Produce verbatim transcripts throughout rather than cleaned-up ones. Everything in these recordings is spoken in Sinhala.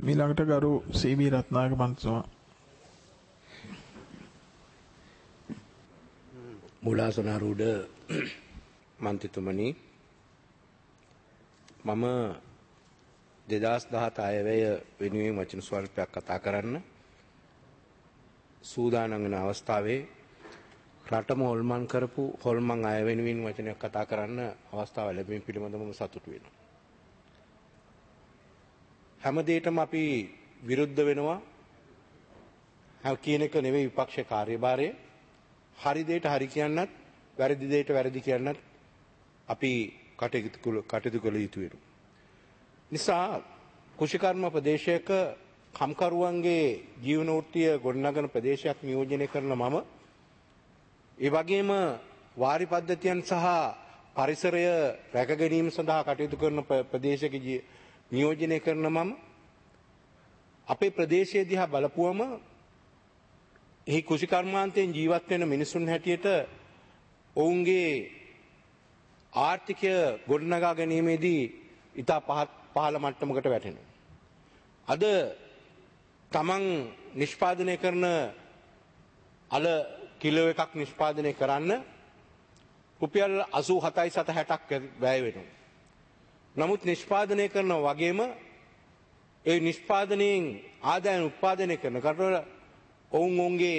මීළඟට ගරු සී.බී. රත්නායක මන්ත්‍රීතුමා. මුලාසනාරූඪ මන්ත්‍රීතුමනි, මම දෙදහස් දහත අයවැය වෙනුවෙන් වචන ස්වල්පයක් කතා කරන්න සූදානම් වෙන අවස්ථාවේ රටම හොල්මන් කරපු හොල්මන් අය වෙනුවෙන් වචනයක් කතා කරන්න අවස්ථාව ලැබීම පිළිබඳව මම සතුටු වෙනවා. හැම දෙයකටම අපි විරුද්ධ වෙනවා. හැම කියන එක නෙවෙයි විපක්ෂ කාර්යභාරය. හරි දෙයට හරි කියන්නත්, වැරදි දෙයට වැරදි කියන්නත් අපි කටයුතු කටයුතු කළ යුතු වෙනවා. නිසා කුෂිකර්ම ප්‍රදේශයක කම්කරුවන්ගේ ජීවන වෘත්තිය ගොඩනගන ප්‍රදේශයක් නියෝජනය කරන මම ඒ වගේම වාරි පද්ධතියන් සහ පරිසරය රැක ගැනීම සඳහා කටයුතු කරන ප්‍රදේශයක නියෝජනය කරන මම අපේ ප්‍රදේශය දිහා බලපුවම එහි කුෂිකර්මාන්තයෙන් ජීවත් වෙන මිනිසුන් හැටියට ඔවුන්ගේ ආර්ථිකය ගොඩනගා ගැනීමේදී ඉතා පහත් පහළ මට්ටමකට වැටෙනවා. අද තමන් නිෂ්පාදනය කරන අල කිලෝ එකක් නිෂ්පාදනය කරන්න රුපියල් අසූ හතයි සත හැටක් වැය වෙනවා. නමුත් නිෂ්පාදනය කරන වගේම ඒ නිෂ්පාදනයෙන් ආදායම් උත්පාදනය කරනකොට ඔවුන් ඔවුන්ගේ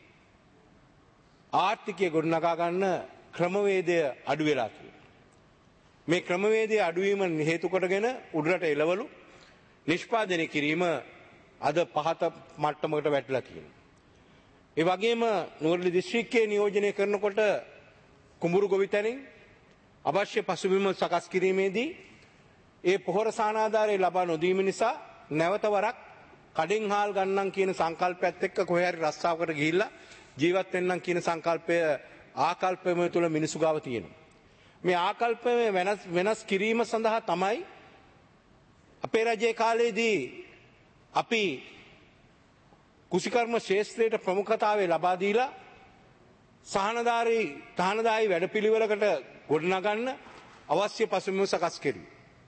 ආර්ථිකය ගොඩනගා ගන්න ක්‍රමවේදය අඩු වෙලා තියෙනවා. මේ ක්‍රමවේදය අඩුවීම හේතු කොටගෙන උඩරට එළවලු නිෂ්පාදනය කිරීම අද පහත මට්ටමකට වැටලා තියෙනවා. ඒ වගේම නුවරඑළිය දිස්ත්‍රික්කයේ නියෝජනය කරනකොට කුඹුරු ගොවිතැනින් අවශ්‍ය පසුබිම සකස් කිරීමේදී ඒ පොහොර සානාධාරය ලබා නොදීම නිසා නැවත වරක් කඩෙන් හාල් ගන්නම් කියන සංකල්පයත් එක්ක කොහේ හරි රස්සාවකට ගිහිල්ලා ජීවත් වෙන්නම් කියන සංකල්පය ආකල්පය තුළ මිනිසු ගාව තියෙනවා. මේ ආකල්පය වෙනස් වෙනස් කිරීම සඳහා තමයි අපේ රජයේ කාලේදී අපි කුෂිකර්ම ශේෂ්ත්‍රයට ප්‍රමුඛතාවය ලබා දීලා සහනදාරී තහනදායි වැඩපිළිවෙලකට ගොඩනගන්න අවශ්‍ය පසුබිම සකස් කෙරුවා.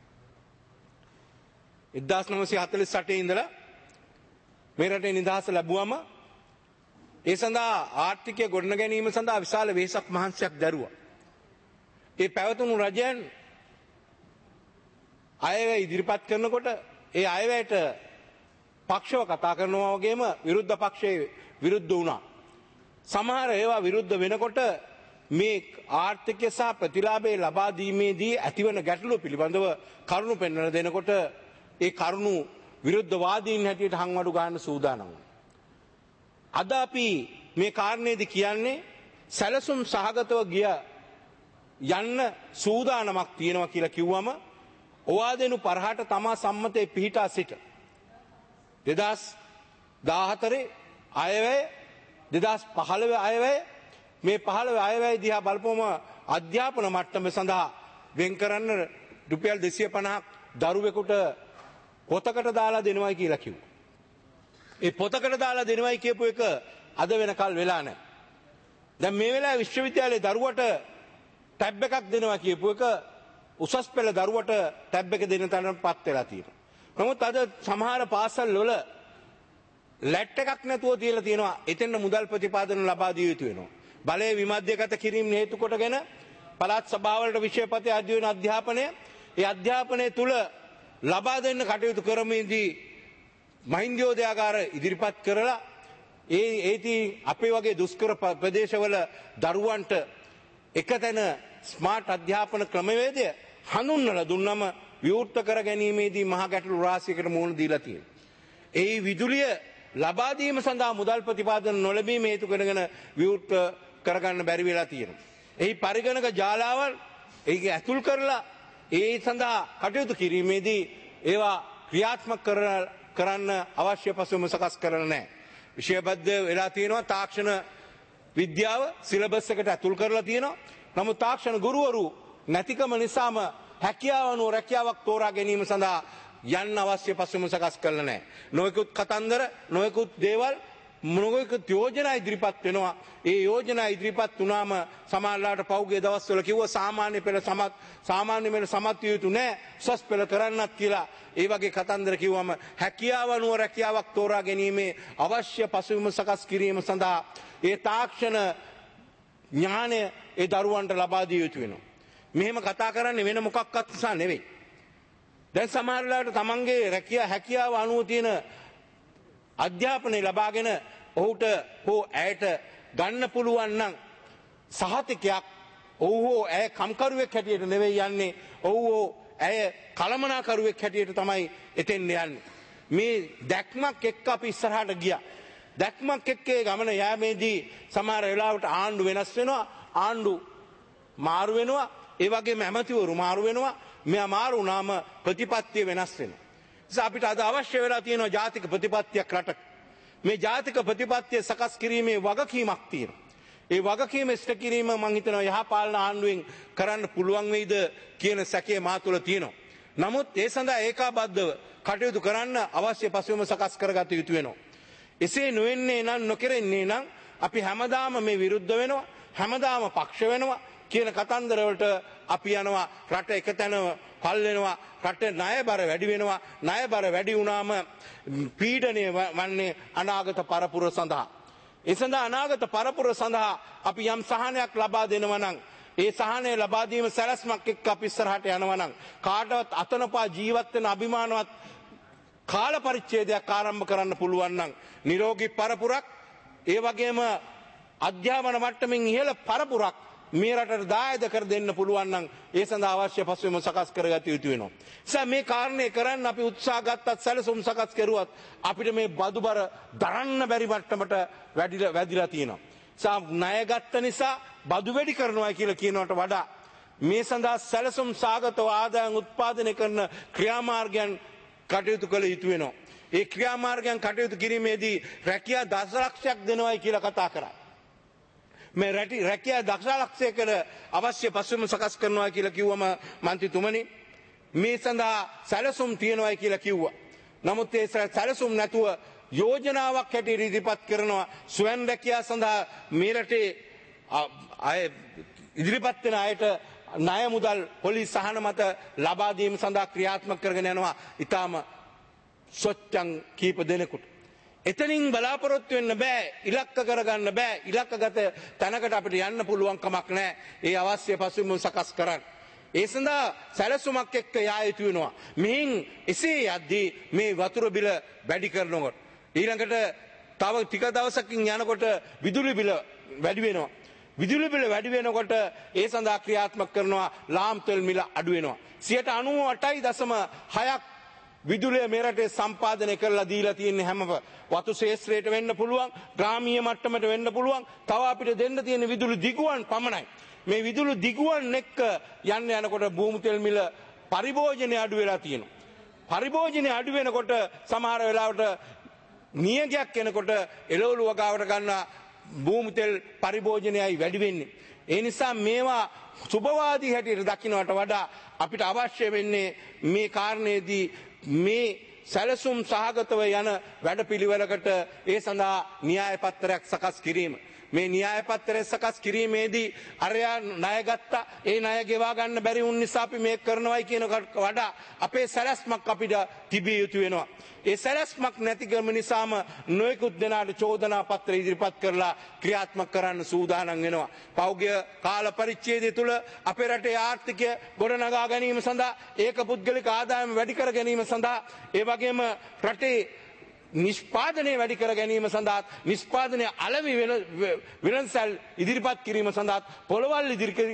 එක්දාස් නවසිය හතළිස් අටේ ඉඳලා මේ රටේ නිදහස ලැබුවම ඒ සඳහා ආර්ථිකය ගොඩන ගැනීම සඳහා විශාල වෙහෙසක් මහන්සියක් දැරුවා. ඒ පැවතුණු රජයන් අයවැය ඉදිරිපත් කරනකොට ඒ අයවැයට පක්ෂව කතා කරනවා වගේම විරුද්ධ පක්ෂයේ විරුද්ධ වුණා. සමහර ඒවා විරුද්ධ වෙනකොට මේ ආර්ථිකය සහ ප්‍රතිලාභය ලබා දීමේදී ඇතිවන ගැටලුව පිළිබඳව කරුණු පෙන්වලා දෙනකොට ඒ කරුණු විරුද්ධවාදීන් හැටියට හංවඩු ගන්න සූදානම් වුණා. අද අපි මේ කාරණේදී කියන්නේ සැලසුම් සහගතව ගිය යන්න සූදානමක් තියෙනවා කියලා කිව්වම ඔවාදෙනු පරහට තමා සම්මතයේ පිහිටා සිට දෙදහස් දාහතරේ අයවැය දෙදහස් පහළොව අයවැය මේ පහළොව අයවැය දිහා බලපුවම අධ්‍යාපන මට්ටම සඳහා වෙන් කරන්න රුපියල් දෙසිය පනහක් දරුවෙකුට පොතකට දාලා දෙනවයි කියලා කිව්වා. ඒ පොතකට දාලා දෙනවයි කියපු එක අද වෙනකල් වෙලා නැහැ. දැන් මේ වෙලාවේ විශ්වවිද්‍යාලයේ දරුවට ටැබ් එකක් දෙනවා කියපු එක උසස් පෙළ දරුවට ටැබ් එක දෙන තරමටපත් වෙලා තියෙනවා. නමුත් අද සමහර පාසල් වල ලැට් එකක් නැතුව තියලා තියෙනවා. එතෙන් මුදල් ප්‍රතිපාදන ලබා දිය යුතු වෙනවා. බලයේ විමධ්‍යගත කිරීම හේතු කොටගෙන පළාත් සභාවලට විෂයපති අධ්‍යයන අධ්‍යාපනය ඒ අධ්‍යාපනය තුල ලබා දෙන්න කටයුතු කරමින්දී මහින්දෝදයාගාර ඉදිරිපත් කරලා ඒ ඒති අපේ වගේ දුෂ්කර ප්‍රදේශවල දරුවන්ට එකතැන ස්මාර්ට් අධ්‍යාපන ක්‍රමවේදය හඳුන්වලා දුන්නම විවෘත කර ගැනීමේදී මහා ගැටලු රාශියකට මුහුණ දීලා තියෙනවා. ඒ විදුලිය ලබා දීම සඳහා මුදල් ප්‍රතිපාදන නොලැබීම හේතු කරගෙන විවෘත කරගන්න බැරි වෙලා තියෙනවා. එහි පරිගණක ජාලාවල් ඒක ඇතුල් කරලා ඒ සඳහා කටයුතු කිරීමේදී ඒවා ක්‍රියාත්මක කරන්න අවශ්‍ය පසුබිම සකස් කරලා නැහැ. විෂයබද්ධ වෙලා තියෙනවා තාක්ෂණ විද්‍යාව සිලබස් එකට ඇතුල් කරලා තියෙනවා. නමුත් තාක්ෂණ ගුරුවරු නැතිකම නිසාම හැකියාව අනුව රැකියාවක් තෝරා ගැනීම සඳහා යන්න අවශ්‍ය පසුබිම සකස් කරලා නැහැ. නොයෙකුත් කතන්දර නොයෙකුත් දේවල් මොනවාක යෝජනා ඉදිරිපත් වෙනවා. ඒ යෝජනා ඉදිරිපත් වුණාම සමාජලාට පෞගේ දවස්වල කිව්ව සාමාන්‍ය පෙළ සමත් සාමාන්‍ය පෙළ සමත් විය යුතු නෑ උසස් පෙළ කරන්නත් කියලා. ඒ වගේ කතන්දර කිව්වම හැකියාව අනුව රැකියාවක් තෝරා ගැනීමේ අවශ්‍ය පසුබිම සකස් කිරීම සඳහා ඒ තාක්ෂණ ඥානය ඒ දරුවන්ට ලබා දිය යුතු වෙනවා. මෙහෙම කතා කරන්නේ වෙන මොකක්වත් නිසා නෙවෙයි. දැන් සමහරලාට තමන්ගේ රැකියාව හැකියාව අනුව තියෙන අධ්‍යාපනය ලබාගෙන ඔහුට හෝ ඇයට ගන්න පුළුවන් නම් සහතිකයක් ඔහු හෝ ඇය කම්කරුවෙක් හැටියට නෙවෙයි යන්නේ ඔහු හෝ ඇය කළමනාකරුවෙක් හැටියට තමයි එතෙන් යන්නේ. මේ දැක්මක් එක්ක අපි ඉස්සරහට ගියා. දැක්මක් එක්කේ ගමන යාමේදී සමහර වෙලාවට ආණ්ඩු වෙනස් වෙනවා, ආණ්ඩු මාරු වෙනවා, ඒ වගේම ඇමතිවරු මාරු වෙනවා. මෙයා මාරු වුණාම ප්‍රතිපත්තිය වෙනස් වෙනවා. අපිට අද අවශ්‍ය වෙලා තියෙනවා ජාතික ප්‍රතිපත්තියක් රටක. මේ ජාතික ප්‍රතිපත්තිය සකස් කිරීමේ වගකීමක් තියෙනවා. ඒ වගකීම ඉෂ්ට කිරීම මම හිතනවා යහපාලන ආණ්ඩුවෙන් කරන්න පුළුවන් වෙයිද කියන සැකය මා තුළ තියෙනවා. නමුත් ඒ සඳහා ඒකාබද්ධව කටයුතු කරන්න අවශ්‍ය පසුබිම සකස් කරගත යුතු වෙනවා. එසේ නොවෙන්නේ නම් නොකරන්නේ නම් අපි හැමදාම මේ විරුද්ධ වෙනවා, හැමදාම පක්ෂ වෙනවා කියන කතන්දර වලට අපි යනවා. රට එකතැන පල් වෙනවා, රට ණයබර වැඩි වෙනවා. ණයබර වැඩි වුණාම පීඩනය වන්නේ අනාගත පරපුර සඳහා. ඒ සඳහා අනාගත පරපුර සඳහා අපි යම් සහනයක් ලබා දෙනවා නම් ඒ සහනය ලබා දීම සැලැස්මක් එක්ක අපි ඉස්සරහට යනවා නම් කාටවත් අතනපා ජීවත් වෙන අභිමානවත් කාල පරිච්ඡේදයක් ආරම්භ කරන්න පුළුවන් නම් නිරෝගී පරපුරක්, ඒ වගේම අධ්‍යාපන මට්ටමින් ඉහළ පරපුරක් මේ රටට දායද කර දෙන්න පුළුවන් නම් ඒ සඳහා අවශ්‍ය පසුබිම සකස් කරගත යුතු වෙනවා. නිසා මේ කාරණේ කරන්න අපි උත්සාහ ගත්තත් සැලසුම් සකස් කරුවත් අපිට මේ බදුබර දරන්න බැරි මට්ටමට වැඩිලා වැඩිලා තියෙනවා. නිසා ණය ගත්ත නිසා බදු වැඩි කරනවා කියලා කියනවට වඩා මේ සඳහා සැලසුම් සාගතව ආදායම් උත්පාදනය කරන ක්‍රියාමාර්ගයන් කටයුතු කළ යුතු වෙනවා. ඒ ක්‍රියාමාර්ගයන් කටයුතු කිරීමේදී රැකියා දශලක්ෂයක් දෙනවායි කියලා කතා කරා. මේ රැටි රැකියා දශලක්ෂයකට අවශ්‍ය පසුබිම සකස් කරනවා කියලා කිව්වම මන්ත්‍රීතුමනි මේ සඳහා සැලසුම් තියනවායි කියලා කිව්වා. නමුත් ඒ සැලසුම් නැතුව යෝජනාවක් හැටියට ඉදිරිපත් කරනවා ස්වයං රැකියාව සඳහා මේ රටේ අය ඉදිරිපත් වෙන අයට ණය මුදල් පොලිස් සහන මත ලබා දීම සඳහා ක්‍රියාත්මක කරගෙන යනවා. ඊටාම සොච්චං කීප දෙනෙකුට එතනින් බලාපොරොත්තු වෙන්න බෑ, ඉලක්ක කරගන්න බෑ. ඉලක්කගත තැනකට අපිට යන්න පුළුවන් කමක් නැහැ. ඒ අවශ්‍ය පසුබිම සකස් කරන්න. ඒ සඳහා සැලසුමක් එක්ක යා යුතු වෙනවා. මෙහින් එසේ යද්දී මේ වතුර බිල වැඩි කරනකොට ඊළඟට තව ටික දවසකින් යනකොට විදුලි බිල වැඩි වෙනවා. විදුලි බිල වැඩි වෙනකොට ඒ සඳහා ක්‍රියාත්මක කරනවා ලාම් තෙල් මිල අඩු වෙනවා. සියයට අනූ අටයි දශම හයක් විදුලිය මේ රටේ සම්පාදනය කරලා දීලා තියෙන හැම වතු ශේෂ්ත්‍රයට වෙන්න පුළුවන්, ග්‍රාමීය මට්ටමට වෙන්න පුළුවන්. තව අපිට දෙන්න තියෙන විදුලි දිගුවන් පමණයි. මේ විදුලි දිගුවන් එක්ක යන්න යනකොට භූමි තෙල් මිල පරිභෝජනය අඩු වෙලා තියෙනවා. පරිභෝජනය අඩු වෙනකොට සමහර වෙලාවට නියගයක් එනකොට එළවලු වගාවට ගන්න භූමි තෙල් පරිභෝජනයයි වැඩි වෙන්නේ. ඒ නිසා මේවා සුබවාදී හැටියට දකින්නට වඩා අපිට අවශ්‍ය වෙන්නේ මේ කාරණේදී මේ සැලසුම් සහගතව යන වැඩපිළිවෙලකට ඒ සඳහා න්‍යාය පත්‍රයක් සකස් කිරීම. මේ න්‍යාය පත්‍රය සකස් කිරීමේදී අරයා ණය ගත්තා, ඒ ණය ගෙවා ගන්න බැරි වුන් නිසා අපි මේක කරනවායි කියනකට වඩා අපේ සැලැස්මක් අපිට තිබිය යුතු වෙනවා. ඒ සැලැස්මක් නැතිකම නිසාම නොයෙකුත් දෙනාට චෝදනා පත්‍ර ඉදිරිපත් කරලා ක්‍රියාත්මක කරන්න සූදානම් වෙනවා. පෞද්ගලික කාල පරිච්ඡේදය තුළ අපේ රටේ ආර්ථිකය ගොඩනගා ගැනීම සඳහා, ඒක පුද්ගලික ආදායම වැඩි කර ගැනීම සඳහා, ඒ වගේම රටේ නිෂ්පාදනය වැඩි කර ගැනීම සඳහා, නිෂ්පාදනය අලෙවි වෙනසල් ඉදිරිපත් කිරීම සඳහා, පොළවල්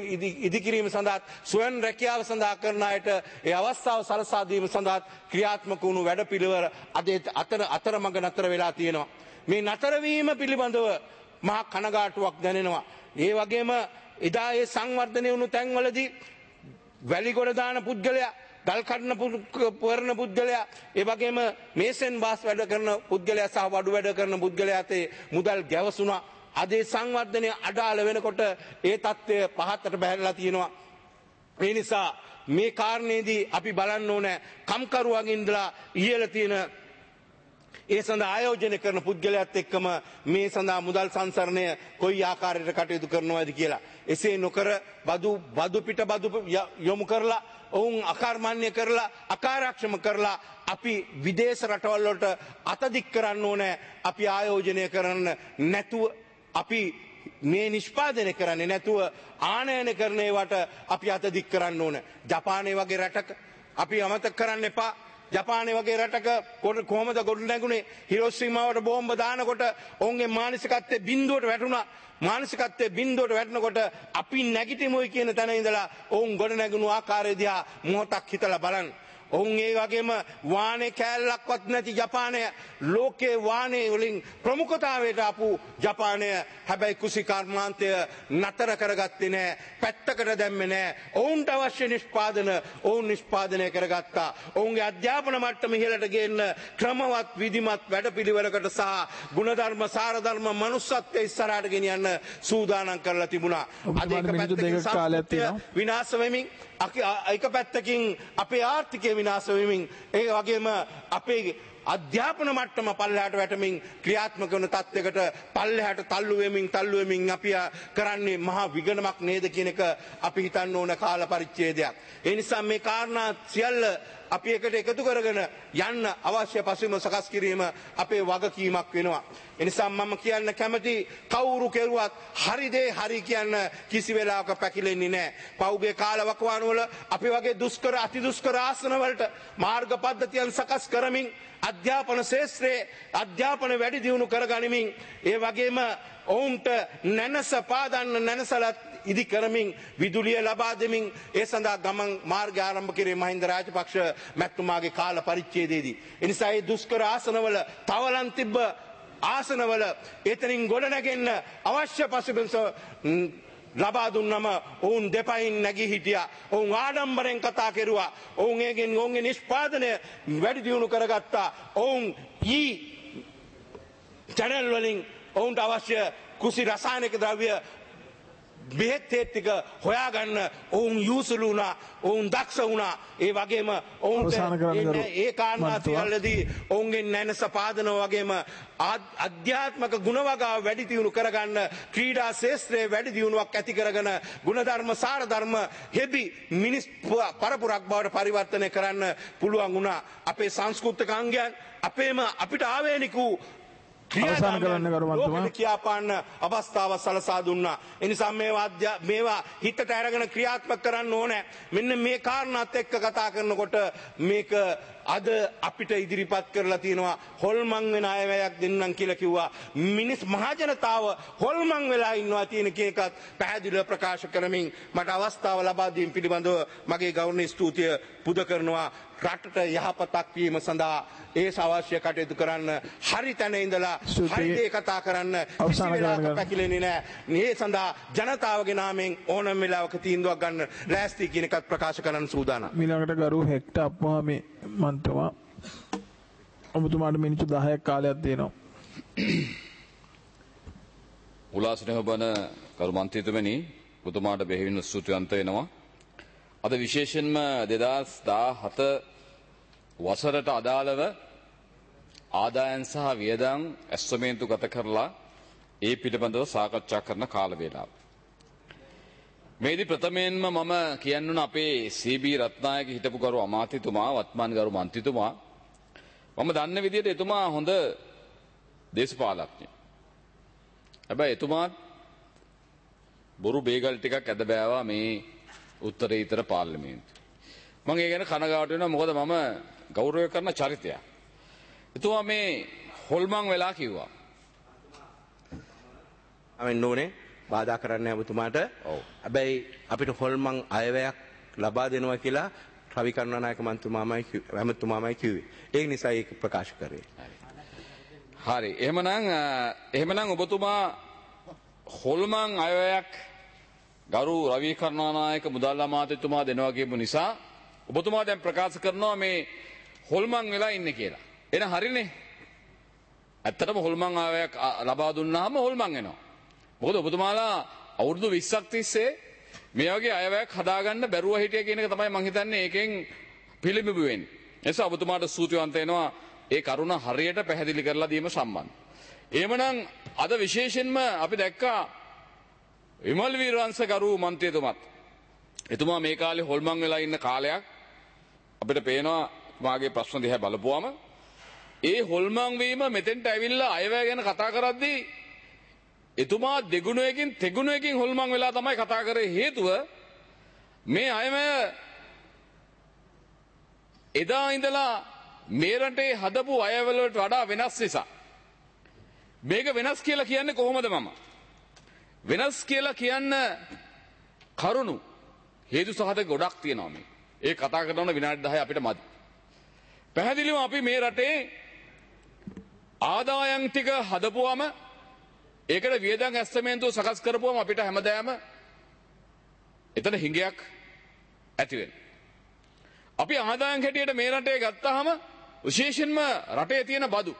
ඉදි කිරීම සඳහා, ස්වයං රැකියාව සඳහා කරන අයට ඒ අවස්ථාව සලසා දීම සඳහා ක්‍රියාත්මක වුණු වැඩපිළිවෙල අද අතර අතරමඟ නතර වෙලා තියෙනවා. මේ නතර වීම පිළිබඳව මහා කනගාටුවක් දැනෙනවා. ඒ වගේම එදා ඒ සංවර්ධනය වුණු තැන්වලදී වැලිගොඩ දාන පුද්ගලයා, ගල් කඩන පුරන පුද්ගලයා, ඒ වගේම මේසෙන් බාස් වැඩ කරන පුද්ගලයා සහ වඩු වැඩ කරන පුද්ගලයා අතේ මුදල් ගැවසුණා. අද ඒ සංවර්ධනය අඩාල වෙනකොට ඒ තත්ත්වය පහතට බැහැරලා තියෙනවා. ඒ නිසා මේ කාරණේදී අපි බලන්න ඕනේ කම්කරුවන්ගේ ඉඳලා ඉහළ තියෙන ඒ සඳහා ආයෝජනය කරන පුද්ගලයාත් එක්කම මේ සඳහා මුදල් සංසරණය කොයි ආකාරයට කටයුතු කරනවාද කියලා. එසේ නොකර බදු බදු පිට බදු යොමු කරලා ඔවුන් අකර්මණ්‍ය කරලා අකාර්යක්ෂම කරලා අපි විදේශ රටවල් වලට අතදික් කරන්න ඕනේ. අපි ආයෝජනය කරන්න නැතුව අපි මේ නිෂ්පාදනය කරන්නේ නැතුව ආනයන කරන ඒවට අපි අතදික් කරන්න ඕනේ. ජපානයේ වගේ රටක අපි අමතක කරන්න එපා. ජපානය වගේ රටක කොහොමද ගොඩ නැගුණේ? හිරෝෂිමාවට බෝම්බ දානකොට ඔවුන්ගේ මානසිකත්වයේ බිඳුවට වැටුණා. මානසිකත්වයේ බිඳුවට වැටෙනකොට අපි නැගිටිමුයි කියන තැන ඉඳලා ඔවුන් ගොඩ නැගුණු ආකාරය දිහා මොහොතක් හිතලා බලන්න. ඔවුන් ඒ වගේම වානේ කෑල්ලක්වත් නැති ජපානය ලෝකයේ වානේ වලින් ප්‍රමුඛතාවයට ආපු ජපානය හැබැයි කුසි කර්මාන්තය නතර කරගත්තේ නැහැ. පැත්තකට දැම්මේ නැහැ. ඔවුන්ට අවශ්‍ය නිෂ්පාදන ඔවුන් නිෂ්පාදනය කරගත්තා. ඔවුන්ගේ අධ්‍යාපන මට්ටම ඉහළට ගේන්න ක්‍රමවත් විධිමත් වැඩපිළිවෙලකට සහ ගුණධර්ම සාරධර්ම මනුස්සත්වයේ ඉස්සරහට ගෙනියන්න සූදානම් කරලා තිබුණා. අද එක පැත්තකින් විනාශ වෙමින් එක පැත්තකින් අපේ ආර්ථිකය විනාශ වෙමින් ඒ වගේම අපේ අධ්‍යාපන මට්ටම පල්ලෙහාට වැටෙමින් ක්‍රියාත්මක වන තත්යකට පල්ලෙහාට තල්ලු වෙමින් තල්ලු වෙමින් අපි කරන්නේ මහා විගණමක් නේද කියන එක අපි හිතන්න ඕන කාල පරිච්ඡේදයක්. ඒ නිසා මේ කාරණා සියල්ල අපි එකට එකතු කරගෙන යන්න අවශ්‍ය පසුබිම සකස් කිරීම අපේ වගකීමක් වෙනවා. ඒ නිසා මම කියන්න කැමති කවුරු කෙරුවත් හරි දේ හරි කියන්න කිසි වෙලාවක පැකිලෙන්නේ නැහැ. පෞගේ කාලවකවාන වල අපි වගේ දුෂ්කර අති දුෂ්කර ආසන වලට මාර්ග පද්ධතියන් සකස් කරමින් අධ්‍යාපන ශාස්ත්‍රයේ අධ්‍යාපන වැඩි දියුණු කරගනිමින් ඒ වගේම ඔවුන්ට නැනස පාදන්න නැනසලත් ඉදි කරමින් විදුලිය ලබා දෙමින් ඒ සඳහා ගමන් මාර්ග ආරම්භ කරේ මහින්ද රාජපක්ෂ මැතිතුමාගේ කාල පරිච්ඡේදයේදී. එනිසා මේ දුෂ්කර ආසනවල තවලන් තිබ්බ ආසනවල එතනින් ගොඩ නැගෙන්න අවශ්‍ය පසුබිම ලබා දුන්නම ඔවුන් දෙපයින් නැගී හිටියා. ඔවුන් ආඩම්බරෙන් කතා කෙරුවා. ඔවුන් ඒගෙන් ඔවුන්ගේ නිෂ්පාදනය වැඩි දියුණු කරගත්තා. ඔවුන් ඊ චැනල් වලින් ඔවුන්ට අවශ්‍ය කුසි රසායනික ද්‍රව්‍ය බෙහෙත් ටික හොයාගන්න ඔවුන් යූසුලු වුණා. ඔවුන් දක්ෂ වුණා. ඒ වගේම ඔවුන්ට ඒ කාරණා සියල්ලදී ඔවුන්ගේ නැනස පාදන වගේම අධ්‍යාත්මක ගුණවගාව වැඩි දියුණු කරගන්න ක්‍රීඩා ශාස්ත්‍රයේ වැඩි දියුණුවක් ඇති කරගෙන ගුණධර්ම සාරධර්ම හෙබි මිනිස් පරපුරක් බවට පරිවර්තනය කරන්න පුළුවන් වුණා. අපේ සංස්කෘතික අංගයන් අපේම අපිට ආවේනික වූ අවසන් කරන්න කරුමන්තුමා කියාපාන්න අවස්ථාව සලසා දුන්නා. එනිසා මේවා මේවා හිතට අරගෙන ක්‍රියාත්මක කරන්න ඕනේ. මෙන්න මේ කාරණාත් එක්ක කතා කරනකොට මේක අද අපිට ඉදිරිපත් කරලා තියෙනවා හොල්මන් වෙන අයවැයක් දෙන්නම් කියලා කිව්වා. මිනිස් මහජනතාව හොල්මන් වෙලා ඉන්නවා කියන එකත් පැහැදිලිව ප්‍රකාශ කරමින් මට අවස්ථාව ලබා දීම පිළිබඳව මගේ ගෞරවනීය ස්තුතිය පුද කරනවා. රටට යහපතක් වීම සඳහා ඒ අවශ්‍ය කටයුතු කරන්න හරි තැන ඉඳලා හරි දේ කතා කරන්න කිසි වෙලාවක පැකිලෙන්නේ නැහැ. මේ සඳහා ජනතාවගේ නාමයෙන් ඕනම වෙලාවක තීන්දුවක් ගන්න ලෑස්ති කියන එකත් ප්‍රකාශ කරන්න සූදානම්. ඊළඟට ගරු හෙක්ටර් අප්පුහාමි මන්තුමා ඔබතුමාට මිනිත්තු දහයක් කාලයක් දෙනවා. උලාසනේ ඔබන කරු මන්ත්‍රීතුමනි ඔබතුමාට බෙහෙවින් ස්තුතිවන්ත වෙනවා. අද විශේෂයෙන්ම දෙදාස් දාහත වසරට අදාළව ආදායන් සහ වියදම් ඇස්තමේන්තු ගත කරලා ඒ පිළිබඳව සාකච්ඡා කරන කාල වේලාව. මේදී ප්‍රථමයෙන්ම මම කියන්න ඕන අපේ සී.බී. රත්නායක හිටපු ගරු අමාත්‍යතුමා වත්මාන් ගරු මන්ත්‍රීතුමා මම දන්න විදිහට එතුමා හොඳ දේශපාලඥයෙක්. හැබැයි එතුමාත් බොරු බේගල් ටිකක් ඇද බෑවා මේ උත්තරීතර පාර්ලිමේන්තුව. මම ඒ ගැන කනගාටු වෙනවා මොකද මම ගෞරවය කරන චරිතයක්. එතුමා මේ හොල්මන් වෙලා කිව්වා. අවෙන්න ඕනේ බාධා කරන්න ඔබතුමාට. ඔව්. හැබැයි අපිට හොල්මන් අයවැයක් ලබා දෙනවා කියලා රවි කරුණානායක මන්ත්‍රීතුමාමයි ඇමතුමාමයි කිව්වේ. ඒ නිසා ඒක ප්‍රකාශ කරේ. හරි. එහෙමනම් එහෙමනම් ඔබතුමා හොල්මන් අයවැයක් ගරු රවි කරුණානායක මුදල් අමාත්‍යතුමා දෙනවා කියපු නිසා ඔබතුමා දැන් ප්‍රකාශ කරනවා මේ හොල්මන් වෙලා ඉන්නේ කියලා. එන හරිනේ. ඇත්තටම හොල්මන් ආවයක් ලබා දුන්නාම හොල්මන් වෙනවා. මොකද ඔබතුමාලා අවුරුදු විස්සක් තිස්සේ මේ වගේ අයවැයක් හදාගන්න බැරුව හිටිය කියන එක තමයි මම හිතන්නේ ඒකෙන් පිළිඹු වෙන්නේ. ඒ නිසා ඔබතුමාට ස්තුතිවන්ත වෙනවා ඒ කරුණ හරියට පැහැදිලි කරලා දීම සම්බන්ධ. එහෙමනම් අද විශේෂයෙන්ම අපි දැක්කා විමල් වීරවංශ ගරු මන්ත්‍රීතුමත් එතුමා මේ කාලේ හොල්මන් වෙලා ඉන්න කාලයක් අපිට පේනවා මාගේ ප්‍රශ්න දිහා බලපුවම ඒ හොල්මන් වීම මෙතෙන්ට ඇවිල්ලා අයවැය ගැන කතා කරද්දී එතුමා දෙගුණයකින් තෙගුණයකින් හොල්මන් වෙලා තමයි කතා කරේ. හේතුව මේ අයවැය එදා ඉඳලා මේ රටේ හදපු අයවැය වලට වඩා වෙනස් නිසා. මේක වෙනස් කියලා කියන්නේ කොහොමද මම? වෙනස් කියලා කියන්න කරුණු හේතු සහගත ගොඩක් තියෙනවා මේ. ඒ කතා කරන විනාඩි දහය අපිට මදි. පැහැදිලිව අපි මේ රටේ ආදායම් ටික හදපුවම ඒකට වියදම් ඇස්තමේන්තුව සකස් කරපුවම අපිට හැමදාම එතන හිඟයක් ඇති වෙනවා. අපි ආදායම් හැටියට මේ රටේ ගත්තාම විශේෂයෙන්ම රටේ තියෙන බදු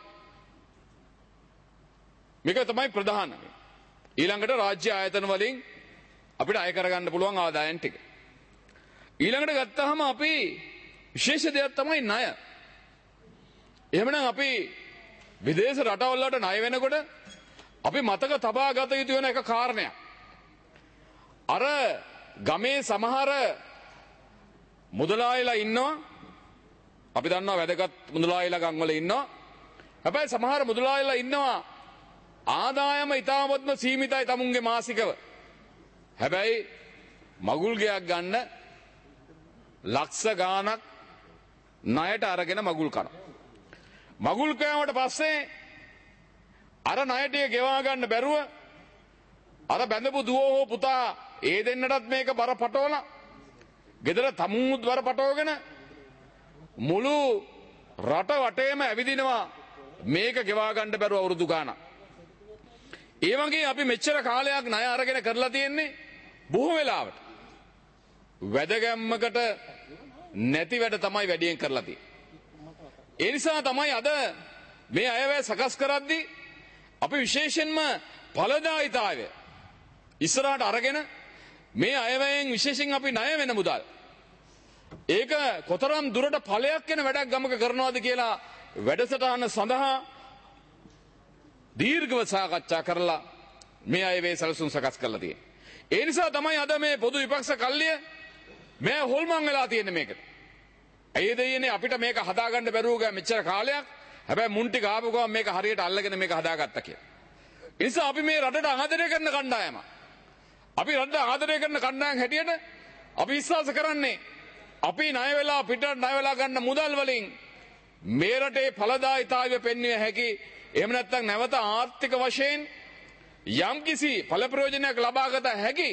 මේක තමයි ප්‍රධාන. ඊළඟට රාජ්‍ය ආයතන වලින් අපිට අය කරගන්න පුළුවන් ආදායම් ටික. ඊළඟට ගත්තාම අපි විශේෂ දෙයක් තමයි ණය. එහෙමනම් අපි විදේශ රටවල් වලට ණය වෙනකොට අපි මතක තබා ගත යුතු වෙන එක කාරණයක්. අර ගමේ සමහර මුදලායිලා ඉන්නවා. අපි දන්නවා වැදගත් මුදලායිලා ගම් වල ඉන්නවා. හැබැයි සමහර මුදලායිලා ඉන්නවා ආදායම ඉතාමත්ම සීමිතයි තමුන්ගේ මාසිකව. හැබැයි මගුල් ගයක් ගන්න ලක්ෂ ගාණක් ණයට අරගෙන මගුල් කනවා. මගුල් කෑමට පස්සේ අර ණයට ගෙවා ගන්න බැරුව අර බැඳපු දුව හෝ පුතා ඒ දෙන්නටත් මේක බර පටවලා ගෙදර තමුන්ුත් බර පටවගෙන මුළු රට වටේම ඇවිදිනවා මේක ගෙවා ගන්න බැරුව අවුරුදු ගාණක්. ඒ වගේ අපි මෙච්චර කාලයක් ණය අරගෙන කරලා තියෙන්නේ බොහෝ වෙලාවට වැදගැම්මකට නැති වැඩ තමයි වැඩියෙන් කරලා තියෙන්නේ. ඒ නිසා තමයි අද මේ අයවැය සකස් කරද්දී අපි විශේෂයෙන්ම ඵලදායීතාවය ඉස්සරහට අරගෙන මේ අයවැයෙන් විශේෂයෙන් අපි ණය වෙන මුදල් ඒක කොතරම් දුරට ඵලයක් වෙන වැඩක් ගමක කරනවද කියලා වැඩසටහන සඳහා දීර්ඝව සාකච්ඡා කරලා මේ අයවැය සැලසුම් සකස් කරලා තියෙන්නේ. ඒ නිසා තමයි අද මේ පොදු විපක්ෂ කල්ලිය මේ හොල්මන් වෙලා තියෙන්නේ මේකට. ඒ දෙයනේ අපිට මේක හදාගන්න බැරුව ගියා මෙච්චර කාලයක්. හැබැයි මුන් ටික ආපු ගමන් මේක හරියට අල්ලගෙන මේක හදාගත්තා කියලා. ඒ නිසා අපි මේ රටට ආදරය කරන කණ්ඩායම. අපි රටට ආදරය කරන කණ්ඩායම් හැටියට අපි විශ්වාස කරන්නේ අපි ණය වෙලා පිටට ණය වෙලා ගන්න මුදල් වලින් මේ රටේ ඵලදායීතාවය පෙන්විය හැකි. එහෙම නැත්නම් නැවත ආර්ථික වශයෙන් යම්කිසි ඵල ප්‍රයෝජනයක් ලබාගත හැකි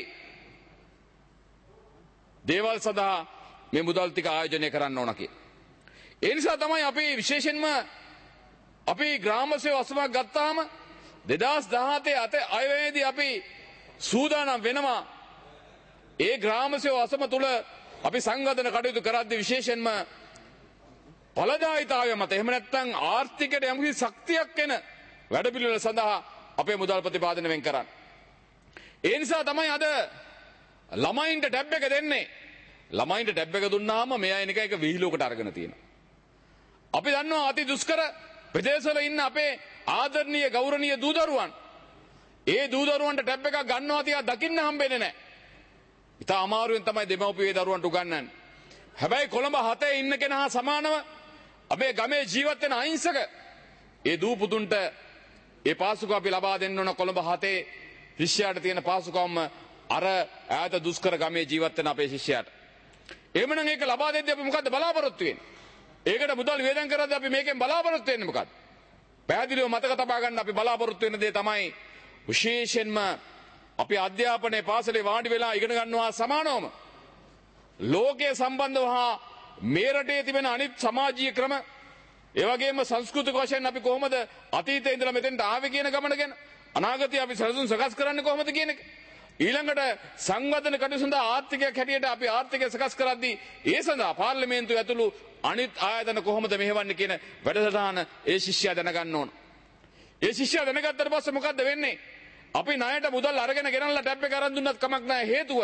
දේවල් සඳහා මේ මුදල් ටික ආයෝජනය කරන්න ඕන කියලා. ඒ නිසා තමයි අපි විශේෂයෙන්ම අපි ග්‍රාම සේවා අසමක් ගත්තාම දෙදාස් දහහතේ අත අයවැයේදී අපි සූදානම් වෙනවා ඒ ග්‍රාම සේවා අසම තුල අපි සංවර්ධන කටයුතු කරද්දී විශේෂයෙන්ම ඵලදායීතාවය මත එහෙම නැත්නම් ආර්ථිකයට යම්කිසි ශක්තියක් එන වැඩපිළිවෙල සඳහා අපේ මුදල් ප්‍රතිපාදනය වෙන් කරන්නේ. ඒ නිසා තමයි අද ළමයින්ට ටැබ් එක දෙන්නේ. ළමයින්ට ටැබ් එක දුන්නාම මේ අය නිකන් එක විහිළුවකට අරගෙන තියෙනවා. අපි දන්නවා අති දුෂ්කර ප්‍රදේශවල ඉන්න අපේ ආදරණීය ගෞරවනීය දූ දරුවන් ඒ දූ දරුවන්ට ටැබ් එකක් ගන්නවා තියා දකින්න හම්බෙන්නේ නැහැ. ඉතා අමාරුවෙන් තමයි දෙමව්පිය දරුවන්ට උගන්වන්නේ. හැබැයි කොළඹ හතේ ඉන්න කෙනා සමානව අපේ ගමේ ජීවත් වෙන අහිංසක ඒ දූ පුතුන්ට ඒ පාසුකම් අපි ලබා දෙන්න ඕන. කොළඹ හතේ ශිෂ්‍යයාට තියෙන පාසුකම් අර ඈත දුෂ්කර ගමේ ජීවත් වෙන අපේ ශිෂ්‍යයාට. එහෙමනම් ඒක ලබා දෙද්දී අපි මොකද්ද බලාපොරොත්තු වෙන්නේ? ඒකට මුදල් වේදම් කරද්දී අපි මේකෙන් බලාපොරොත්තු වෙන්නේ මොකද්ද? පැහැදිලිව මතක තබා ගන්න අපි බලාපොරොත්තු වෙන දේ තමයි විශේෂයෙන්ම අපි අධ්‍යාපනයේ පාසලේ වාඩි වෙලා ඉගෙන ගන්නවා සමානවම ලෝකයේ සම්බන්ධව හා මේ රටේ තිබෙන අනිත් සමාජීය ක්‍රම ඒ වගේම සංස්කෘතික වශයෙන් අපි කොහොමද අතීතයේ ඉඳලා මෙතෙන්ට ආවේ කියන ගමන ගැන අනාගතයේ අපි සැලසුම් සකස් කරන්නේ කොහොමද කියන එක ඊළඟට සංවර්ධන කටයුතු සඳහා ආර්ථිකයක් හැටියට අපි ආර්ථිකය සකස් කරද්දී ඒ සඳහා පාර්ලිමේන්තුව ඇතුළු අනිත් ආයතන කොහොමද මෙහෙවන්නේ කියන වැඩසටහන ඒ ශිෂ්‍යයා දැනගන්න ඕන. ඒ ශිෂ්‍යයා දැනගත්තට පස්සේ මොකද්ද වෙන්නේ? අපි ණයට මුදල් අරගෙන ගෙනල්ලා ටැබ් එක අරන් දුන්නත් කමක් නැහැ. හේතුව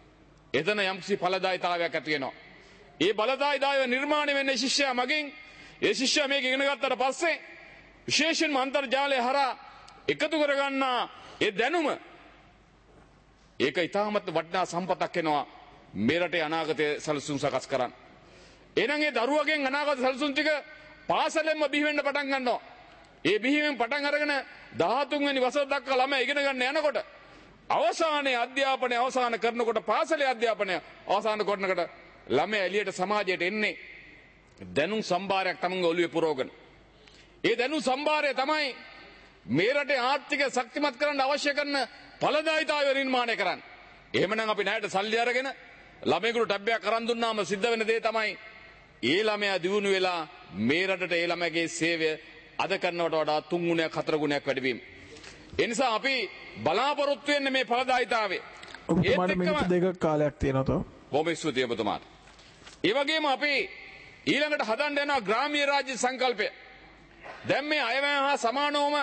එතන යම්කිසි ඵලදායීතාවයක් ඇති වෙනවා. ඒ බලදායීතාවය නිර්මාණය වෙන්නේ ශිෂ්‍යයා මගින්. ඒ ශිෂ්‍යයා මේක ඉගෙන ගත්තට පස්සේ විශේෂයෙන්ම අන්තර්ජාලය හරහා එකතු කරගන්නා ඒ දැනුම ඒක ඉතාමත් වටිනා සම්පතක් වෙනවා මේ රටේ අනාගතයේ සැලසුම් සකස් කරන්න. එහෙනම් ඒ දරුවගෙන් අනාගත සැලසුම් ටික පාසලෙන්ම බිහි වෙන්න පටන් ගන්නවා. ඒ බිහිවෙන් පටන් අරගෙන දහතුන් වෙනි වසර දක්වා ළමයි ඉගෙන ගන්න යනකොට අවසානයේ අධ්‍යාපනය අවසන් කරනකොට පාසලේ අධ්‍යාපනය අවසන් කරනකොට ළමයා එළියට සමාජයට එන්නේ දැනුම් සම්භාරයක් තමන්ගේ ඔළුවේ පුරවගෙන. ඒ දැනුම් සම්භාරය තමයි මේ රටේ ආර්ථිකය ශක්තිමත් කරන්න අවශ්‍ය කරන ඵලදායීතාවය නිර්මාණය කරන්නේ. එහෙමනම් අපි ණයට සල්ලි අරගෙන ළමයෙකුට ටැබ් එකක් අරන් දුන්නාම සිද්ධ වෙන දේ තමයි ඒ ළමයා දියුණු වෙලා මේ රටට ඒ ළමයාගේ සේවය අද කරනවට වඩා තුන් ගුණයක් හතර ගුණයක් වැඩි වීම. ඒ නිසා අපි බලාපොරොත්තු වෙන්නේ මේ ඵලදායීතාවය. ඔබතුමාට මිනිත්තු දෙකක කාලයක් තියෙනවා තෝ. බොහොම ස්තුතියි ඔබතුමාට. ඒ වගේම අපි ඊළඟට හදන්න යනවා ග්‍රාමීය රාජ්‍ය සංකල්පය. දැන් මේ අයවැය හා සමානවම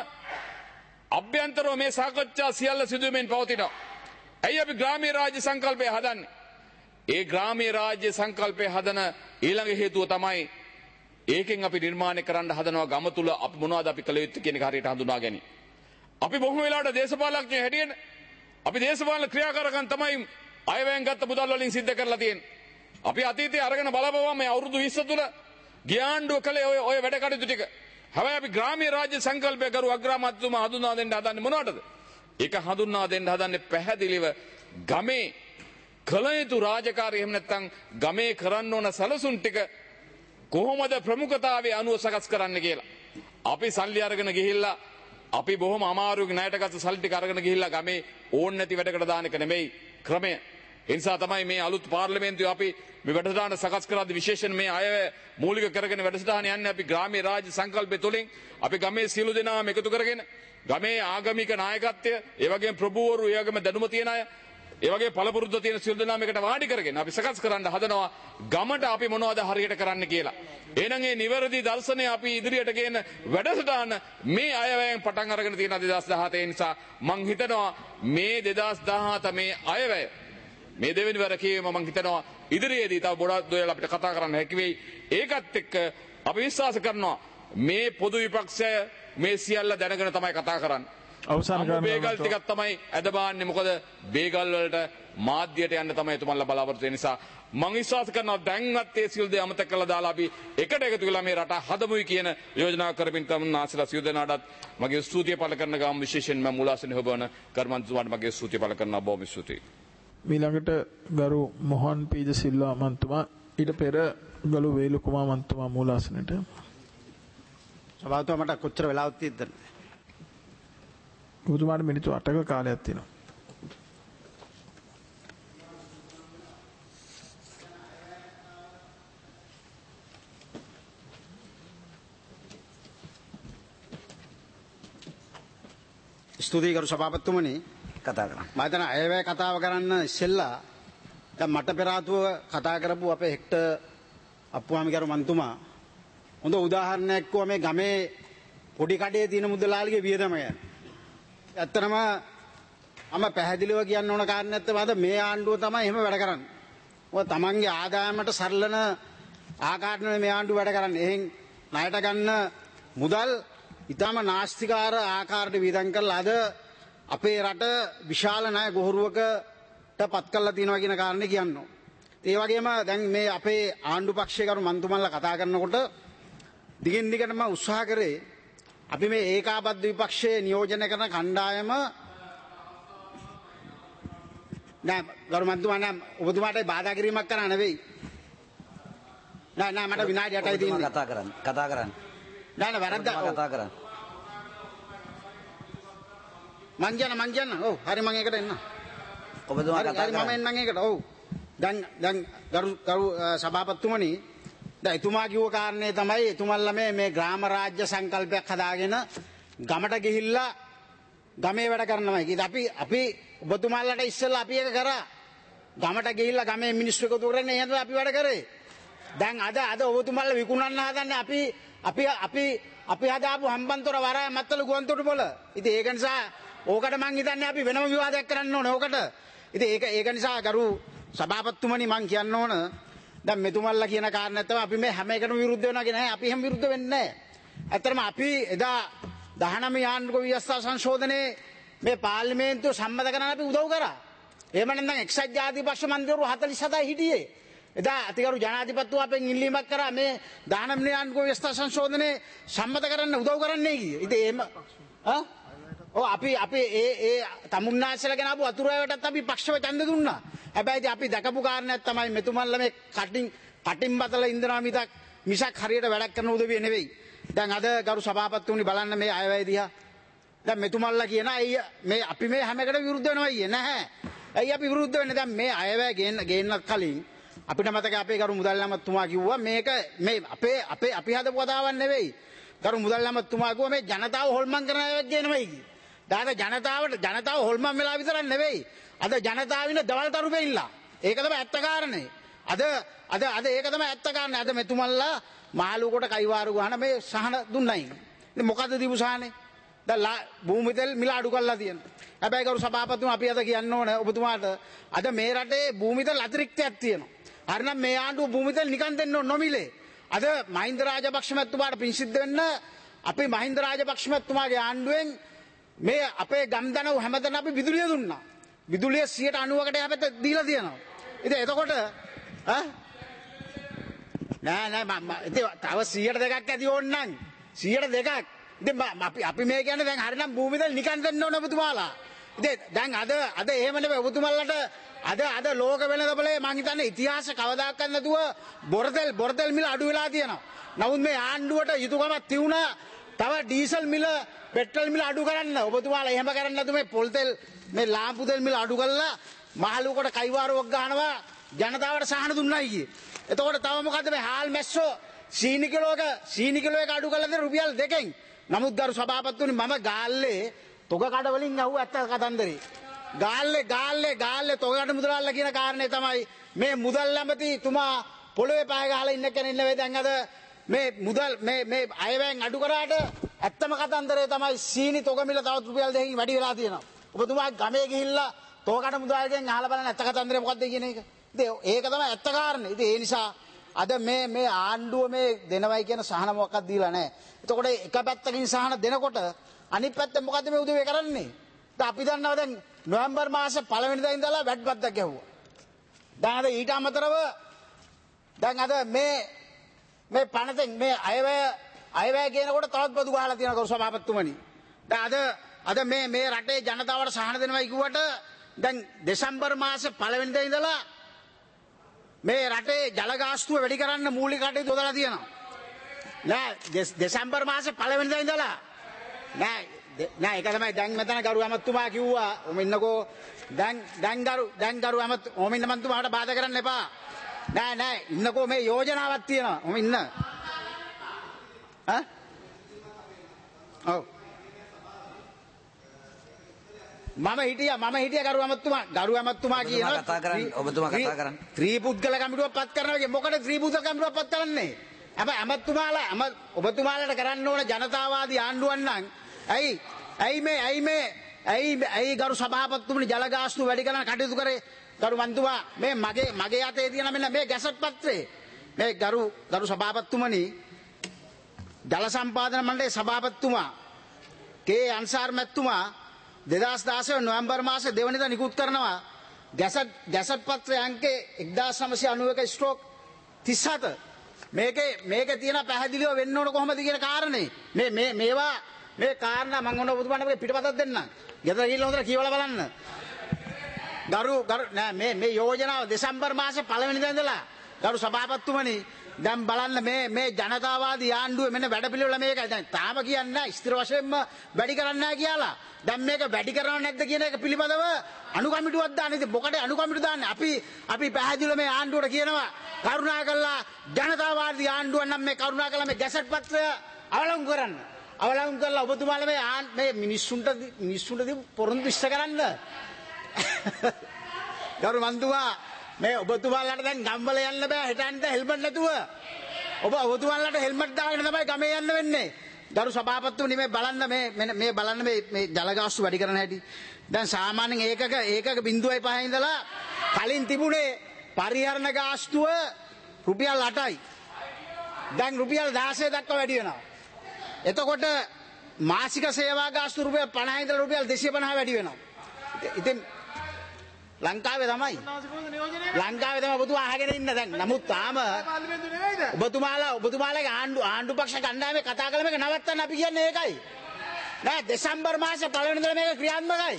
අභ්‍යන්තරව මේ සාකච්ඡා සියල්ල සිදුවෙමින් පවතිනවා. ඇයි අපි ග්‍රාමීය රාජ්‍ය සංකල්පය හදන්නේ? ඒ ග්‍රාමීය රාජ්‍ය සංකල්පය හදන ඊළඟ හේතුව තමයි ඒකෙන් අපි නිර්මාණය කරන්න හදනවා ගම තුල අපි මොනවද අපි කළ යුත්තේ කියන එක හරියට හඳුනා ගැනීම. අපි බොහොම වෙලාවට දේශපාලඥයෝ හැටියට අපි දේශපාලන ක්‍රියාකාරකම් තමයි අයවැයෙන් ගත්ත මුදල් වලින් සිද්ධ කරලා තියෙන්නේ. අපි අතීතයේ අරගෙන බලපුවම මේ අවුරුදු විස්ස තුල ගියාණ්ඩුව කළේ ඔය ඔය වැඩ කටයුතු ටික. හැබැයි අපි ග්‍රාමීය රාජ්‍ය සංකල්පය කරු අග්‍රාමාත්‍යතුමා හඳුනා දෙන්න හදන්නේ මොනවටද? ඒක හඳුන්වා දෙන්න හදන්නේ පැහැදිලිව ගමේ කළ යුතු රාජකාරී එහෙම නැත්නම් ගමේ කරන්න ඕන සැලසුම් ටික කොහොමද ප්‍රමුඛතාවයේ අනුව සකස් කරන්න කියලා. අපි සල්ලි අරගෙන ගිහිල්ලා අපි බොහොම අමාරුවෙන් ණයට ගත්ත සල්ලි ටික අරගෙන ගිහිල්ලා ගමේ ඕන් නැති වැඩකට දාන එක නෙමෙයි ක්‍රමය. ඒ නිසා තමයි මේ අලුත් පාර්ලිමේන්තුවේ අපි මේ වැඩසටහන සකස් කරද්දී විශේෂයෙන් මේ අය මූලික කරගෙන වැඩසටහන යන්නේ අපි ග්‍රාමීය රාජ්‍ය සංකල්පය තුළින් අපි ගමේ සියලු දෙනාම එකතු කරගෙන ගමේ ආගමික නායකත්වය ඒ වගේම ප්‍රභූවරු ඒ වගේම දැනුම තියෙන අය ඒ වගේ පළපුරුද්ද තියෙන සියලු දෙනාම එකට වාඩි කරගෙන අපි සකස් කරන්න හදනවා ගමට අපි මොනවද හරියට කරන්න කියලා. එහෙනම් මේ නිවැරදි දර්ශනය අපි ඉදිරියට ගෙන වැඩසටහන මේ අයවැයෙන් පටන් අරගෙන තියෙන දෙදහස් දහහතේ නිසා මං හිතනවා මේ දෙදහස් දහහත මේ අයවැය මේ දෙවෙනි වර කීම මම හිතනවා ඉදිරියේදී තව ගොඩක් දේවල් අපිට කතා කරන්න හැකි වෙයි. ඒකත් එක්ක අපි විශ්වාස කරනවා මේ පොදු විපක්ෂය මේ සියල්ල දැනගෙන තමයි කතා කරන්නේ. අවසන් කරන බේගල් ටිකක් තමයි ඇද බාන්නේ. මොකද බේගල් වලට මාධ්‍යයට යන්න තමයි එතුමන්ලා බලාපොරොත්තු වෙන නිසා මම විශ්වාස කරනවා දැන්වත් ඒ සියලු දේ අමතක කරලා දාලා අපි එකට එකතු වෙලා මේ රට හදමුයි කියන යෝජනාව කරමින් තමයි ආසලා සියලු දෙනාටත් මගේ ස්තුතිය පළ කරන ගාම විශේෂයෙන්ම මුලාසන හොබන කර්මන්තුමාට මගේ ස්තුතිය පළ කරනවා. බොහොම ස්තුතියි. ඊළඟට ගරු මොහන් පීජ සිල්වා මන්තුමා ඊට පෙර ගලු වේලු කුමා මන්තුමා මූලාසනට. සභාවතුමා මට කොච්චර වෙලාවක් තියෙද්ද? ඔබතුමාට මිනිත්තු අටක කාලයක් තියෙනවා. ස්තුතියි කරු සභාපතිතුමනි. කතා කරන්න. මම හිතන අයවැය කතාව කරන්න ඉස්සෙල්ලා දැන් මට පෙර ආතුව කතා කරපු අපේ හෙක්ටර් අප්පුහාමිකරු මන්තුමා හොඳ උදාහරණයක් කිව්වා මේ ගමේ පොඩි කඩේ තියෙන මුදලාලිගේ වියදම ගැන. ඇත්තටම මම පැහැදිලිව කියන්න ඕන කාරණයක් තමයි මේ ආණ්ඩුව තමයි එහෙම වැඩ කරන්නේ. මොකද තමන්ගේ ආදායමට සරලන ආකාරයෙන් මේ ආණ්ඩුව වැඩ කරන්නේ. එහෙන් ණයට ගන්න මුදල් ඊටම නාස්තිකාර ආකාරයට වියදම් කරලා අද අපේ රට විශාල ණය ගොහරුවකට පත් කරලා තියෙනවා කියන කාරණේ කියනවා. ඒ වගේම දැන් මේ අපේ ආණ්ඩු පක්ෂයේ කරු මන්තුමන්ලා කතා කරනකොට දිගින් දිගටම උත්සාහ කරේ අපි මේ ඒකාබද්ධ විපක්ෂයේ නියෝජනය කරන කණ්ඩායම නෑ ගරු මන්තුමා නෑ ඔබතුමාට බාධා කිරීමක් කරන්න නෙවෙයි. නෑ නෑ මට විනාඩි අටයි තියෙන්නේ. කතා කරන්න. කතා කරන්න. නෑ නෑ වැරද්ද කතා කරන්න. මං කියන මං කියන ඔව් හරි මං ඒකට එන්න. ඔබතුමා කතා කරන්න. මම එන්නම් ඒකට ඔව්. දැන් දැන් ගරු ගරු සභාපතිතුමනි දැන් එතුමා කිව්ව කාරණේ තමයි එතුමන්ලා මේ මේ ග්‍රාම රාජ්‍ය සංකල්පයක් හදාගෙන ගමට ගිහිල්ලා ගමේ වැඩ කරනවා. ඒක අපි අපි ඔබතුමාලට ඉස්සෙල්ලා අපි ඒක කරා. ගමට ගිහිල්ලා ගමේ මිනිස්සු එකතු කරගෙන එහෙනම් අපි වැඩ කරේ. දැන් අද අද ඔබතුමාලා විකුණන්න හදන්නේ අපි අපි අපි අපි හදාපු හම්බන්තොට වරාය මත්තල ගුවන්තොට පොළ. ඉතින් ඒක නිසා ඕකට මං හිතන්නේ අපි වෙනම විවාදයක් කරන්න ඕනේ ඕකට. ඉතින් ඒක ඒක නිසා ගරු සභාපතිතුමනි මං කියන්න ඕන දැන් මෙතුමල්ලා කියන කාරණා තමයි අපි මේ හැම එකටම විරුද්ධ වෙනවා කියන නෑ අපි හැම විරුද්ධ වෙන්නේ නෑ. ඇත්තටම අපි එදා දහනවය ආණ්ඩුක ව්‍යවස්ථා සංශෝධනයේ මේ පාර්ලිමේන්තුව සම්මත කරන්න අපි උදව් කරා. එහෙම නැත්නම් එක්සත් ජාතික පක්ෂ මන්ත්‍රීවරු හතළිස් හතයි හිටියේ. එදා අතිගරු ජනාධිපතිතුමා අපෙන් ඉල්ලීමක් කරා මේ දහනවය ආණ්ඩුක ව්‍යවස්ථා සංශෝධනයේ සම්මත කරන්න උදව් කරන්නයි කියේ. ඉතින් එහෙම ආ ඔව් අපි අපි ඒ ඒ තමුන්නාසල ගෙනාවු අතුරුවටත් අපි පක්ෂව ඡන්ද දුන්නා. හැබැයි අපි දැකපු කාරණයක් තමයි මෙතුමන්ලා මේ කටින් කටින් බතල ඉඳනවා මිසක් මිසක් හරියට වැඩක් කරන උදවිය නෙවෙයි. දැන් අද ගරු සභාපතිතුමනි බලන්න මේ අයවැය දිහා. දැන් මෙතුමන්ලා කියන අය මේ අපි මේ හැම එකට විරුද්ධ වෙනවා අයියේ නැහැ. ඇයි අපි විරුද්ධ වෙන්නේ? දැන් මේ අයවැය ගේන්න ගේන්නත් කලින් අපිට මතක අපේ ගරු මුදල් ඇමතුමා කිව්වා මේක මේ අපේ අපේ අපි හදපු කතාවක් නෙවෙයි. ගරු මුදල් ඇමතුමා කිව්වා මේ ජනතාව හොල්මන් කරන අයවැය ගේනවයි කිව්වා. දාන ජනතාවට ජනතාව හොල්මන් වෙලා විතරක් නෙවෙයි. අද ජනතාව ඉන්න දවල් තරුපේ ඉල්ලා. ඒක තමයි ඇත්ත කාරණේ. අද අද අද ඒක තමයි ඇත්ත කාරණේ. අද මෙතුමල්ලා මාළුවකට කයිවාරු ගහන මේ සහන දුන්නයි. ඉතින් මොකද්ද දීපු සහනේ? දැන් භූමිතෙල් මිල අඩු කරලා තියෙනවා. හැබැයි ගරු සභාපතිතුමා අපි අද කියන්න ඕන ඔබතුමාට අද මේ රටේ භූමිතෙල් අතිරික්තයක් තියෙනවා. හරිනම් මේ ආණ්ඩුව භූමිතෙල් නිකන් දෙන්න නොමිලේ. අද මහින්ද රාජපක්ෂ මැතිතුමාට පින් සිද්ධ වෙන්න අපි මහින්ද රාජපක්ෂ මැතිතුමාගේ ආණ්ඩුවෙන් මේ අපේ ගම්දනව් හැමදැන අපි විදුලිය දුන්නා. විදුලිය සියයට අනූවකට හැබැයි දීලා තියෙනවා. ඉතින් එතකොට ඈ නෑ නෑ ඉතින් තව සියයට දෙකක් ඇති ඕනනම් සියයට දෙකක්. ඉතින් අපි අපි මේ කියන්නේ දැන් හරිනම් භූමිතෙල් නිකන් දෙන්න ඕන ඔබතුමාලා. ඉතින් දැන් අද අද එහෙම නෙවෙයි ඔබතුමාලට අද අද ලෝක වෙළඳපොලේ මං හිතන්නේ ඉතිහාස කවදාකවත් නැතුව බොරතෙල් බොරතෙල් මිල අඩු වෙලා තියෙනවා. නමුත් මේ ආණ්ඩුවට යුතුයකමක් තියුණා තව ඩීසල් මිල පෙට්‍රල් මිල අඩු කරන්න. ඔබතුමාලා එහෙම කරන්නේ නැතු මේ පොල් තෙල් මේ ලාම්පු තෙල් මිල අඩු කරලා මහලුවකට කයිවාරුවක් ගහනවා ජනතාවට සහන දුන්නයි කියේ. එතකොට තව මොකද්ද මේ හාල් මැස්සෝ සීනි කිලෝක සීනි කිලෝ එක අඩු කරලා දෙන රුපියල් දෙකෙන්. නමුත් ගරු සභාපතිතුමනි මම ගාල්ලේ තොග කඩ වලින් අහුව ඇත්ත කතන්දරේ. ගාල්ලේ ගාල්ලේ ගාල්ලේ තොග කඩ මුදලාල්ලා කියන කාරණේ තමයි මේ මුදල් ඇමතිතුමා පොළවේ පහ ගහලා ඉන්න කෙනෙක් නෙවෙයි. දැන් අද මේ මුදල් මේ මේ අයවැයෙන් අඩු කරාට ඇත්තම කතන්දරේ තමයි සීනි තොග මිල තවත් රුපියල් දෙකකින් වැඩි වෙලා තියෙනවා. ඔබතුමා ගමේ ගිහිල්ලා තොග කඩ මුදල්ගෙන් අහලා බලන්න ඇත්ත කතන්දරේ මොකක්ද කියන එක. ඉතින් ඒක තමයි ඇත්ත කාරණේ. ඉතින් ඒ නිසා අද මේ මේ ආණ්ඩුව මේ දෙනවයි කියන සහන මොකක්ද දීලා නැහැ. එතකොට එක පැත්තකින් සහන දෙනකොට අනිත් පැත්තෙන් මොකද්ද මේ උදේ කරන්නේ? දැන් අපි දන්නවා දැන් නොවැම්බර් මාසේ පළවෙනිදා ඉඳලා වැට් බද්දක් ගැහුවා. දැන් අද ඊට අමතරව දැන් අද මේ මේ පනතෙන් මේ අයවැය අයවැය කියනකොට තවත් බදු ගහලා තියෙනවා කරු සභාපතිතුමනි. දැන් අද අද මේ මේ රටේ ජනතාවට සහන දෙනවයි කිව්වට දැන් දෙසැම්බර් මාසේ පළවෙනිදා ඉඳලා මේ රටේ ජල ගාස්තුව වැඩි කරන්න මූලික කටයුතු යොදලා තියෙනවා. නෑ දෙසැම්බර් මාසේ පළවෙනිදා ඉඳලා නෑ නෑ ඒක තමයි දැන් මෙතන ගරු ඇමතුමා කිව්වා ඔම ඉන්නකෝ දැන් දැන් ගරු දැන් ගරු ඇමතු ඔම ඉන්න මන්තුමාට බාධා කරන්න එපා. නෑ නෑ ඉන්නකෝ මේ යෝජනාවක් තියෙනවා. ඔම ඉන්න. ඈ? ඔව්. මම හිටියා මම හිටියා ගරු ඇමතුමා ගරු ඇමතුමා කියනවා කතා කරන්න ඔබතුමා කතා කරන්න. ත්‍රිපුද්ගල කමිටුවක් පත් කරනවා කිය මොකද ත්‍රිපුද්ගල කමිටුවක් පත් කරන්නේ? හැබැයි ඇමතුමාලා ඔබතුමාලට කරන්න ඕන ජනතාවාදී ආණ්ඩුවක් නම් ඇයි ඇයි මේ ඇයි මේ ඇයි ඇයි ගරු සභාපතිතුමනි ජල ගාස්තු වැඩි කරන කටයුතු කරේ ගරු මන්තුමා මේ මගේ මගේ අතේ තියෙන මෙන්න මේ ගැසට් පත්‍රේ මේ ගරු ගරු සභාපතිතුමනි ජල සම්පාදන මණ්ඩලයේ සභාපතිතුමා කේ අන්සාර් මැතිතුමා දෙදහස් දාසය නොවැම්බර් මාසේ දෙවනිදා නිකුත් කරනවා ගැසට් ගැසට් පත්‍රය අංකේ එක්දාස් නවසිය අනූ එක ස්ට්‍රෝක් තිස් හත මේකේ මේකේ තියෙන පැහැදිලිව වෙන්න ඕන කොහොමද කියන කාරණේ මේ මේ මේවා මේ කාරණා මම ඔන්න ඔබතුමාට මේ පිටපතක් දෙන්නම්. ගෙදර ගිහිල්ලා හොඳට කියවලා බලන්න. ගරු ගරු නෑ මේ මේ යෝජනාව දෙසැම්බර් මාසේ පළවෙනිදා ඉඳලා ගරු සභාපතිතුමනි දැන් බලන්න මේ මේ ජනතාවාදී ආණ්ඩුවේ මෙන්න වැඩපිළිවෙල මේකයි. දැන් තාම කියන්නේ නැහැ ස්ථිර වශයෙන්ම වැඩි කරන්නේ නැහැ කියලා. දැන් මේක වැඩි කරනව නැද්ද කියන එක පිළිබඳව අනු කමිටුවක් දාන්න. ඉතින් මොකටද අනු කමිටුව දාන්නේ? අපි අපි පැහැදිලිව මේ ආණ්ඩුවට කියනවා කරුණාකරලා ජනතාවාදී ආණ්ඩුව නම් මේ කරුණාකරලා මේ ගැසට් පත්‍රය අවලංගු කරන්න. අවලංගු කරලා ඔබතුමාලා මේ මේ මිනිස්සුන්ට මිනිස්සුන්ට දී පොරොන්දු ඉෂ්ට කරන්න. ගරු මන්තුමා මේ ඔබතුමාලාට දැන් ගම්වල යන්න බෑ හිටන්ට හෙල්මට් නැතුව. ඔබ ඔබතුමාලාට හෙල්මට් දාගෙන තමයි ගමේ යන්න වෙන්නේ. ගරු සභාපතිතුමනි මේ බලන්න මේ මේ බලන්න මේ මේ ජල ගාස්තු වැඩි කරන හැටි. දැන් සාමාන්‍යයෙන් ඒකක ඒකක බිංදුවයි පහේ ඉඳලා කලින් තිබුණේ පරිහරණ ගාස්තුව රුපියල් අටයි. දැන් රුපියල් දහසය දක්වා වැඩි වෙනවා. එතකොට මාසික සේවා ගාස්තු රුපියල් පනහයි ඉඳලා රුපියල් දෙසිය පනහ වැඩි වෙනවා. ඉතින් ලංකාවේ තමයි ලංකාවේ තමයි ඔබතුමා අහගෙන ඉන්න දැන්. නමුත් තාම ඔබතුමාලා ඔබතුමාලගේ ආණ්ඩු ආණ්ඩු පක්ෂ කණ්ඩායමේ කතා කළ මේක නවත්තන්න අපි කියන්නේ ඒකයි. නෑ දෙසැම්බර් මාසේ පළවෙනි ඉඳලා මේක ක්‍රියාත්මකයි.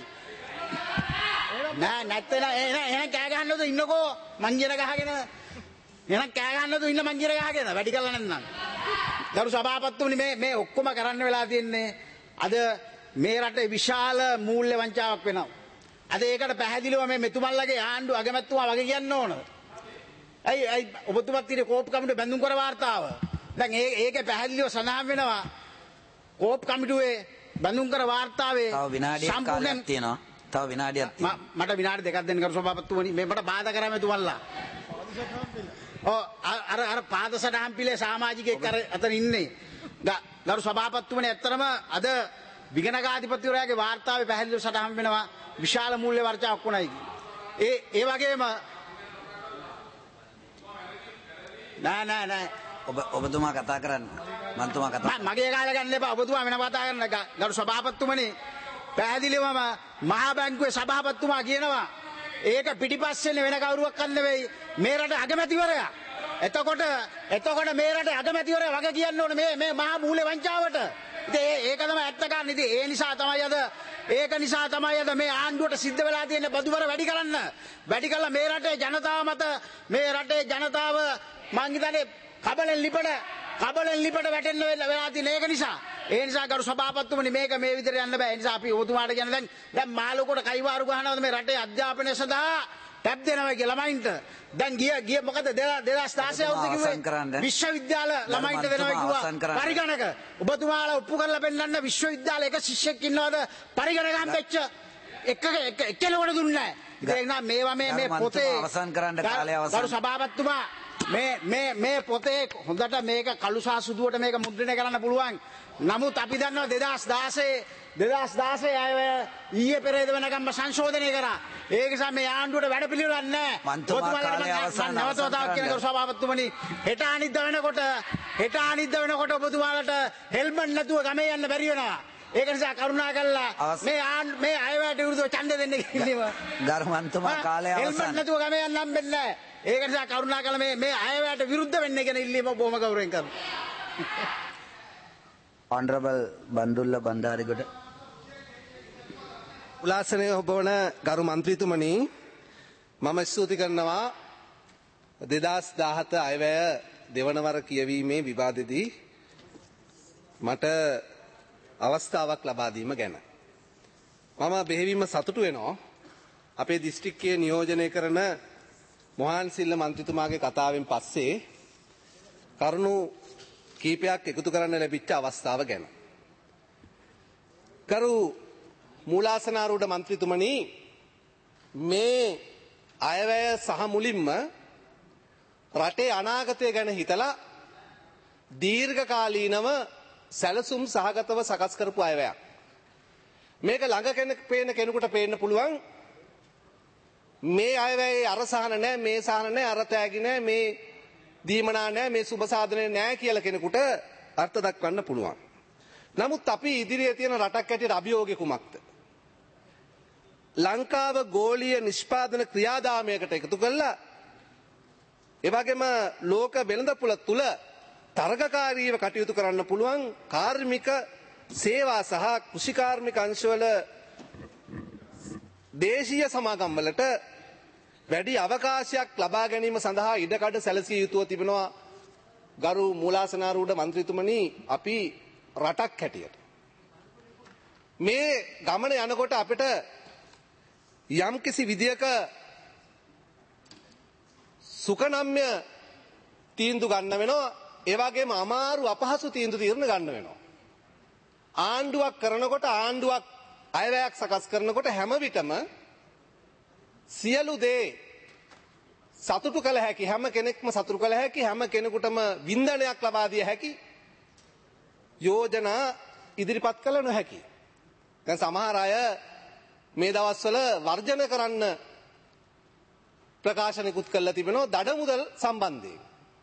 නෑ නැත්නම් එහෙනම් එහෙනම් කෑ ගහන්නවද ඉන්නකෝ මංජිර ගහගෙන. එහෙනම් කෑ ගහන්නවද ඉන්න මංජිර ගහගෙන වැඩි කරලා නැත්නම්. ගරු සභාපතිතුමනි මේ මේ ඔක්කොම කරන්න වෙලා තියෙන්නේ අද මේ රටේ විශාල මූල්‍ය වංචාවක් වෙනවා. අද ඒකට පැහැදිලිව මේ මෙතුමල්ලගේ ආණ්ඩු අගමැතිතුමා වගේ කියන්න ඕන. ඇයි ඇයි ඔබතුමත් ඉතින් කෝප් කමිටුවේ බැඳුම් කර වාර්තාව. දැන් ඒ ඒකේ පැහැදිලිව සඳහන් වෙනවා කෝප් කමිටුවේ බැඳුම් කර වාර්තාවේ තව විනාඩියක් කාලයක් තියෙනවා. තව විනාඩියක් තියෙනවා. මට විනාඩි දෙකක් දෙන්න කරු සභාපතිතුමනි මේ මට බාධා කරා මෙතුමල්ලා. ඔව් අර අර පාද සටහන් පිළේ සමාජිකයෙක් අර අතන ඉන්නේ. ගරු සභාපතිතුමනි ඇත්තටම අද විගණකාධිපතිවරයාගේ වාර්තාවේ පැහැදිලිව සටහන් වෙනවා විශාල මූල්‍ය වර්ධනයක් වුණයි. ඒ ඒ වගේම නෑ නෑ නෑ ඔබ ඔබතුමා කතා කරන්න. මන්තුමා කතා මගේ කාලේ ගන්න එපා. ඔබතුමා වෙන කතා කරන්න. ගරු සභාපතිතුමනි පැහැදිලිවම මහා බැංකුවේ සභාපතිතුමා කියනවා ඒක පිටිපස්සෙන් වෙන කවුරුවක් කන්න නෙවෙයි මේ රට අගමැතිවරයා. එතකොට එතකොට මේ රට අගමැතිවරයා වගේ කියන්න ඕනේ මේ මේ මහා මූල්‍ය වංචාවට. ඉතින් ඒක තමයි ඇත්ත ගන්න. ඉතින් ඒ නිසා තමයි අද ඒක නිසා තමයි අද මේ ආණ්ඩුවට සිද්ධ වෙලා තියෙන්නේ බදුවර වැඩි කරන්න. වැඩි කළා මේ රටේ ජනතාව මත මේ රටේ ජනතාව මං හිතන්නේ කබලෙන් ලිපට කබලෙන් ලිපට වැටෙන්න වෙලා තියෙන ඒක නිසා. ඒ නිසා ගරු සභාපතිතුමනි මේක මේ විදිහට යන්න බෑ. ඒ නිසා අපි ඔබතුමාට කියන දැන් දැන් මාළුකොට කයිවාරු ගහනවාද මේ රටේ අධ්‍යාපනය සඳහා ටැබ් දෙනවා කියලා ළමයින්ට. දැන් ගිය ගිය මොකද දෙදාස් දාසය අවුරුදු කිව්වේ විශ්වවිද්‍යාල ළමයින්ට දෙනවා කිව්වා පරිගණක. ඔබතුමාලා ඔප්පු කරලා පෙන්නන්න විශ්වවිද්‍යාල එක ශිෂ්‍යෙක් ඉන්නවද පරිගණක හම්බෙච්ච එක එක එක්කෙනෙකුට දුන්නේ නැහැ. ඒක නම් මේවා මේ මේ පොතේ අවසන් කරන්න කාලය අවසන්. ගරු සභාපතිතුමා මේ මේ මේ පොතේ හොඳට මේක කළු සහ සුදුවට මේක මුද්‍රණය කරන්න පුළුවන්. නමුත් අපි දන්නවා දෙදාස් දාසය දෙදාස් දාසය අය ඊයේ පෙරේද වෙනකම්ම සංශෝධනය කරා. ඒක නිසා මේ ආණ්ඩුවට වැඩ පිළිවෙලක් නැහැ. නවතවතාවක් කියන කරු සභාපතිතුමනි හෙට අනිද්දා වෙනකොට හෙට අනිද්දා වෙනකොට ඔබතුමාලට හෙල්මට් නැතුව ගමේ යන්න බැරි වෙනවා. ඒක නිසා කරුණා කළා මේ මේ අයවැයට විරුද්ධව ඡන්දෙ දෙන්න කිව්වා. ගරුමන්තුමා කාලය අවසන්. හෙල්මට් නැතුව ගමේ යන්න හම්බෙන්නේ නැහැ. ඒක නිසා කරුණා කළා මේ මේ අයවැයට විරුද්ධ වෙන්න කියන ඉල්ලීම බොහොම ගෞරවයෙන් කරනවා. Honorable Bandulla Bandarigota. උලාසනය ඔබවන ගරු මන්ත්‍රීතුමනි මම ස්තුති කරනවා දෙදාස් දාහත අයවැය දෙවනවර කියවීමේ විවාදෙදී මට අවස්ථාවක් ලබා දීම ගැන. මම බෙහෙවින්ම සතුටු වෙනවා අපේ දිස්ත්‍රික්කයේ නියෝජනය කරන මොහාන් සිල්ල මන්ත්‍රීතුමාගේ කතාවෙන් පස්සේ කරුණු කීපයක් එකතු කරන්න ලැබිච්ච අවස්ථාව ගැන. කරු මූලාසනාරූඪ මන්ත්‍රීතුමනි මේ අයවැය සහ මුලින්ම රටේ අනාගතය ගැන හිතලා දීර්ඝකාලීනව සැලසුම් සහගතව සකස් කරපු අයවැයක්. මේක ළඟ කෙනෙක් පේන කෙනෙකුට පේන්න පුළුවන් මේ අයවැයේ අර සහන නැහැ මේ සහන නැහැ අර තෑගි නැහැ මේ දීමනා නැහැ මේ සුබ සාධනය නැහැ කියලා කෙනෙකුට අර්ථ දක්වන්න පුළුවන්. නමුත් අපි ඉදිරියේ තියෙන රටක් ඇටියට අභියෝගය කුමක්ද? ලංකාව ගෝලීය නිෂ්පාදන ක්‍රියාදාමයකට එකතු කළා ඒ වගේම ලෝක වෙළඳපොළ තුල තරගකාරීව කටයුතු කරන්න පුළුවන් කාර්මික සේවා සහ කෘෂිකාර්මික අංශවල දේශීය සමාගම් වලට වැඩි අවකාශයක් ලබා ගැනීම සඳහා ඉඩකඩ සැලසිය යුතුව තිබෙනවා. ගරු මූලාසනාරූඪ මන්ත්‍රීතුමනි අපි රටක් හැටියට මේ ගමන යනකොට අපිට යම්කිසි විදියක සුකනම්‍ය තීන්දුව ගන්න වෙනවා. ඒ වගේම අමාරු අපහසු තීන්දුව తీරන ගන්න වෙනවා. ආණ්ඩුවක් කරනකොට ආණ්ඩුවක් අයවැයක් සකස් කරනකොට හැම විටම සියලු දේ සතුටු කළ හැකි හැම කෙනෙක්ම සතුටු කළ හැකි හැම කෙනෙකුටම වින්දනයක් ලබා දිය හැකි යෝජනා ඉදිරිපත් කළ නොහැකි. දැන් සමහර අය මේ දවස්වල වර්ජන කරන්න ප්‍රකාශනිකුත් කළා තිබෙනවා දඩ මුදල් සම්බන්ධයෙන්.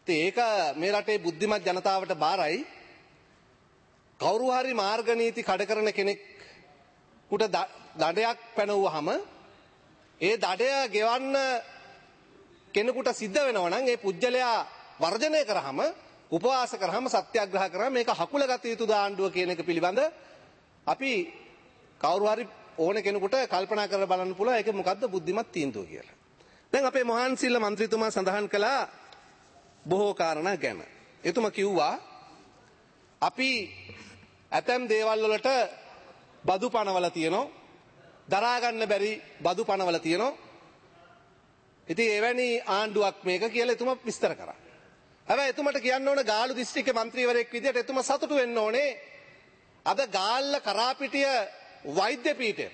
ඒක මේ රටේ බුද්ධිමත් ජනතාවට බාරයි. කවුරු හරි මාර්ග නීති කඩ කරන කෙනෙක් කුට දඩයක් පැනවුවාම ඒ දඩය ගෙවන්න කෙනෙකුට සිද්ධ වෙනවා නම් ඒ පුජ්‍යලයා වර්ජනය කරාම උපවාස කරාම සත්‍යාග්‍රහ කරාම මේක හකුල ගත යුතු ආණ්ඩුව කියන එක පිළිබඳ අපි කවුරු හරි ඕන කෙනෙකුට කල්පනා කරලා බලන්න පුළුවන් ඒක මොකද්ද බුද්ධිමත් තීන්දුව කියලා. දැන් අපේ මොහන්සිල්ල മന്ത്രിතුමා සඳහන් කළා බොහෝ කාරණා ගැන. එතුමා කිව්වා අපි ඇතැම් දේවල් වලට බදු පනවල තියෙනවා. දරා ගන්න බැරි බදු පනවල තියෙනවා. ඉතින් එවැනි ආණ්ඩුවක් මේක කියලා එතුමා විස්තර කරා. හැබැයි එතුමාට කියන්න ඕන ගාලු දිස්ත්‍රික්කේ മന്ത്രിවරයෙක් විදියට එතුමා සතුටු වෙන්න ඕනේ. අද ගාල්ල කරාපිටිය වෛද්‍ය පීඨය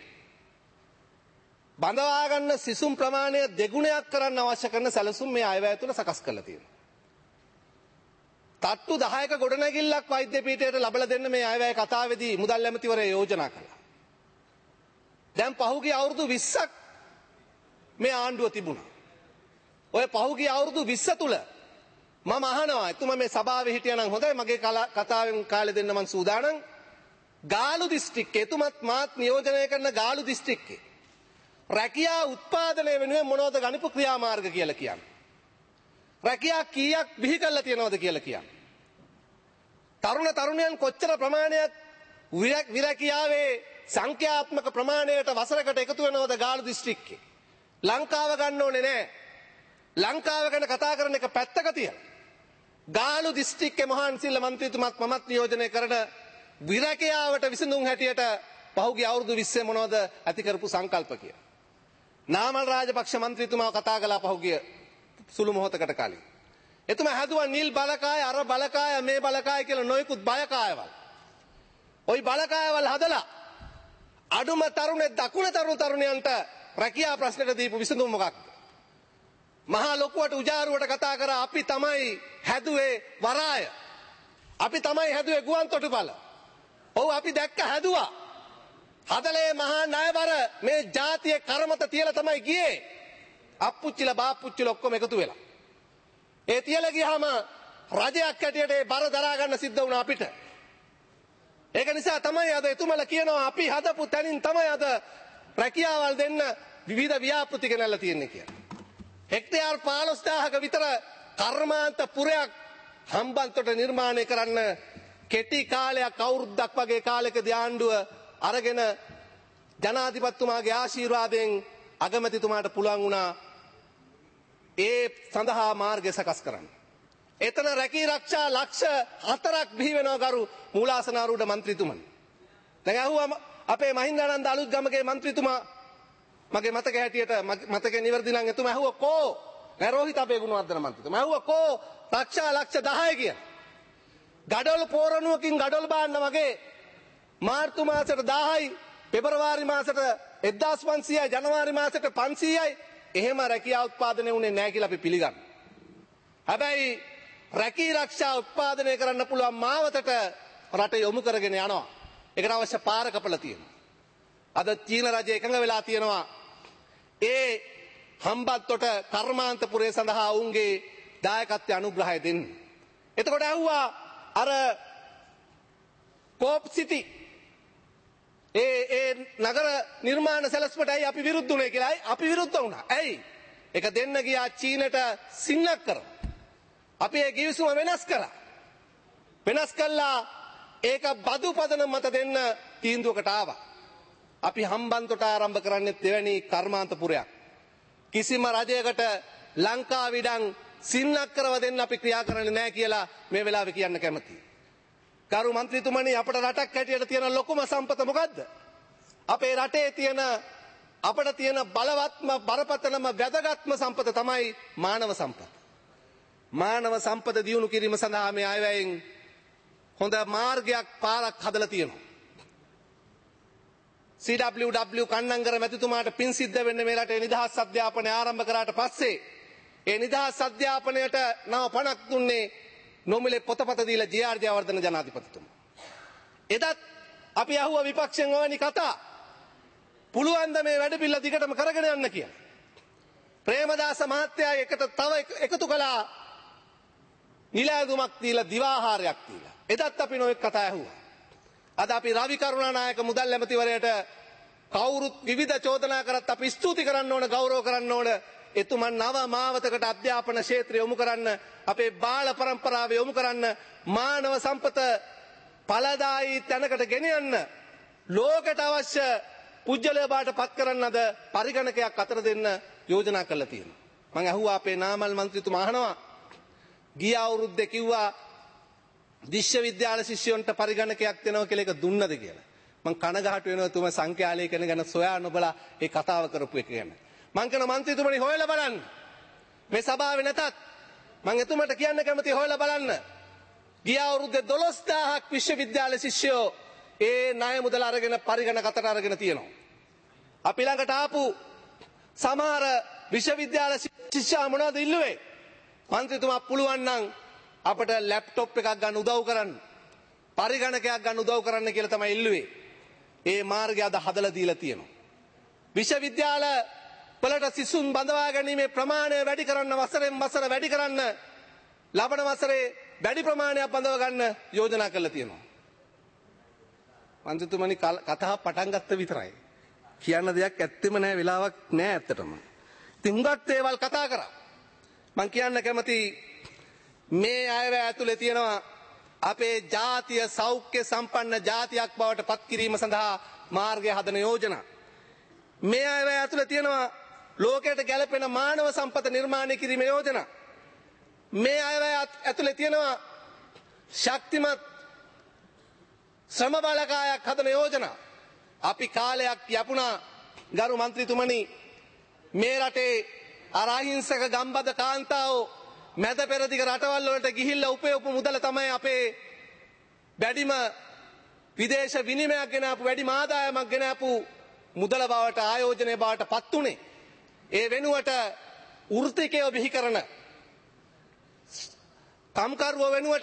බඳවා ගන්න සිසුම් ප්‍රමාණය දෙගුණයක් කරන්න අවශ්‍ය කරන සැලසුම් මේ අයවැය තුළ සකස් කරලා තියෙනවා. තට්ටු දහයක ගොඩනැගිල්ලක් වෛද්‍ය පීඨයට ලබලා දෙන්න මේ අයවැය කතාවේදී මුදල් ඇමතිවරයා යෝජනා කළා. දැන් පහුගිය අවුරුදු විස්සක් මේ ආණ්ඩුව තිබුණා. ඔය පහුගිය අවුරුදු විස්ස තුල මම අහනවා එතුමා මේ සභාවේ හිටියනම් හොඳයි මගේ කතාවෙන් කාලේ දෙන්න මං සූදානම්. ගාලු දිස්ත්‍රික්කේ එතුමත් මාත් නියෝජනය කරන ගාලු දිස්ත්‍රික්කේ රැකියා උත්පාදනය වෙනුවෙන් මොනවද ගනිපු ක්‍රියාමාර්ග කියලා කියන්නේ. රැකියා කීයක් බිහි කරලා තියෙනවද කියලා කියන්නේ. තරුණ තරුණියන් කොච්චර ප්‍රමාණයක් විරැකියාවේ සංඛ්‍යාත්මක ප්‍රමාණයට වසරකට එකතු වෙනවද ගාලු දිස්ත්‍රික්කේ. ලංකාව ගන්න ඕනේ නෑ. ලංකාව ගැන කතා කරන එක පැත්තක තියලා. ගාලු දිස්ත්‍රික්කේ මොහන්සිල්ල മന്ത്രിතුමත් මමත් නියෝජනය කරන විරැකියාවට විසඳුම් හැටියට පහුගිය අවුරුදු විස්සේ මොනවද ඇති කරපු සංකල්ප කියලා. නාමල් රාජපක්ෂ മന്ത്രിතුමාව කතා කළා පහුගිය සුළු මොහොතකට කලින්. එතුමා හැදුවා නිල් බලකාය අර බලකාය මේ බලකාය කියලා නොයෙකුත් බයකායවල්. ওই බලකායවල් හදලා අඩුම තරුණේ දකුණ තරුණ තරුණියන්ට රැකියා ප්‍රශ්නෙට දීපු විසඳුම මොකක්ද? මහා ලොකුවට උජාරුවට කතා කරා අපි තමයි හැදුවේ වරාය. අපි තමයි හැදුවේ ගුවන් තොටුපළ. ඔව් අපි දැක්ක හැදුවා. හදලේ මහා ණයවර මේ ජාතියේ කර්මත තියලා තමයි ගියේ. අප්පුච්චිලා බාප්පුච්චිලා ඔක්කොම එකතු වෙලා. ඒ තියලා ගියාම රජයක් හැටියට ඒ බර දරා ගන්න සිද්ධ වුණා අපිට. ඒක නිසා තමයි අද එතුමලා කියනවා අපි හදපු තැනින් තමයි අද රැකියාවල් දෙන්න විවිධ ව්‍යාපෘති ගෙනල්ලා තියෙන්නේ කියලා. හෙක්ටයාර් පහළොස් දාහක විතර කර්මාන්ත පුරයක් හම්බන්තොට නිර්මාණය කරන්න කෙටි කාලයක් අවුරුද්දක් වගේ කාලයකදී ආණ්ඩුව අරගෙන ජනාධිපතිතුමාගේ ආශිර්වාදයෙන් අගමැතිතුමාට පුළුවන් වුණා ඒ සඳහා මාර්ගය සකස් කරන්න. එතන රැකී රක්ෂා ලක්ෂ හතරක් බිහි වෙනවා ගරු මූලාසනාරූඪ මන්ත්‍රීතුමනි. දැන් අහුවා අපේ මහින්දානන්ද අලුත්ගමගේ මන්ත්‍රීතුමා මගේ මතක හැටියට මතකේ නිවැරදි නම් එතුමා අහුවා කෝ නෑ රෝහිත අපේ ගුණවර්ධන මන්ත්‍රීතුමා අහුවා කෝ රක්ෂා ලක්ෂ දහය කියලා. ගඩොල් පෝරණුවකින් ගඩොල් බාන්න වගේ මාර්තු මාසෙට දහයයි පෙබරවාරි මාසෙට එක්දාස් පන්සීයයි ජනවාරි මාසෙට පන්සීයයි එහෙම රැකියා උත්පාදනය වුණේ නැහැ කියලා අපි පිළිගන්නවා. හැබැයි රැකී රක්ෂා උත්පාදනය කරන්න පුළුවන් මාවතට රට යොමු කරගෙන යනවා. ඒකට අවශ්‍ය පාර කපලා තියෙනවා. අද චීන රජය එකඟ වෙලා තියෙනවා ඒ හම්බන්තොට කර්මාන්තපුරය සඳහා ඔවුන්ගේ දායකත්වය අනුග්‍රහය දෙන්න. එතකොට ඇහුවා අර කෝප් සිටි ඒ ඒ නගර නිර්මාණ සැලැස්මට ඇයි අපි විරුද්ධ වුණේ කියලා අපි විරුද්ධ වුණා. ඇයි? ඒක දෙන්න ගියා චීනට සින්නක් කරා. අපි ඒ කිවිසුම වෙනස් කළා. වෙනස් කළා ඒක බදු පදනම මත දෙන්න තීන්දුවකට ආවා. අපි හම්බන්තොට ආරම්භ කරන්නේ දෙවැනි කර්මාන්තපුරයක්. කිසිම රජයකට ලංකාව ඉඩම් සින්නක් කරව දෙන්න අපි ක්‍රියා කරන්නේ නැහැ කියලා මේ වෙලාවේ කියන්න කැමතියි. ගරු මන්ත්‍රීතුමනි අපේ රටක් හැටියට තියෙන ලොකුම සම්පත මොකද්ද? අපේ රටේ තියෙන අපිට තියෙන බලවත්ම බරපතලම වැදගත්ම සම්පත තමයි මානව සම්පත. මානව සම්පත දියුණු කිරීම සඳහා මේ අයවැයෙන් හොඳ මාර්ගයක් පාරක් හදලා තියෙනවා. සී ඩබ්ලිව් ඩබ්ලිව් කන්නංගර මැතිතුමාට පින් සිද්ධ වෙන්න මේ රටේ නිදහස් අධ්‍යාපනය ආරම්භ කරාට පස්සේ ඒ නිදහස් අධ්‍යාපනයට නව පණක් දුන්නේ නොමිලේ පොතපත දීලා ජේ ආර් ජයවර්ධන ජනාධිපතිතුමා. එදත් අපි අහුව විපක්ෂයෙන් ඔවැනි කතා පුළුවන් ද මේ වැඩ පිළිල දිගටම කරගෙන යන්න කියලා. ප්‍රේමදාස මහත්තයා එකට තව එකතු කළා නිලැඳුමක් දීලා දිවාහාරයක් දීලා. එදත් අපි නොඑක් කතා ඇහුවා. අද අපි රවි කරුණානායක මුදල් ඇමතිවරයාට කවුරුත් විවිධ චෝදනා කරත් අපි ස්තුති කරන්න ඕන, ගෞරව කරන්න ඕන. එතුමන් නව මාවතකට අධ්‍යාපන ක්ෂේත්‍රය යොමු කරන්න, අපේ බාල පරම්පරාව යොමු කරන්න, මානව සම්පත ඵලදායී තැනකට ගෙන යන්න, ලෝකයට අවශ්‍ය පුජ්‍යලය බාට පත් කරන්න අද පරිගණකයක් අතර දෙන්න යෝජනා කරලා තියෙනවා. මම අහුවා අපේ නාමල් මන්ත්‍රීතුමා අහනවා ගිය අවුරුද්දේ කිව්වා විශ්වවිද්‍යාල ශිෂ්‍යයන්ට පරිගණකයක් දෙනවා කියලා ඒක දුන්නද කියලා. මං කනගාටු වෙනවා තුම සංඛ්‍යාලේඛන ගැන සොයා නොබලා ඒ කතාව කරපු එක ගැන. මං කරන මන්ත්‍රීතුමනි හොයලා බලන්න. මේ සභාවේ නැතත් මං එතුමට කියන්න කැමති හොයලා බලන්න. ගිය අවුරුද්දේ දොළොස් දාහක් විශ්වවිද්‍යාල ශිෂ්‍යයෝ ඒ ණය මුදල අරගෙන පරිගණකකට අරගෙන තියෙනවා. අපි ළඟට ආපු සමහර විශ්වවිද්‍යාල ශිෂ්‍යයා මොනවද ඉල්ලුවේ? මන්ත්‍රීතුමා පුළුවන් නම් අපට ලැප්ටොප් එකක් ගන්න උදව් කරන්න, පරිගණකයක් ගන්න උදව් කරන්න කියලා තමයි ඉල්ලුවේ. ඒ මාර්ගය අද හදලා දීලා තියෙනවා. විශ්වවිද්‍යාල වලට සිසුන් බඳවා ගැනීමේ ප්‍රමාණය වැඩි කරන්න, වසරෙන් වසර වැඩි කරන්න, ලබන වසරේ වැඩි ප්‍රමාණයක් බඳව ගන්න යෝජනා කරලා තියෙනවා. මන්ත්‍රීතුමනි කතාව පටන් ගත්ත විතරයි. කියන්න දෙයක් ඇත්තෙම නැහැ, වෙලාවක් නැහැ ඇත්තටම. ඉතින් හුඟක් දේවල් කතා කරා. මං කියන්න කැමති මේ අයවැය ඇතුලේ තියෙනවා අපේ ජාතිය සෞඛ්‍ය සම්පන්න ජාතියක් බවට පත් කිරීම සඳහා මාර්ගය හදන යෝජනා. මේ අයවැය ඇතුලේ තියෙනවා ලෝකයට ගැලපෙන මානව සම්පත නිර්මාණය කිරීම යෝජනා. මේ අයවැය ඇතුලේ තියෙනවා ශක්තිමත් ශ්‍රම බලකායක් හදන යෝජනා. අපි කාලයක් යපුණා ගරු මන්ත්‍රීතුමනි මේ රටේ අරහිංසක ගම්බද කාන්තාවෝ මැද පෙරදිග රටවල් වලට ගිහිල්ලා උපයපු මුදල තමයි අපේ වැඩිම විදේශ විනිමයක් ගෙන ආපු වැඩිම ආදායමක් ගෙන ආපු මුදල බවට ආයෝජනය බවට පත් උනේ. ඒ වෙනුවට වෘත්තිකයෝ බිහි කරන කම්කරුවෝ වෙනුවට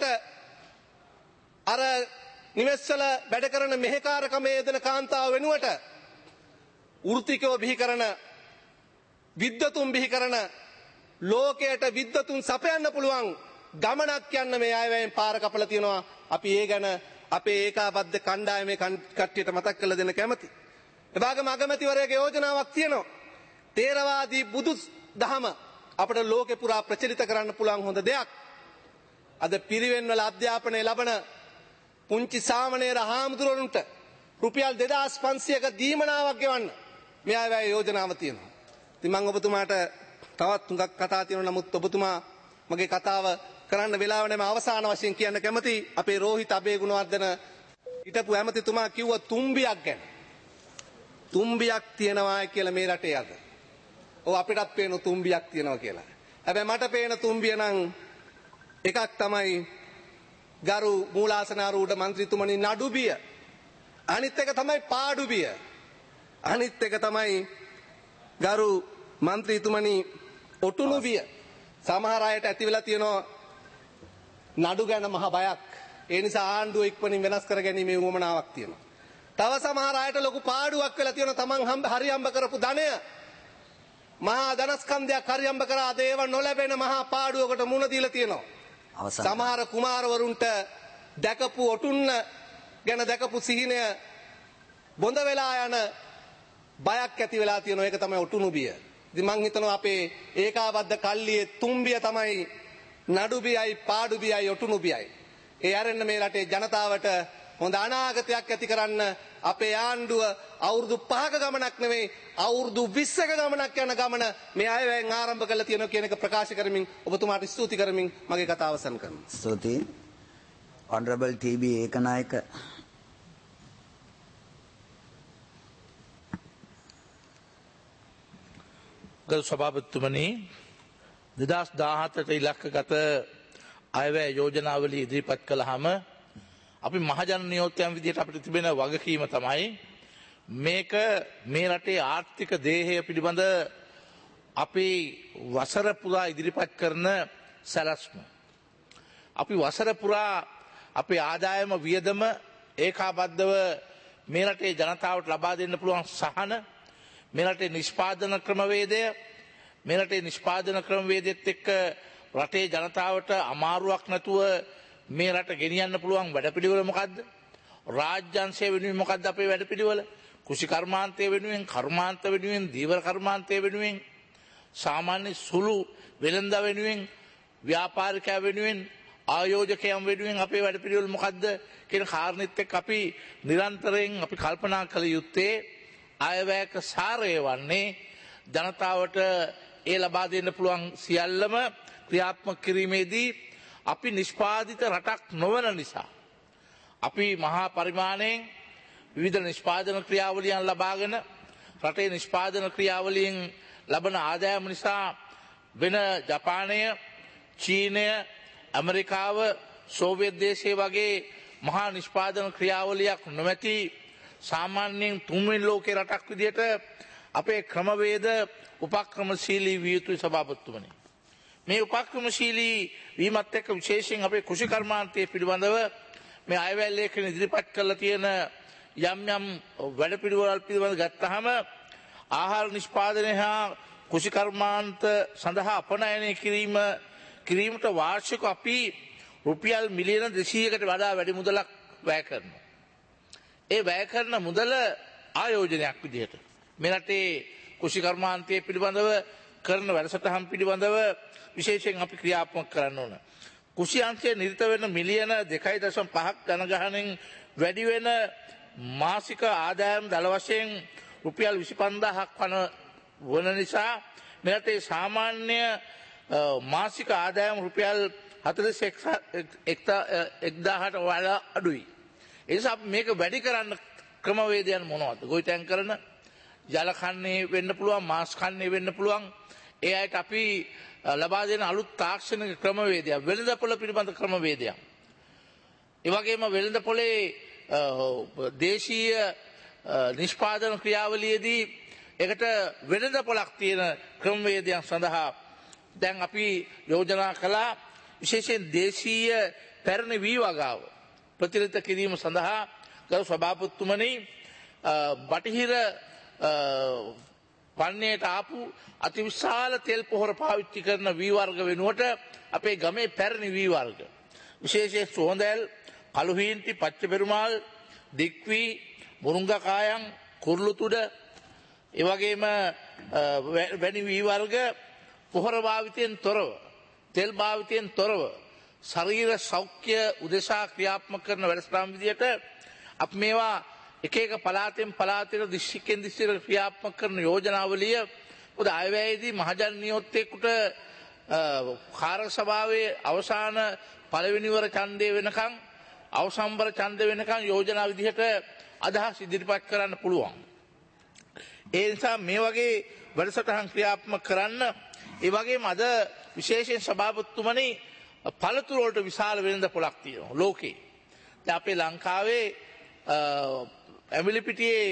අර නිවෙස්වල වැඩ කරන මෙහෙකාරකමේ යෙදෙන කාන්තාව වෙනුවට වෘත්තිකයෝ බිහි කරන, විද්වතුන් බිහි කරන, ලෝකයට විද්වතුන් සපයන්න පුළුවන් ගමනක් යන්න මේ අයවැයෙන් පාර කපලා තියෙනවා. අපි ඒ ගැන අපේ ඒකාබද්ධ කණ්ඩායමේ කට්ටියට මතක් කරලා දෙන්න කැමති. ඒ වගේම අගමැතිවරයාගේ යෝජනාවක් තියෙනවා. තේරවාදී බුදු දහම අපිට ලෝකේ පුරා ප්‍රචලිත කරන්න පුළුවන් හොඳ දෙයක්. අද පිරිවෙන් වල අධ්‍යාපනය ලබන පුංචි සාමණේර හාමුදුරුවන්ට රුපියල් දෙදාස් පන්සියයක දීමනාවක් ගෙවන්න මේ අයවැය යෝජනාව තියෙනවා. ඉතින් මම ඔබතුමාට තවත් තුඟක් කතා තියෙනවා. නමුත් ඔබතුමා මගේ කතාව කරන්න වෙලාව නැහැ. අවසාන වශයෙන් කියන්න කැමති අපේ රෝහිත අබේගුණවර්ධන හිටපු ඇමතිතුමා කිව්ව තුම්බියක් ගැන. තුම්බියක් තියනවා කියලා මේ රටේ අද. ඔව් අපිටත් පේන තුම්බියක් තියනවා කියලා. හැබැයි මට පේන තුම්බිය නම් එකක් තමයි ගරු මූලාසනාරූඪ මන්ත්‍රීතුමනි නඩුබිය. අනිත් එක තමයි පාඩුබිය. අනිත් එක තමයි ගරු මන්ත්‍රීතුමනි ඔටුනුබිය. සමහර අයට ඇති වෙලා තියෙනවා නඩු ගැන මහ බයක්. ඒ නිසා ආණ්ඩුව ඉක්මනින් වෙනස් කර ගැනීමේ උවමනාවක් තියෙනවා. තව සමහර අයට ලොකු පාඩුවක් වෙලා තියෙනවා. තමන් හම්බ හරි හම්බ කරපු ධනය මහා ධනස්කන්ධයක් හරි හම්බ කරා අද ඒව නොලැබෙන මහා පාඩුවකට මුහුණ දීලා තියෙනවා. සමහර කුමාරවරුන්ට දැකපු ඔටුන්න ගැන දැකපු සිහිනය බොඳ වෙලා යන බයක් ඇති වෙලා තියෙනවා. ඒක තමයි ඔටුනුබිය. ඉතින් මං හිතනවා අපේ ඒකාබද්ධ කල්ලියේ තුම්බිය තමයි නඩුබියයි පාඩුබියයි ඔටුනුබියයි. ඒ අරෙන්න මේ රටේ ජනතාවට හොඳ අනාගතයක් ඇති කරන්න අපේ ආණ්ඩුව අවුරුදු පහක ගමනක් නෙවෙයි අවුරුදු විස්සක ගමනක් යන ගමන මේ අයවැයෙන් ආරම්භ කරලා තියෙනවා කියන එක ප්‍රකාශ කරමින් ඔබතුමාට ස්තුති කරමින් මගේ කතාව අවසන් කරනවා. ස්තුතියි. Honorable T B Ekanayake. ගරු සභාපතිතුමනි, දෙදාස් දාහතට ඉලක්කගත අයවැය යෝජනාවලිය ඉදිරිපත් කළාම අපි මහජන නියෝජකයන් විදිහට අපිට තිබෙන වගකීම තමයි මේක මේ රටේ ආර්ථික දේහය පිළිබඳ අපි වසර පුරා ඉදිරිපත් කරන සැලැස්ම. අපි වසර පුරා අපේ ආදායම වියදම ඒකාබද්ධව මේ රටේ ජනතාවට ලබා දෙන්න පුළුවන් සහන, මේ රටේ නිෂ්පාදන ක්‍රමවේදය, මේ රටේ නිෂ්පාදන ක්‍රමවේදයත් එක්ක රටේ ජනතාවට අමාරුවක් නැතුව මේ රට ගෙනියන්න පුළුවන් වැඩපිළිවෙල මොකද්ද? රාජ්‍යංශය වෙනුවෙන් මොකද්ද අපේ වැඩපිළිවෙල? කෘෂි කර්මාන්තය වෙනුවෙන්, කර්මාන්ත වෙනුවෙන්, දීවර කර්මාන්තය වෙනුවෙන්, සාමාන්‍ය සුළු වෙළඳ වෙනුවෙන්, ව්‍යාපාරිකයා වෙනුවෙන්, ආයෝජකයන් වෙනුවෙන් අපේ වැඩපිළිවෙල මොකද්ද කියන කාරණෙත් එක්ක අපි නිරන්තරයෙන් අපි කල්පනා කළ යුත්තේ අයවැයක සාරය වන්නේ ජනතාවට ඒ ලබා දෙන්න පුළුවන් සියල්ලම ක්‍රියාත්මක කිරීමේදී අපි නිෂ්පාදිත රටක් නොවන නිසා අපි මහා පරිමාණයෙන් විවිධ නිෂ්පාදන ක්‍රියාවලියන් ලබාගෙන රටේ නිෂ්පාදන ක්‍රියාවලියෙන් ලබන ආදායම නිසා වෙන ජපානය, චීනය, ඇමරිකාව, සෝවියට් දේශය වගේ මහා නිෂ්පාදන ක්‍රියාවලියක් නොමැති සාමාන්‍යයෙන් තුන්වෙනි ලෝකේ රටක් විදිහට අපේ ක්‍රමවේද උපක්‍රමශීලී විය යුතුයි සභාපතිතුමනි. මේ උපක්‍රමශීලී වීමත් එක්ක විශේෂයෙන් අපේ කෘෂි කර්මාන්තයේ පිළිබඳව මේ අයවැය ලේඛන ඉදිරිපත් කරලා තියෙන යම් යම් වැඩපිළිවෙළ පිළිබඳව ගත්තාම ආහාර නිෂ්පාදනය හා කෘෂි කර්මාන්ත සඳහා අපනයනය කිරීම කිරීමට වාර්ෂික අපි රුපියල් මිලියන දෙසීයකට වඩා වැඩි මුදලක් වැය කරනවා. ඒ වැය කරන මුදල ආයෝජනයක් විදිහට මේ රටේ කෘෂි කර්මාන්තයේ පිළිබඳව කරන වැඩසටහන් පිළිබඳව විශේෂයෙන් අපි ක්‍රියාත්මක කරන්න ඕන. කෘෂි අංශයේ නිරත වෙන මිලියන දෙකයි දශම පහක් ජනගහනයෙන් වැඩි වෙන මාසික ආදායම් දල වශයෙන් රුපියල් විසි පන්දාහක් වන නිසා මේ රටේ සාමාන්‍ය මාසික ආදායම් රුපියල් හතළිස් එක්දාහට වඩා අඩුයි. ඒ නිසා අපි මේක වැඩි කරන්න ක්‍රමවේදයන් මොනවද? ගොවිතැන් කරන ජල කන්නේ වෙන්න පුළුවන්, මාස් කන්නේ වෙන්න පුළුවන්. ඒ අයට අපි ලබා දෙන අලුත් තාක්ෂණික ක්‍රමවේදයක්, වෙළඳපොළ පිළිබඳ ක්‍රමවේදයක්. ඒ වගේම වෙළඳපොළේ දේශීය නිෂ්පාදන ක්‍රියාවලියේදී ඒකට වෙළඳපොළක් තියෙන ක්‍රමවේදයන් සඳහා දැන් අපි යෝජනා කළා විශේෂයෙන් දේශීය පැරණි වී වගාව ප්‍රතිරිත කිරීම සඳහා ගරු සභාපතිතුමනි බටහිර පන්නේට ආපු අතිවිශාල තෙල් පොහොර පාවිච්චි කරන වී වර්ග වෙනුවට අපේ ගමේ පැරණි වී වර්ග විශේෂයෙන් සුවඳැල්, කළුහින්ති, පච්චපෙරුමාල්, දික්වී, මුරුංගකායන්, කුරුළුතුඩ ඒ වගේම වැනි වී වර්ග පොහොර භාවිතයෙන් තොරව, තෙල් භාවිතයෙන් තොරව ශරීර සෞඛ්‍ය උදෙසා ක්‍රියාත්මක කරන වැඩසටහන් විදියට අපි මේවා එක එක පළාතෙන් පළාතට දිස්ත්‍රික්කෙන් දිස්ත්‍රික්කයට ක්‍රියාත්මක කරන යෝජනාවලිය උද අයවැයේදී මහජන නියෝජිතයෙකුට කාර්ය සභාවේ අවසාන පළවෙනි වර ඡන්දය වෙනකන් අවසම්බර ඡන්ද වෙනකන් යෝජනා විදිහට අදහස් ඉදිරිපත් කරන්න පුළුවන්. ඒ නිසා මේ වගේ වැඩසටහන් ක්‍රියාත්මක කරන්න ඒ වගේම අද විශේෂයෙන් සභාපතිතුමනි පළතුරු වලට විශාල වෙළඳ පොළක් තියෙනවා ලෝකේ. දැන් අපේ ලංකාවේ ඇඹිලිපිටියේ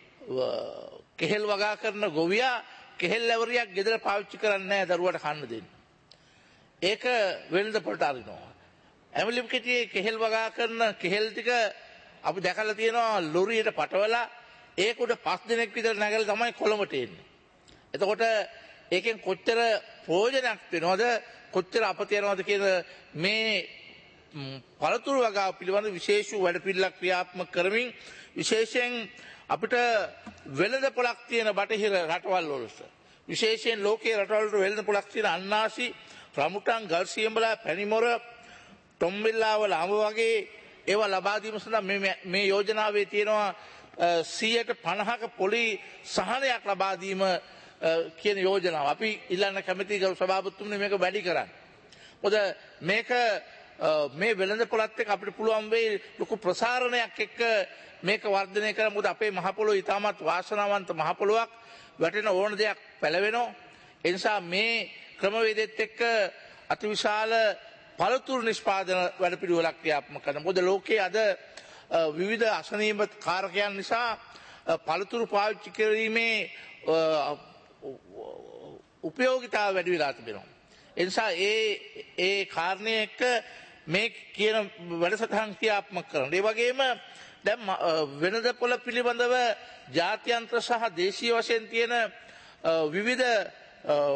කෙහෙල් වගා කරන ගොවියා කෙහෙල් ලැබරියක් ගෙදර පාවිච්චි කරන්නේ නැහැ දරුවට කන්න දෙන්න. ඒක වෙළඳ පොළට අරිනවා. ඇඹිලිපිටියේ කෙහෙල් වගා කරන කෙහෙල් ටික අපි දැකලා තියෙනවා ලොරියට පටවලා ඒක උඩ පස් දිනක් විතර නැගලා තමයි කොළඹට එන්නේ. එතකොට ඒකෙන් කොච්චර ප්‍රයෝජනයක් වෙනවද කොච්චර අපත යනවද කියන මේ පළතුරු වගාව පිළිබඳ විශේෂ වැඩපිළිවෙලක් ක්‍රියාත්මක කරමින් විශේෂයෙන් අපිට වෙළඳ පොළක් තියෙන බටහිර රටවල් වලට විශේෂයෙන් ලෝකයේ රටවල් වල වෙළඳ පොළක් තියෙන අන්නාසි, රමුටන්, ගල්සියඹලා, පැණිමොර, තොම්බිල්ලාවල අඹ වගේ ඒවා ලබා දීම සඳහා මේ මේ යෝජනාවේ තියෙනවා සීයට පනහක පොලි සහනයක් ලබා දීම කියන යෝජනාව. අපි ඉල්ලන්න කැමති ගරු සභාපතිතුමනි මේක වැඩි කරන්න. මොකද මේක මේ වෙළඳ පොළත් එක්ක අපිට පුළුවන් වෙයි ලොකු ප්‍රසාරණයක් එක්ක මේක වර්ධනය කරන්න. මොකද අපේ මහ පොළොව ඉතාමත් වාසනාවන්ත මහ පොළොවක්, වැටෙන ඕන දෙයක් පැලවෙනවා. ඒ නිසා මේ ක්‍රමවේදෙත් එක්ක අතිවිශාල පළතුරු නිෂ්පාදන වැඩපිළිවෙලක් ක්‍රියාත්මක කරනවා. මොකද ලෝකයේ අද විවිධ අසනීප කාරකයන් නිසා පළතුරු පාවිච්චි කිරීමේ උපයෝගිතාව වැඩි වෙලා තිබෙනවා. ඒ නිසා ඒ ඒ කාරණේ එක්ක මේ කියන වැඩසටහන් ක්‍රියාත්මක කරනවා. ඒ වගේම දැන් වෙළඳ පොළ පිළිබඳව ජාත්‍යන්තර සහ දේශීය වශයෙන් තියෙන විවිධ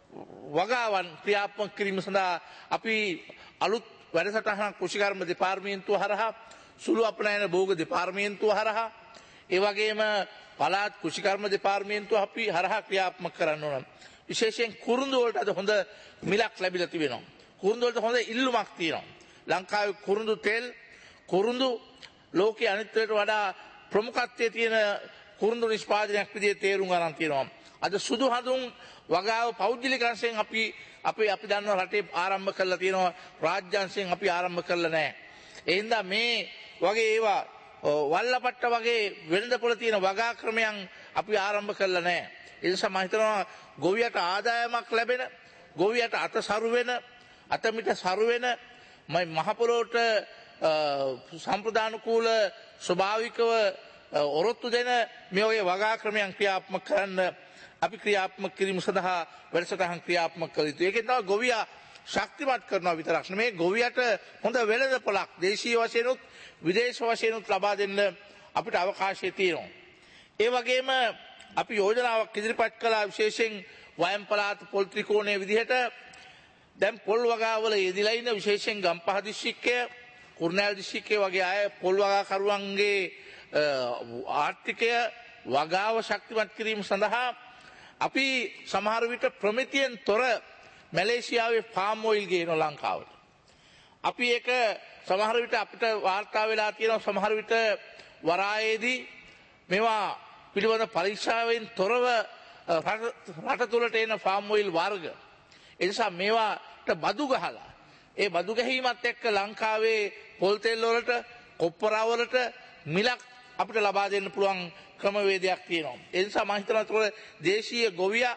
වගාවන් ක්‍රියාත්මක කිරීම සඳහා අපි අලුත් වැඩසටහනක් කෘෂිකර්ම දෙපාර්තමේන්තුව හරහා සුළු අපනයන භෝග දෙපාර්තමේන්තුව හරහා ඒ වගේම පළාත් කෘෂිකර්ම දෙපාර්තමේන්තුව අපි හරහා ක්‍රියාත්මක කරන්න ඕන. විශේෂයෙන් කුරුඳු වලට අද හොඳ මිලක් ලැබිලා තිබෙනවා. කුරුඳු වලට හොඳ ඉල්ලුමක් තියෙනවා. ලංකාවේ කුරුඳු තෙල් කුරුඳු ලෝකයේ අනිත්‍යයට වඩා ප්‍රමුඛත්වයේ තියෙන කුරුඳු නිෂ්පාදනයක් විදිහට තේරුම් ගන්න තියෙනවා. අද සුදු හඳුන් වගාව පෞද්ගලික අංශයෙන් අපි අපි අපි දන්නවා රටේ ආරම්භ කරලා තියෙනවා, රාජ්‍ය අංශයෙන් අපි ආරම්භ කරලා නැහැ. ඒ හින්දා මේ වගේ ඒවා වල්ලපට්ට වගේ වෙළඳපොළ තියෙන වගා ක්‍රමයන් අපි ආරම්භ කරලා නැහැ. ඒ නිසා මම හිතනවා ගොවියට ආදායමක් ලැබෙන, ගොවියට අත සරු වෙන, අතමිට සරු වෙන මහ පොළොවට සම්ප්‍රදානුකූල ස්වභාවිකව ඔරොත්තු දෙන මේ වගේ වගා ක්‍රමයන් ක්‍රියාත්මක කරන්න අපි ක්‍රියාත්මක කිරීම සඳහා වැඩසටහන් ක්‍රියාත්මක කළ යුතුයි. ඒකෙන් තමයි ගොවියා ශක්තිමත් කරනවා විතරක් නෙමෙයි, ගොවියට හොඳ වෙළඳපොළක් දේශීය වශයෙන් උත් විදේශ වශයෙන් උත් ලබා දෙන්න අපිට අවකාශය තියෙනවා. ඒ වගේම අපි යෝජනාවක් ඉදිරිපත් කළා විශේෂයෙන් වයම් පළාත් පොල් ත්‍රිකෝණයේ විදිහට දැන් පොල් වගාවල යෙදিলা ඉන්න විශේෂයෙන් ගම්පහ දිස්ත්‍රික්කය, කුරුණෑගල දිස්ත්‍රික්කය වගේ අය පොල් වගාකරුවන්ගේ ආර්ථිකය වගාව ශක්තිමත් කිරීම සඳහා අපි සමහර විට ප්‍රමිතියෙන් තොර මැලේසියාවේ ෆාම් ඔයිල් ගේනවා ලංකාවට. අපි ඒක සමහර විට අපිට වාර්තා වෙලා තියෙනවා සමහර විට වරායේදී මේවා පිළිබඳ පරීක්ෂාවෙන් තොරව රට තුළට එන ෆාම් ඔයිල් වර්ග. ඒ නිසා මේවාට බදු ගහලා ඒ බදු ගැහිමත් එක්ක ලංකාවේ පොල් තෙල් වලට, කොප්පරා වලට මිලක් අපිට ලබා දෙන්න පුළුවන් ක්‍රමවේදයක් තියෙනවා. ඒ නිසා මම හිතනවා ඒතකොට දේශීය ගොවියා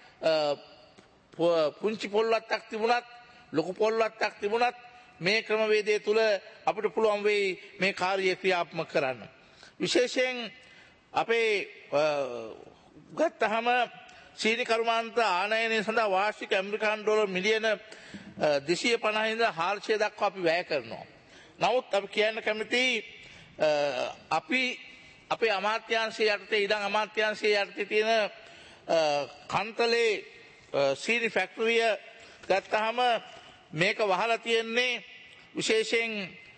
පුංචි පොල් වත්තක් තිබුණත්, ලොකු පොල් වත්තක් තිබුණත් මේ ක්‍රමවේදය තුල අපිට පුළුවන් වෙයි මේ කාර්යය ක්‍රියාත්මක කරන්න. විශේෂයෙන් අපේ ගත්තහම සීනි කර්මාන්ත ආනයනය සඳහා වාර්ෂික ඇමරිකානු ඩොලර් මිලියන දෙසිය පනහ ඉඳලා හාරසිය දක්වා අපි වැය කරනවා. නමුත් අපි කියන්න කැමති අපි අපේ අමාත්‍යාංශය යටතේ ඉඩම් අමාත්‍යාංශය යටතේ තියෙන කන්තලේ සීනි ෆැක්ටරිය ගත්තහම මේක වහලා තියෙන්නේ විශේෂයෙන්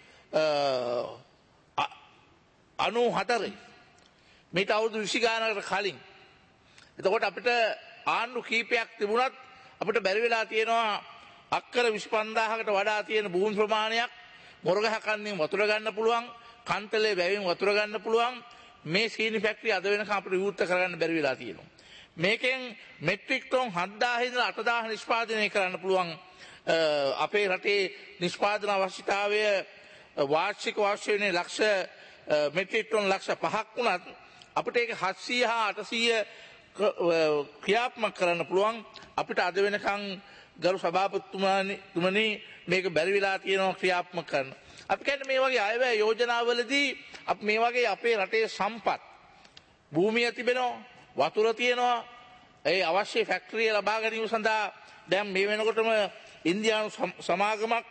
අනූ හතරේ මේට අවුරුදු විසි ගානකට කලින්. එතකොට අපිට ආණ්ඩු කීපයක් තිබුණත් අපිට බැරි වෙලා තියෙනවා අක්කර විසි පන්දාහකට වඩා තියෙන භූමි ප්‍රමාණයක් මොරගහ කන්දෙන් වතුර ගන්න පුළුවන්, කන්තලේ වැවෙන් වතුර ගන්න පුළුවන් මේ සීනි ෆැක්ටරි අද වෙනකම් අපිට විවෘත කරගන්න බැරි වෙලා තියෙනවා. මේකෙන් මෙට්‍රික් ටොන් හත්දාහ ඉඳලා අටදාහ නිෂ්පාදනය කරන්න පුළුවන්. අපේ රටේ නිෂ්පාදන අවශ්‍යතාවය වාර්ෂික අවශ්‍ය වෙන ලක්ෂ මෙට්‍රික් ටොන් ලක්ෂ පහක් වුණත් අපිට ඒක හත්සිය හා අටසිය ක්‍රියාත්මක කරන්න පුළුවන්. අපිට අද වෙනකන් ගරු සභාපතිතුමනි මේක බැරි වෙලා තියෙනවා ක්‍රියාත්මක කරන්න. අපි කියන්නේ මේ වගේ අයවැය යෝජනාවලදී අපි මේ වගේ අපේ රටේ සම්පත් භූමිය තිබෙනවා, වතුර තියෙනවා, ඒ අවශ්‍ය ෆැක්ටරිය ලබා ගැනීම සඳහා දැන් මේ වෙනකොටම ඉන්දියානු සමාගමක්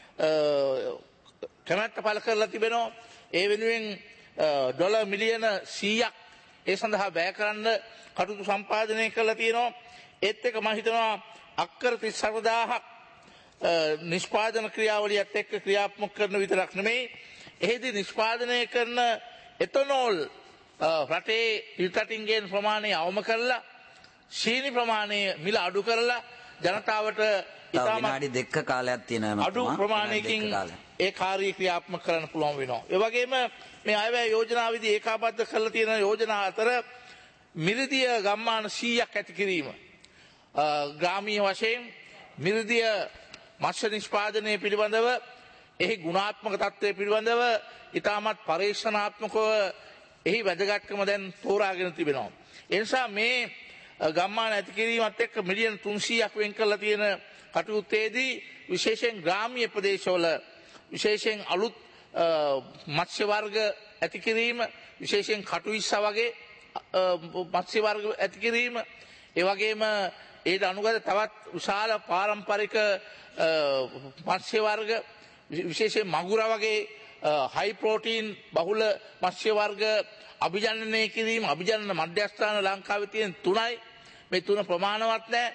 කැමැත්ත පළ කරලා තිබෙනවා. ඒ වෙනුවෙන් ඩොලර් මිලියන සීයක් ඒ සඳහා වැය කරන්න කටයුතු සම්පාදනය කරලා තියෙනවා. ඒත් එක්ක මම හිතනවා අක්කර තිස් හතරදාහක් නිෂ්පාදන ක්‍රියාවලියත් එක්ක ක්‍රියාත්මක කරන විතරක් නෙමෙයි, එහිදී නිෂ්පාදනය කරන එතනෝල් රටේ පිටරටින් ගේන ප්‍රමාණය අවම කරලා සීනි ප්‍රමාණය මිල අඩු කරලා ජනතාවට විනාඩි දෙකක කාලයක් තියෙනවා අඩු ප්‍රමාණයකින් ඒ කාර්ය ක්‍රියාත්මක කරන්න පුළුවන් වෙනවා. ඒ වගේම මේ අයවැය යෝජනාවේදී ඒකාබද්ධ කරලා තියෙන යෝජනා අතර මිරිදිය ගම්මාන සීයක් ඇති කිරීම, ග්‍රාමීය වශයෙන් මිරිදිය මත්ස්‍ය නිෂ්පාදනය පිළිබඳව එහි ගුණාත්මක තත්ත්වය පිළිබඳව ඉතාමත් පරීක්ෂණාත්මකව එහි වැදගත්කම දැන් තෝරාගෙන තිබෙනවා. ඒ නිසා මේ ගම්මාන ඇති කිරීමත් එක්ක මිලියන තුන්සීයක් වෙන් කරලා තියෙන කටයුත්තේදී විශේෂයෙන් ග්‍රාමීය ප්‍රදේශවල විශේෂයෙන් අලුත් මත්ස්‍ය වර්ග ඇති කිරීම, විශේෂයෙන් කටුයිස්සා වගේ මත්ස්‍ය වර්ග ඇති කිරීම, ඒ වගේම ඒට අනුගත තවත් විශාල පාරම්පරික මත්ස්‍ය වර්ග විශේෂයෙන් මගුර වගේ හයි ප්‍රෝටීන් බහුල මත්ස්‍ය වර්ග අභිජනනය කිරීම. අභිජනන මධ්‍යස්ථාන ලංකාවේ තියෙන තුනයි. මේ තුන ප්‍රමාණවත් නැහැ.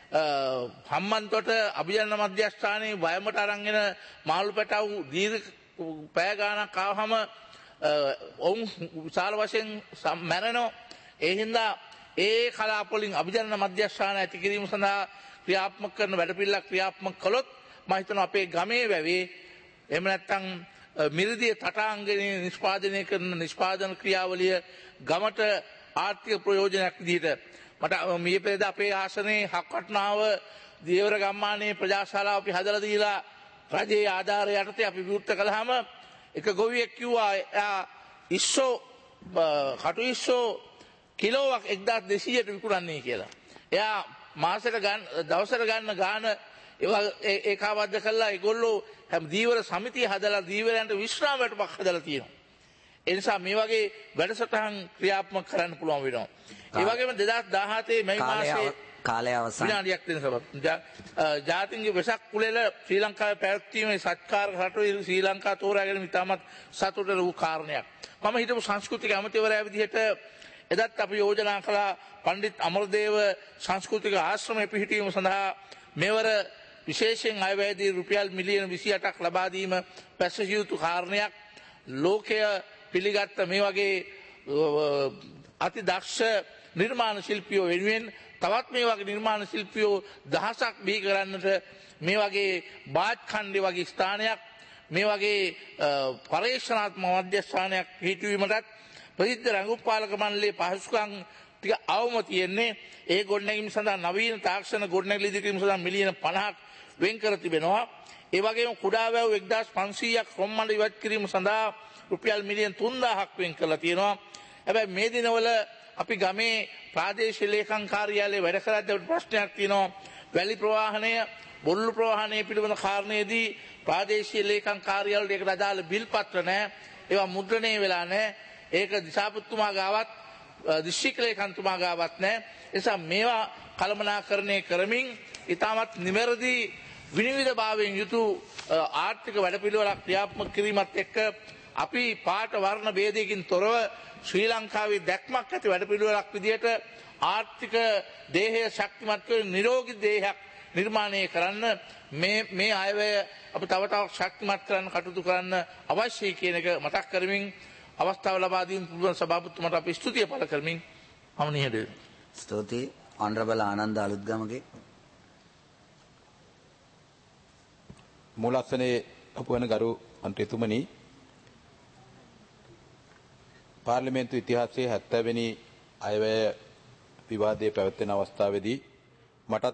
හම්බන්තොට අභිජන මධ්‍යස්ථානයේ වයමට අරන් එන මාළු පැටවු දීර්ඝ පැය ගාණක් ආවහම ඔවුන් විශාල වශයෙන් මැරෙනවා. ඒ හින්දා ඒ කලාපවලින් අභිජන මධ්‍යස්ථාන ඇති කිරීම සඳහා ක්‍රියාත්මක කරන වැඩපිළිවෙලක් ක්‍රියාත්මක කළොත් මම හිතනවා අපේ ගමේ වැවේ එහෙම නැත්නම් මිරිදිය තටාංගනේ නිෂ්පාදනය කරන නිෂ්පාදන ක්‍රියාවලිය ගමට ආර්ථික ප්‍රයෝජනයක් විදිහට මට මේ පෙරේද අපේ ආසනයේ හක්වටනාව දේවර ගම්මානයේ ප්‍රජාශාලාව අපි හදලා දීලා රජයේ ආධාරය යටතේ අපි විවෘත කළාම එක ගොවියෙක් කිව්වා එයා ඉස්සෝ කටු ඉස්සෝ කිලෝවක් එක්දාස් දෙසීයට විකුණන්නේ කියලා. එයා මාසෙට ගන්න දවසට ගන්න ගාන ඒවා ඒකාබද්ධ කළා ඒගොල්ලෝ හැම දීවර සමිතිය හදලා දීවරයන්ට විශ්‍රාම වැටුපක් හදලා තියෙනවා. ඒ නිසා මේ වගේ වැඩසටහන් ක්‍රියාත්මක කරන්න පුළුවන් වෙනවා. ඒ වගේම දෙදාස් දාහතේ මැයි මාසයේ කාලය අවසන් විනාඩියක් දෙන්න සබත් ජාතින්ගේ වෙසක් කුලෙල ශ්‍රී ලංකාවේ පැවැත්වීමේ සත්කාර රටේ ශ්‍රී ලංකා තෝරාගෙන ඉතාමත් සතුට වූ කාරණයක්. මම හිතපු සංස්කෘතික අමාත්‍යවරයා විදිහට එදත් අපි යෝජනා කළා පණ්ඩිත් අමරදේව සංස්කෘතික ආශ්‍රමය පිහිටීම සඳහා මෙවර විශේෂයෙන් අයවැයදී රුපියල් මිලියන විසි අටක් ලබා දීම පැසසිය යුතු කාරණයක්. ලෝකය පිළිගත්ත මේ වගේ අති දක්ෂ නිර්මාණ ශිල්පියෝ වෙනුවෙන් තවත් මේ වගේ නිර්මාණ ශිල්පියෝ දහසක් බිහි කරන්නට මේ වගේ බාජ් ඛණ්ඩේ වගේ ස්ථානයක් මේ වගේ පරීක්ෂණාත්මක මධ්‍යස්ථානයක් පිහිටුවීමටත් ප්‍රසිද්ධ රංගපාලක මණ්ඩලයේ පහසුකම් ටික අවම තියෙන්නේ. ඒ ගොඩනැගීම සඳහා නවීන තාක්ෂණ ගොඩනැගිලි ඉදිකිරීම සඳහා මිලියන පනහක් වෙන් කර තිබෙනවා. ඒ වගේම කුඩා වැව් එක්දාස් පන්සීයක් රොම්මඩ ඉවත් කිරීම සඳහා රුපියල් මිලියන තුන්දාහක් වෙන් කරලා තියෙනවා. හැබැයි මේ දිනවල අපි ගමේ ප්‍රාදේශීය ලේකම් කාර්යාලයේ වැඩ කරද්දී අපිට ප්‍රශ්නයක් තියෙනවා. වැලි ප්‍රවාහනය බොල්ලු ප්‍රවාහනය පිළිබඳ කාරණේදී ප්‍රාදේශීය ලේකම් කාර්යාලවලට ඒකට අදාළ බිල් පත්‍ර නැහැ. ඒවා මුද්‍රණය වෙලා නැහැ. ඒක දිසාපතිතුමා ගාවත් දිස්ත්‍රික් ලේකම්තුමා ගාවත් නැහැ. ඒ නිසා මේවා කළමනාකරණය කරමින් ඉතාමත් නිවැරදි විනිවිදභාවයෙන් යුතු ආර්ථික වැඩපිළිවෙලක් ක්‍රියාත්මක කිරීමත් එක්ක අපි පාට වර්ණ ભેදයකින් තොරව ශ්‍රී ලංකාවේ දැක්මක් ඇති වැඩපිළිවෙලක් විදිහට ආර්ථික දේහය ශක්තිමත් කර නිරෝගී දේහයක් නිර්මාණය කරන්න මේ මේ අයවැය අපි තව තවත් ශක්තිමත් කරන්න කටයුතු කරන්න අවශ්‍යයි කියන එක මතක් කරමින් අවස්ථාව ලබා දීම පුළුවන් සභාපතිතුමාට අපි ස්තුතිය පළ කරමින් මම නිහඬ වෙනවා. ස්තුතියි ඔනරබල් ආනන්ද අලුත්ගමගේ මූලස්ථනයේ අපවන ගරු මන්ත්‍රීතුමනි පාර්ලිමේන්තු ඉතිහාසයේ හැත්තෑ වෙනි අයවැය විවාදයේ පැවැත්වෙන අවස්ථාවේදී මටත්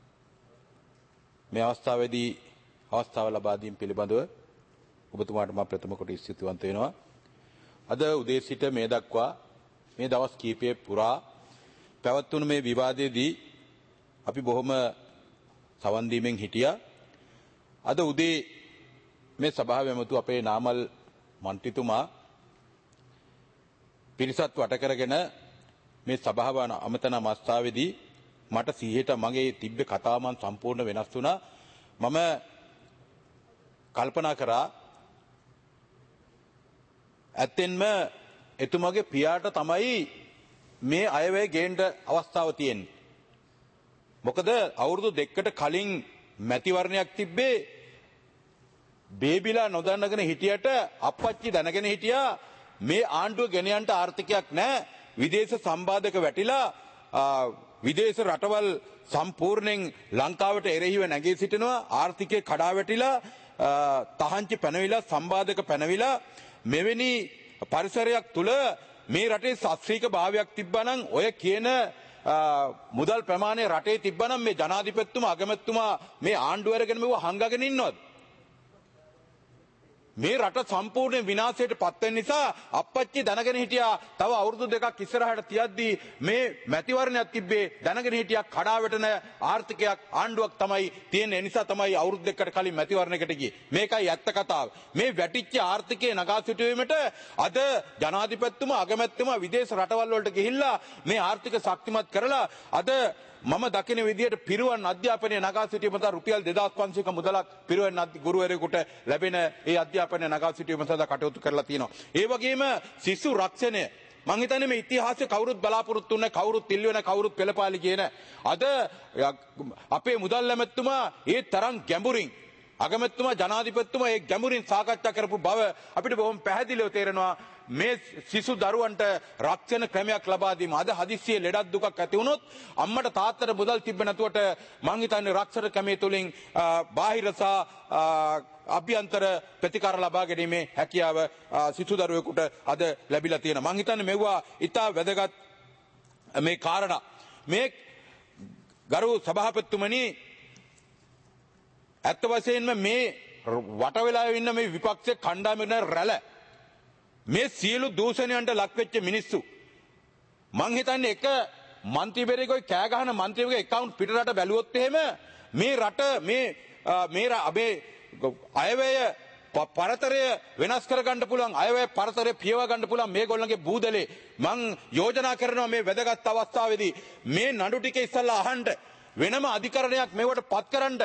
මේ අවස්ථාවේදී අවස්ථාව ලබා දීම පිළිබඳව ඔබතුමාට මම ප්‍රථම කොට ස්තුතිවන්ත වෙනවා. අද උදේ සිට මේ දක්වා මේ දවස් කිහිපයේ පුරා පැවැත්වුණු මේ විවාදයේදී අපි බොහොම සවන් දීමෙන් හිටියා. අද උදේ මේ සභාව ඇමතු අපේ නාමල් මන්ත්‍රීතුමා පිරිසත් වට කරගෙන මේ සභාව අමතන අවස්ථාවේදී මට සිහියට මගේ තිබ්බ කතාවන් සම්පූර්ණ වෙනස් වුණා. මම කල්පනා කරා ඇත්තෙන්ම එතුමාගේ පියාට තමයි මේ අයවැය ගේන්න අවස්ථාව තියෙන්නේ. මොකද අවුරුදු දෙකකට කලින් මැතිවරණයක් තිබ්බේ බේබිලා නොදන්නගෙන හිටියට අප්පච්චි දැනගෙන හිටියා මේ ආණ්ඩුව ගෙන යන්න ආර්ථිකයක් නැහැ. විදේශ සම්බාධක වැටිලා විදේශ රටවල් සම්පූර්ණයෙන් ලංකාවට එරෙහිව නැගී සිටිනවා. ආර්ථිකය කඩා වැටිලා තහංචි පැනවිලා සම්බාධක පැනවිලා මෙවැනි පරිසරයක් තුල මේ රටේ ශාස්ත්‍රීය භාවයක් තිබ්බනම් ඔය කියන මුදල් ප්‍රමාණය රටේ තිබ්බනම් මේ ජනාධිපතිතුමා අගමැතිතුමා මේ ආණ්ඩුව අරගෙන මෙව හංගගෙන ඉන්නවද? මේ රට සම්පූර්ණ විනාශයට පත් වෙන නිසා අප්පච්චි දැනගෙන හිටියා තව අවුරුදු දෙකක් ඉස්සරහට තියද්දී මේ මැතිවරණයක් තිබ්බේ දැනගෙන හිටියා කඩාවැටෙන ආර්ථිකයක් ආණ්ඩුවක් තමයි තියෙන නිසා තමයි අවුරුදු දෙකකට කලින් මැතිවරණයකට ගියේ. මේකයි ඇත්ත කතාව. මේ වැටිච්ච ආර්ථිකය නගා සිටුවීමට අද ජනාධිපතිතුමා අගමැතිතුමා විදේශ රටවල් වලට ගිහිල්ලා මේ ආර්ථික ශක්තිමත් කරලා අද මම දකින විදියට පිරුවන් අධ්‍යාපනය නගා සිටීම සඳහා රුපියල් දෙදාස් පන්සියයක මුදලක් පිරුවන් ගුරුවරයෙකුට ලැබෙන ඒ අධ්‍යාපනය නගා සිටීම සඳහා කටයුතු කරලා තියෙනවා. ඒ වගේම ශිශු රක්ෂණය මං හිතන්නේ මේ ඉතිහාසයේ කවුරුත් බලාපොරොත්තු වෙන්නේ කවුරුත් ඉල්ලුවේ නැහැ කවුරුත් පෙළපාලි කියන අද අපේ මුදල් ඇමතුමා ඒ තරම් ගැඹුරින් අගමැතිතුමා ජනාධිපතිතුමා ඒ ගැඹුරින් සාකච්ඡා කරපු බව අපිට බොහොම පැහැදිලිව තේරෙනවා මේ සිසු දරුවන්ට රක්ෂණ ක්‍රමයක් ලබා දීම අද හදිස්සියේ ලෙඩක් දුකක් ඇති වුණොත් අම්මට තාත්තට මුදල් තිබ්බ නැතුවට මං හිතන්නේ රක්ෂණ ක්‍රමයේ තුලින් බාහිර සහ අභ්‍යන්තර ප්‍රතිකාර ලබා ගැනීමේ හැකියාව සිසු දරුවෙකුට අද ලැබිලා තියෙනවා. මං හිතන්නේ මෙවුවා ඉතා වැදගත් මේ කාරණා. මේ ගරු සභාපතිතුමනි ඇත්ත වශයෙන්ම මේ වට වෙලා ඉන්න මේ විපක්ෂ කණ්ඩායමේ රැළ මේ සියලු දූෂණයන්ට ලක් වෙච්ච මිනිස්සු මං හිතන්නේ එක മന്ത്രിවරයෙකුයි කෑ ගහන മന്ത്രിවගේ account පිටරට බැලුවොත් එහෙම මේ රට මේ මේ අපේ අයවැය පරතරය වෙනස් කර ගන්න පුළුවන් අයවැය පරතරය පියව ගන්න පුළුවන් මේගොල්ලන්ගේ බූදලේ මං යෝජනා කරනවා මේ වැදගත් අවස්ථාවේදී මේ නඩු ටික ඉස්සල්ලා අහන්න වෙනම අධිකරණයක් මේවට පත් කරන්න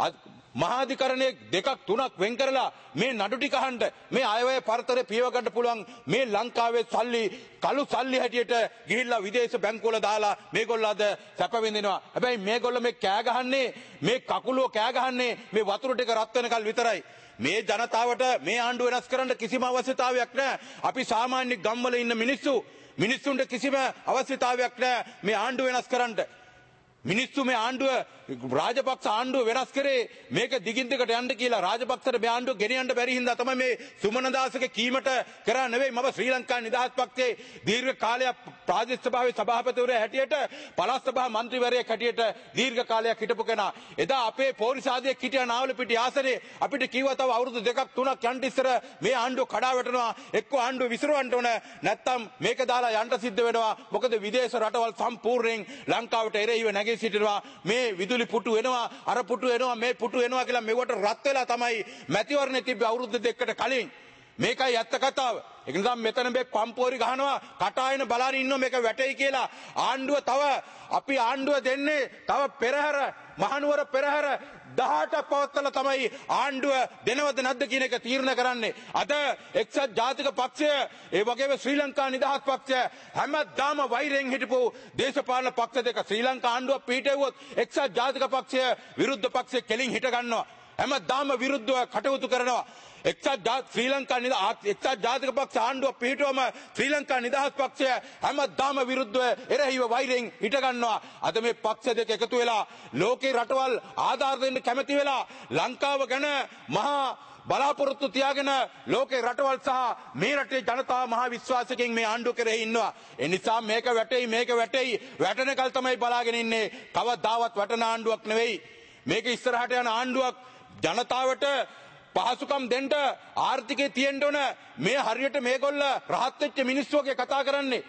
මහාධිකරණයේ දෙකක් තුනක් වෙන් කරලා මේ නඩු ටික අහන්න මේ අයවැය පරතරය පියව ගන්න පුළුවන් මේ ලංකාවේ සල්ලි කළු සල්ලි හැටියට ගිහිල්ලා විදේශ බැංකුවල දාලා මේගොල්ලෝ අද සැප විඳිනවා. හැබැයි මේගොල්ලෝ මේ කෑ ගහන්නේ මේ කකුලෝ කෑ ගහන්නේ මේ වතුර ටික රත් වෙනකල් විතරයි. මේ ජනතාවට මේ ආණ්ඩුව වෙනස් කරන්න කිසිම අවශ්‍යතාවයක් නැහැ. අපි සාමාන්‍ය ගම්වල ඉන්න මිනිස්සු මිනිස්සුන්ට කිසිම අවශ්‍යතාවයක් නැහැ මේ ආණ්ඩුව වෙනස් කරන්න. මිනිස්සු මේ ආණ්ඩුව රාජපක්ෂ ආණ්ඩුව වෙනස් කරේ මේක දිගින් දිගට යන්න කියලා රාජපක්ෂට මේ ආණ්ඩුව ගෙනියන්න බැරි හින්දා තමයි මේ සුමනදාසගේ කීමට කරා නෙවෙයි මම ශ්‍රී ලංකා නිදහස් පක්ෂයේ දීර්ඝ කාලයක් ප්‍රාදේශ සභාවේ සභාපතිවරයා හැටියට පළාත් සභා මන්ත්‍රීවරයෙක් හැටියට දීර්ඝ කාලයක් හිටපු කෙනා එදා අපේ පොලිසාදියෙක් හිටියා නාවලපිටිය ආසනේ අපිට කිව්වා තව අවුරුදු දෙකක් තුනක් යන්න ඉස්සර මේ ආණ්ඩුව කඩා වැටෙනවා එක්ක ආණ්ඩුව විසිරවන්න ඕන නැත්තම් මේක දාලා යන්න සිද්ධ වෙනවා මොකද විදේශ රටවල් සම්පූර්ණයෙන් ලංකාවට එරෙහිව නැගී සිටිනවා මේ විදුලි පුටු වෙනවා අර පුටු වෙනවා මේ පුටු වෙනවා කියලා මෙවට රත් වෙලා තමයි මැතිවරණේ තිබ්බ අවුරුදු දෙකකට කලින් මේකයි ඇත්ත කතාව. ඒක නිසා මෙතන මේ පම්පෝරි ගහනවා කටායන බලන ඉන්නවා මේක වැටෙයි කියලා ආණ්ඩුව තව අපි ආණ්ඩුව දෙන්නේ තව පෙරහැර මහනුවර පෙරහැර දහඅටක් පවත්තලා තමයි ආණ්ඩුව දෙනවද නැද්ද කියන එක තීරණය කරන්නේ. අද එක්සත් ජාතික පක්ෂය ඒ වගේම ශ්‍රී ලංකා නිදහස් පක්ෂය හැමදාම වෛරයෙන් හිටපු දේශපාලන පක්ෂ දෙක ශ්‍රී ලංකා ආණ්ඩුව පිටේවුවොත් එක්සත් ජාතික පක්ෂය විරුද්ධ පක්ෂය කෙලින් හිට ගන්නවා. හැමදාම විරුද්ධව කටයුතු කරනවා. එක්සත් ශ්‍රී ලංකා එක්සත් ජාතික පක්ෂ ආණ්ඩුව පිටුවම ශ්‍රී ලංකා නිදහස් පක්ෂය හැමදාම විරුද්ධව එරෙහිව වෛරයෙන් හිට ගන්නවා. අද මේ පක්ෂ දෙක එකතු වෙලා ලෝකේ රටවල් ආධාර දෙන්න කැමති වෙලා ලංකාව ගැන මහා බලාපොරොත්තු තියාගෙන ලෝකේ රටවල් සහ මේ රටේ ජනතාව මහා විශ්වාසයෙන් මේ ආණ්ඩුව කෙරෙහි ඉන්නවා. ඒ නිසා මේක වැටෙයි මේක වැටෙයි වැටෙනකල් තමයි බලාගෙන ඉන්නේ. කවදාවත් වැටෙන ආණ්ඩුවක් නෙවෙයි. මේක ඉස්සරහට යන ආණ්ඩුවක් ජනතාවට පහසුකම් දෙන්න ආර්ථිකේ තියෙන්න ඕන මේ හරියට මේගොල්ල රහත් වෙච්ච මිනිස්සු වගේ කතා කරන්නේ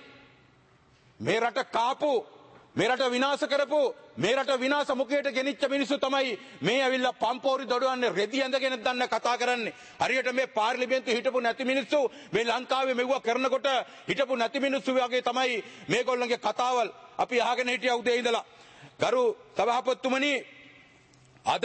මේ රට කාපු මේ රට විනාශ කරපු මේ රට විනාශ මුඛයට ගෙනිච්ච මිනිස්සු තමයි මේ ඇවිල්ලා පම්පෝරි දොඩවන්නේ රෙදි ඇඳගෙන දන්න කතා කරන්නේ හරියට මේ පාර්ලිමේන්තුවේ හිටපු නැති මිනිස්සු මේ ලංකාවේ මෙවුව කරනකොට හිටපු නැති මිනිස්සු වගේ තමයි මේගොල්ලන්ගේ කතාවල් අපි අහගෙන හිටියා උදේ ඉඳලා. ගරු සභාපතිතුමනි අද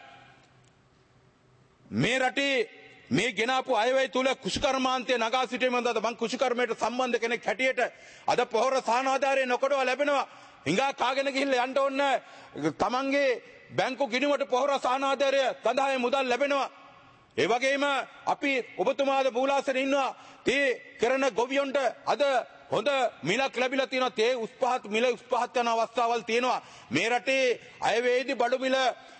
මේ රටේ මේ ගෙනාපු අයවැය තුල කුෂිකර්මාන්තය නගා සිටීමෙන්ද මං කුෂිකර්මයට සම්බන්ධ කෙනෙක් හැටියට අද පොහොර සානාධාරයේ නොකඩව ලැබෙනවා. හිඟා කාගෙන ගිහිල්ලා යන්න ඕන තමන්ගේ බැංකු ගිණුමට පොහොර සානාධාරය සඳහා මුදල් ලැබෙනවා. ඒ වගේම අපි ඔබතුමාද බූලාසනේ ඉන්නවා තේ කරන ගොවියොන්ට අද හොඳ මිලක් ලැබිලා තියෙනවා. තේ උස්පහත් මිල උස්පහත් යන අවස්ථාවල් තියෙනවා. මේ රටේ අයවැයේදී බඩු මිල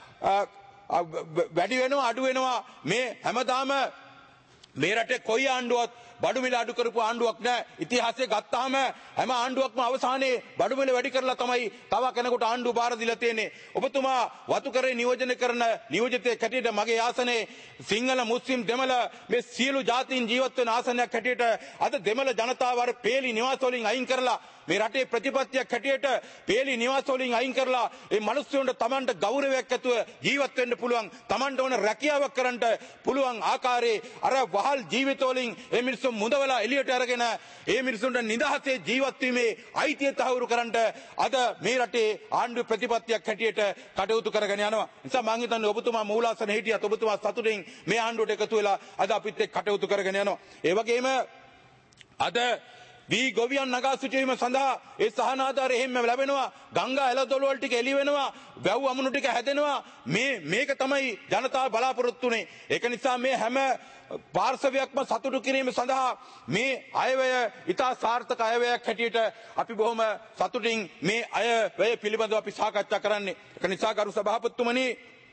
වැඩි වෙනවා අඩු වෙනවා. මේ හැමදාම මේ රටේ කොයි ආණ්ඩුවක් බඩු මිල අඩු කරපු ආණ්ඩුවක් නැහැ. ඉතිහාසයේ ගත්තාම හැම ආණ්ඩුවක්ම අවසානයේ බඩු මිල වැඩි කරලා තමයි තව කෙනෙකුට ආණ්ඩුව බාර දීලා තියෙන්නේ. ඔබතුමා වතු කරේ නියෝජනය කරන නියෝජිතයෙක් හැටියට මගේ ආසනේ සිංහල මුස්ලිම් දෙමළ මේ සියලු ජාතීන් ජීවත් වෙන ආසනයක් හැටියට අද දෙමළ ජනතාව අර පේලි නිවාස වලින් අයින් කරලා මේ රටේ ප්‍රතිපත්තියක් හැටියට පේලි නිවාස වලින් අයින් කරලා මේ මිනිස්සුන්ට Tamanට ගෞරවයක් ඇතුව ජීවත් වෙන්න පුළුවන් Tamanට ඕන රැකියාවක් කරන්න පුළුවන් ආකාරයේ අර වහල් ජීවිත වලින් මේ මිනිස්සු මුදවලා එළියට අරගෙන මේ මිනිස්සුන්ට නිදහසේ ජීවත් වීමේ අයිතිය තහවුරු කරන්න අද මේ රටේ ආණ්ඩු ප්‍රතිපත්තියක් හැටියට කටයුතු කරගෙන යනවා. නිසා මම හිතන්නේ ඔබතුමා මූලාසන හිටියත් ඔබතුමා සතුටින් මේ ආණ්ඩුවට එකතු වෙලා අද අපිත් එක්ක කටයුතු කරගෙන යනවා. ඒ වගේම අද වී ගොවියන් නගා සිටීම සඳහා ඒ සහනාධාර එහෙම ලැබෙනවා. ගංගා ඇලදොළ වල ටික එළි වෙනවා. වැව් අමුණු ටික හැදෙනවා. මේ මේක තමයි ජනතාව බලාපොරොත්තු වෙන්නේ. ඒක නිසා මේ හැම පාර්ශවයක්ම සතුටු කිරීම සඳහා මේ අයවැය ඉතා සාර්ථක අයවැයක් හැටියට අපි බොහොම සතුටින් මේ අයවැය පිළිබඳව අපි සාකච්ඡා කරන්නේ. ඒක නිසා ගරු සභාපතිතුමනි,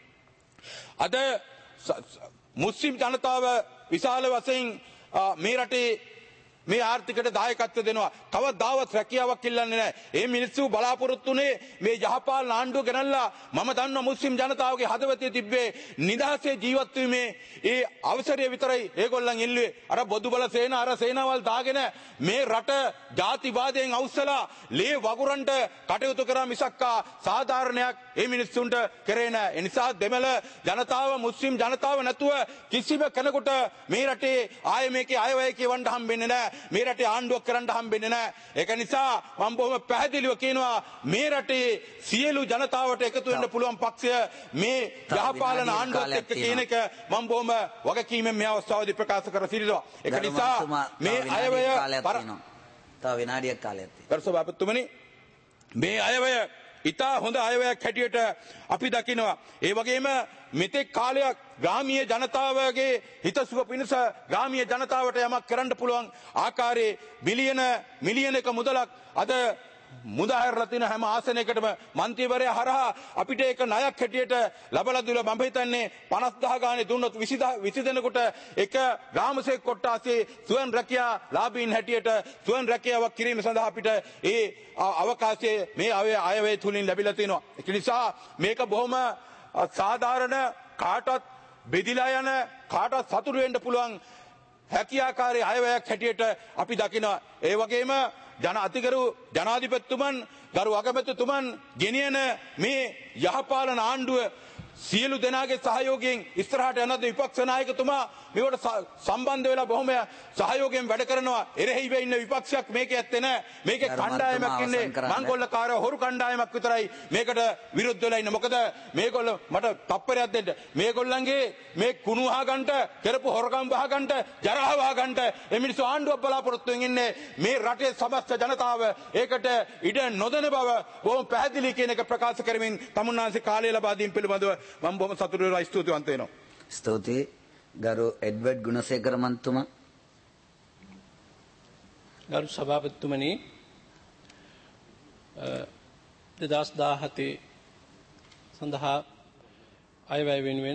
අද මුස්ලිම් ජනතාව විශාල වශයෙන් මේ රටේ මේ ආර්ථිකයට දායකත්ව දෙනවා. කවදාවත් රැකියාවක් ඉල්ලන්නේ නැහැ. මේ මිනිස්සු බලාපොරොත්තුනේ මේ යහපාලන ආණ්ඩුව ගෙනල්ලා මම දන්නවා මුස්ලිම් ජනතාවගේ හදවතේ තිබ්බේ නිදහසේ ජීවත් වීමේ ඒ අවසරය විතරයි ඒගොල්ලන් ඉල්ලුවේ. අර බොදු බල සේන අර සේනාවල් දාගෙන මේ රට ජාතිවාදයෙන් අවසලා ලේ වගුරන්ට කටයුතු කරා මිසක්කා සාධාරණයක් මේ මිනිස්සුන්ට කරේ නැහැ. ඒ නිසා දෙමළ ජනතාව මුස්ලිම් ජනතාව නැතුව කිසිම කෙනෙකුට මේ රටේ ආයෙ මේකේ අයවැය කියවන්න හම්බෙන්නේ නැහැ. මේ රටේ ආණ්ඩුවක් කරන්න හම්බෙන්නේ නැහැ. ඒක නිසා මම බොහොම පැහැදිලිව කියනවා මේ රටේ සියලු ජනතාවට එකතු වෙන්න පුළුවන් පක්ෂය මේ යහපාලන ආණ්ඩුවත් එක්ක කියන එක මම බොහොම වගකීමෙන් මේ අවස්ථාවේදී ප්‍රකාශ කර සිටිනවා. ඒක නිසා මේ අයවැය තව විනාඩියක් කාලයක් තියෙනවා. ගරු සභාපතිතුමනි, මේ අයවැය ඉතා හොඳ අයවැයක් හැටියට අපි දකිනවා. ඒ වගේම මෙතෙක් කාලයක් ග්‍රාමීය ජනතාවගේ හිතසුව පිණිස ග්‍රාමීය ජනතාවට යමක් කරන්න පුළුවන් ආකාරයේ බිලියන මිලියන එක මුදලක් අද මුදාහැරලා තියෙන හැම ආසනයකටම මන්ත්‍රීවරයා හරහා අපිට ඒක ණයක් හැටියට ලබලා දුල මම හිතන්නේ පනස් දහස් ගානේ දුන්නොත් විසි දෙනෙකුට එක ග්‍රාමසේවක කොට්ටාසේ සුවන් රැකියා ලාභීන් හැටියට සුවන් රැකියාවක් කිරීම සඳහා අපිට ඒ අවකාශයේ මේ අයවැය තුලින් ලැබිලා තියෙනවා. ඒ නිසා මේක බොහොම සාධාරණ කාටවත් බෙදිලා යන කාටවත් සතුටු වෙන්න පුළුවන් හැකියාකාරී අයවැයක් හැටියට අපි දකිනවා. ඒ වගේම ජන අතිගරු ජනාධිපතිතුමන් ගරු අගමැතිතුමන් ගෙනියන මේ යහපාලන ආණ්ඩුව සියලු දෙනාගේ සහයෝගයෙන් ඉස්සරහට යන විපක්ෂ නායකතුමා මේවට සම්බන්ධ වෙලා බොහොම සහයෝගයෙන් වැඩ කරනවා. එරෙහිව ඉන්න විපක්ෂයක් මේක ඇත්තේ නැහැ. මේකේ කණ්ඩායමක් ඉන්නේ මංගොල්ලකාර හොරු කණ්ඩායමක් විතරයි මේකට විරුද්ධ වෙලා ඉන්නේ. මොකද මේගොල්ලෝ මට තප්පරයක් දෙන්න. මේගොල්ලන්ගේ මේ කුණු වහගන්නට, කරපු හොරකම් වහගන්නට, ජරා වහගන්නට මේ මිනිස්සු ආණ්ඩුවක් බලාපොරොත්තුෙන් ඉන්නේ. මේ රටේ සමස්ත ජනතාව ඒකට ඉඩ නොදෙන බව බොහොම පැහැදිලි කියන එක ප්‍රකාශ කරමින් තමුන්නාන්සේ කාලය ලබා දීම පිළිබඳව මම බොහොම සතුටු වෙලා ස්තුතිවන්ත වෙනවා. ස්තුතියි ගරු එඩ්වඩ් ගුණසේකර මන්තුමා. ගරු සභාපතිතුමනි, දෙදහස් දාහතේ සඳහා අයවැය වෙනුවෙන්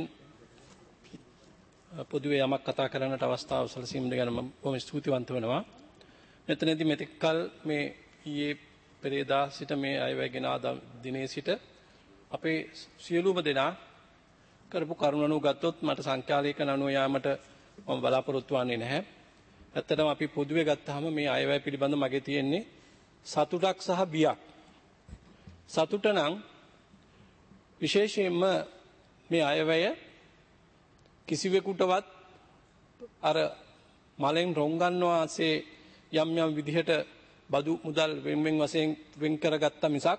පොදුවේ යමක් කතා කරන්නට අවස්ථාව සැලසීම ගැන මම බොහොම ස්තුතිවන්ත වෙනවා. මෙතනදී මෙතෙක් කල මේ ඊයේ පෙරේදා සිට මේ අයවැය ගෙන ආ දිනේ සිට අපේ සියලුම දෙනා කරපු කරුණ අනුව ගත්තොත් මට සංඛ්‍යාලේඛන අනුව යාමට මම බලාපොරොත්තු වෙන්නේ නැහැ. ඇත්තටම අපි පොදුවේ ගත්තාම මේ අයවැය පිළිබඳ මගේ තියෙන්නේ සතුටක් සහ බියක්. සතුට නම් විශේෂයෙන්ම මේ අයවැය කිසිවෙකුටවත් අර මලෙන් රොංගන්නවාසේ යම් යම් විදිහට බදු මුදල් වෙන වෙන වශයෙන් වෙන් කරගත්ත මිසක්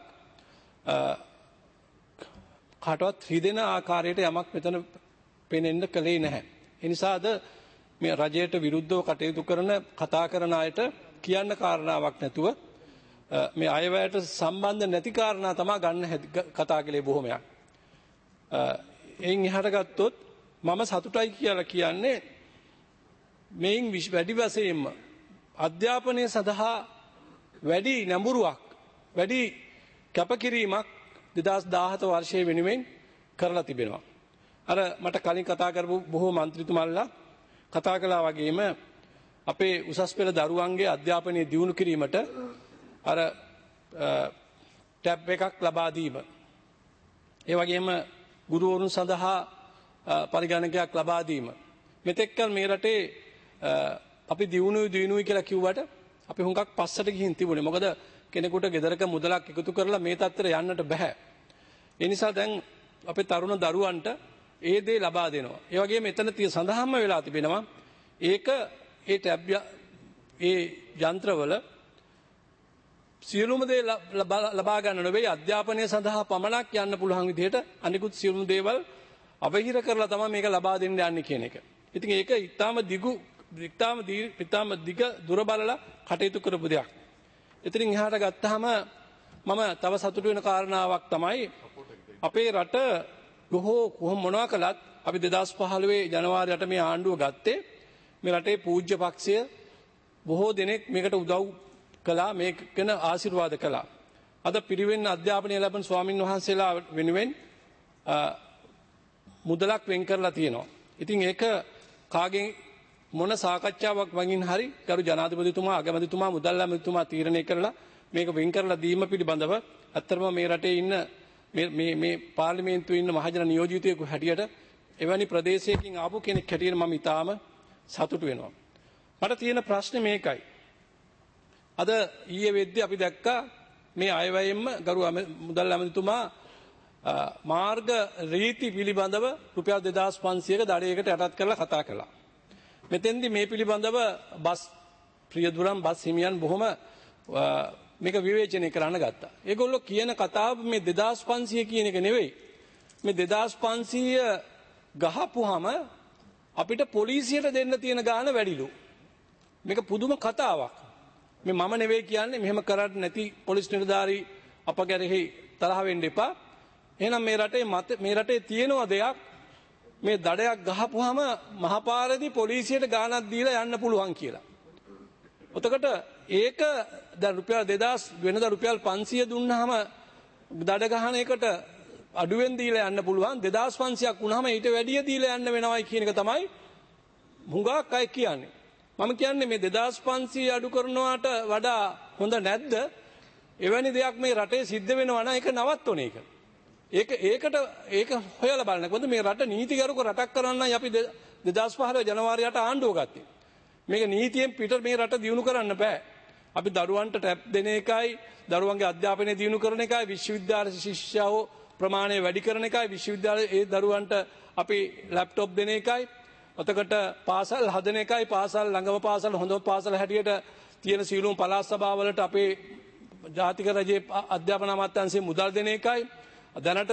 කාටවත් රිදෙන ආකාරයට යමක් මෙතන පෙනෙන්න කලේ නැහැ. ඒ නිසාද මේ රජයට විරුද්ධව කටයුතු කරන කතා කරන අයට කියන්න කාරණාවක් නැතුව මේ අයවැයට සම්බන්ධ නැති කාරණා තමයි ගන්න කතා කළේ බොහොමයක්. එයින් එහාට ගත්තොත් මම සතුටයි කියලා කියන්නේ මේන් වැඩි වශයෙන්ම අධ්‍යාපනය සඳහා වැඩි නැඹුරුවක් වැඩි කැපකිරීමක් දෙදහස් දාහත වර්ෂයේ වෙනුවෙන් කරලා තිබෙනවා. අර මට කලින් කතා කරපු බොහෝ മന്ത്രിතුමල්ලා කතා කළා වගේම අපේ උසස් පෙළ දරුවන්ගේ අධ්‍යාපනය දියුණු කිරීමට අර ටැබ් එකක් ලබා දීම. ඒ වගේම ගුරුවරුන් සඳහා පරිගණකයක් ලබා දීම. මෙතෙක් කල මේ රටේ අපි දියුණුයි දියුණුයි කියලා කිව්වට අපි හුඟක් පස්සට ගිහින් තිබුණේ. මොකද කෙනෙකුට ගෙදරක මුදලක් එකතු කරලා මේ තත්ත්වයට යන්නට බෑ. ඒ නිසා දැන් අපේ තරුණ දරුවන්ට ඒ දේ ලබා දෙනවා. ඒ වගේම එතන තිය සඳහන්ම වෙලා තිබෙනවා ඒක ඒ ටැබ් ඒ යන්ත්‍රවල සියලුම දේ ලබා ගන්න නෙවෙයි අධ්‍යාපනය සඳහා පමණක් යන්න පුළුවන් විදිහට අනිකුත් සියලුම දේවල් අවහිර කරලා තමයි මේක ලබා දෙන්න යන්නේ කියන එක. ඉතින් ඒක ඊටාම දිගු ඉතාම ඉතාම දිග දුර බලලා කටයුතු කරපු දෙයක්. ඉතින් එහාට ගත්තාම මම තව සතුටු වෙන කාරණාවක් තමයි අපේ රට බොහෝ කොහොම මොනවා කළත් අපි දෙදාස් පහළොවේ ජනවාරියට මේ ආණ්ඩුව ගත්තේ මේ රටේ පූජ්‍ය පක්ෂය බොහෝ දෙනෙක් මේකට උදව් කළා මේක ගැන ආශිර්වාද කළා. අද පිරිවෙන් අධ්‍යාපනය ලැබෙන ස්වාමින් වහන්සේලා වෙනුවෙන් මුදලක් වෙන් කරලා තියෙනවා. ඉතින් ඒක කාගෙන් මොන සාකච්ඡාවක් වගින් හරි ගරු ජනාධිපතිතුමා අගමැතිතුමා මුදල් ඇමතිතුමා තීරණය කරලා මේක වෙන් කරලා දීම පිළිබඳව ඇත්තටම මේ රටේ ඉන්න මේ මේ මේ පාර්ලිමේන්තුවේ ඉන්න මහජන නියෝජිතයෙකු හැටියට එවැනි ප්‍රදේශයකින් ආපු කෙනෙක් හැටියට මම ඉතාම සතුටු වෙනවා. මට තියෙන ප්‍රශ්නේ මේකයි. අද ඊයේ වෙද්දී අපි දැක්කා මේ අයවැයෙන්ම ගරු මුදල් ඇමතිතුමා මාර්ග රීති පිළිබඳව රුපියල් දෙදාස් පන්සියයක දඩයකට යටත් කරලා කතා කළා. මෙතෙන්දි මේ පිළිබඳව බස් ප්‍රියදුරන් බස් හිමියන් බොහොම මේක විවේචනය කරන්න ගත්තා. ඒගොල්ලෝ කියන කතාව මේ දෙදාස් පන්සිය කියන එක නෙවෙයි. මේ දෙදාස් පන්සිය ගහපුහම අපිට පොලිසියට දෙන්න තියෙන ගාණ වැඩිලු. මේක පුදුම කතාවක්. මේ මම නෙවෙයි කියන්නේ මෙහෙම කරන්නේ නැති පොලිස් නිලධාරී අප ගැරෙහි තරහ වෙන්න එපා. එහෙනම් මේ රටේ මත මේ රටේ තියෙනවා දෙයක් මේ දඩයක් ගහපුවාම මහපාරදී පොලිසියට ගාණක් දීලා යන්න පුළුවන් කියලා. එතකොට ඒක දැන් රුපියල් දෙදාස් වෙනදා රුපියල් පන්සිය දුන්නාම දඩ ගහන එකට අඩුවෙන් දීලා යන්න පුළුවන් දෙදාස් පන්සියයක් වුණාම ඊට වැඩිය දීලා යන්න වෙනවයි කියන එක තමයි හුඟක් අය කියන්නේ. මම කියන්නේ මේ දෙදාස් පන්සිය අඩු කරනවාට වඩා හොඳ නැද්ද? එවැනි දෙයක් මේ රටේ සිද්ධ වෙනවා නම් ඒක නවත්වන එක. ඒක ඒකට ඒක හොයලා බලන්න. මොකද මේ රට නීතිගරුක රටක් කරන්නයි අපි දෙදාස් පහළොව ජනවාරියට ආණ්ඩුව ගත්තේ. මේක නීතියෙන් පිට මේ රට දියුණු කරන්න බෑ. අපි දරුවන්ට ටැබ් දෙන එකයි, දරුවන්ගේ අධ්‍යාපනය දියුණු කරන එකයි, විශ්වවිද්‍යාල ශිෂ්‍යයෝ ප්‍රමාණය වැඩි කරන එකයි, විශ්වවිද්‍යාලයේ ඒ දරුවන්ට අපි ලැප්ටොප් දෙන එකයි, ඔතකට පාසල් හදන එකයි, පාසල් ළඟම පාසල් හොඳම පාසල් හැටියට තියෙන සීලුම් පළාත් සභාවලට අපේ ජාතික රජයේ අධ්‍යාපන අමාත්‍යාංශයේ මුදල් දෙන එකයි, දැනට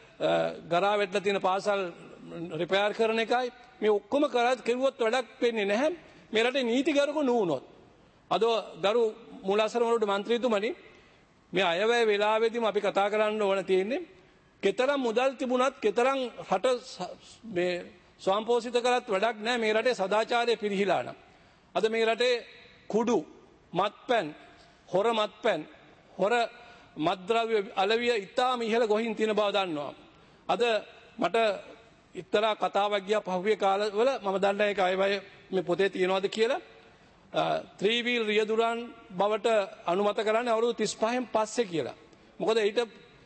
ගරා වැටලා තියෙන පාසල් රිපෙයාර් කරන එකයි. මේ ඔක්කොම කරත් කෙරුවොත් වැඩක් වෙන්නේ නැහැ මේ රටේ නීතිගරුක නුනොත්. අද ගරු මූලාශ්‍ර වලට മന്ത്രിතුමනි මේ අයවැය වෙලාවෙදීම අපි කතා කරන්න ඕන තියෙන්නේ කෙතරම් මුදල් තිබුණත් කෙතරම් රට මේ ස්වයංපෝෂිත කරත් වැඩක් නැහැ මේ රටේ සදාචාරය පිරිහිලා නම්. අද මේ රටේ කුඩු මත්පැන් හොර මත්පැන් හොර මත්ද්‍රව්‍ය අලවිය ඉතාම ඉහළ ගොහින් තියෙන බව දන්නවා. අද මට එක්තරා කතාවක් ගියා පහුගිය කාලවල මම දන්නේ ඒක අයවැය මේ පොතේ තියනවාද කියලා. ත්‍රී වීල් රියදුරන් බවට අනුමත කරන්නේ අවුරුදු තිස් පහෙන් පස්සේ කියලා. මොකද ඊට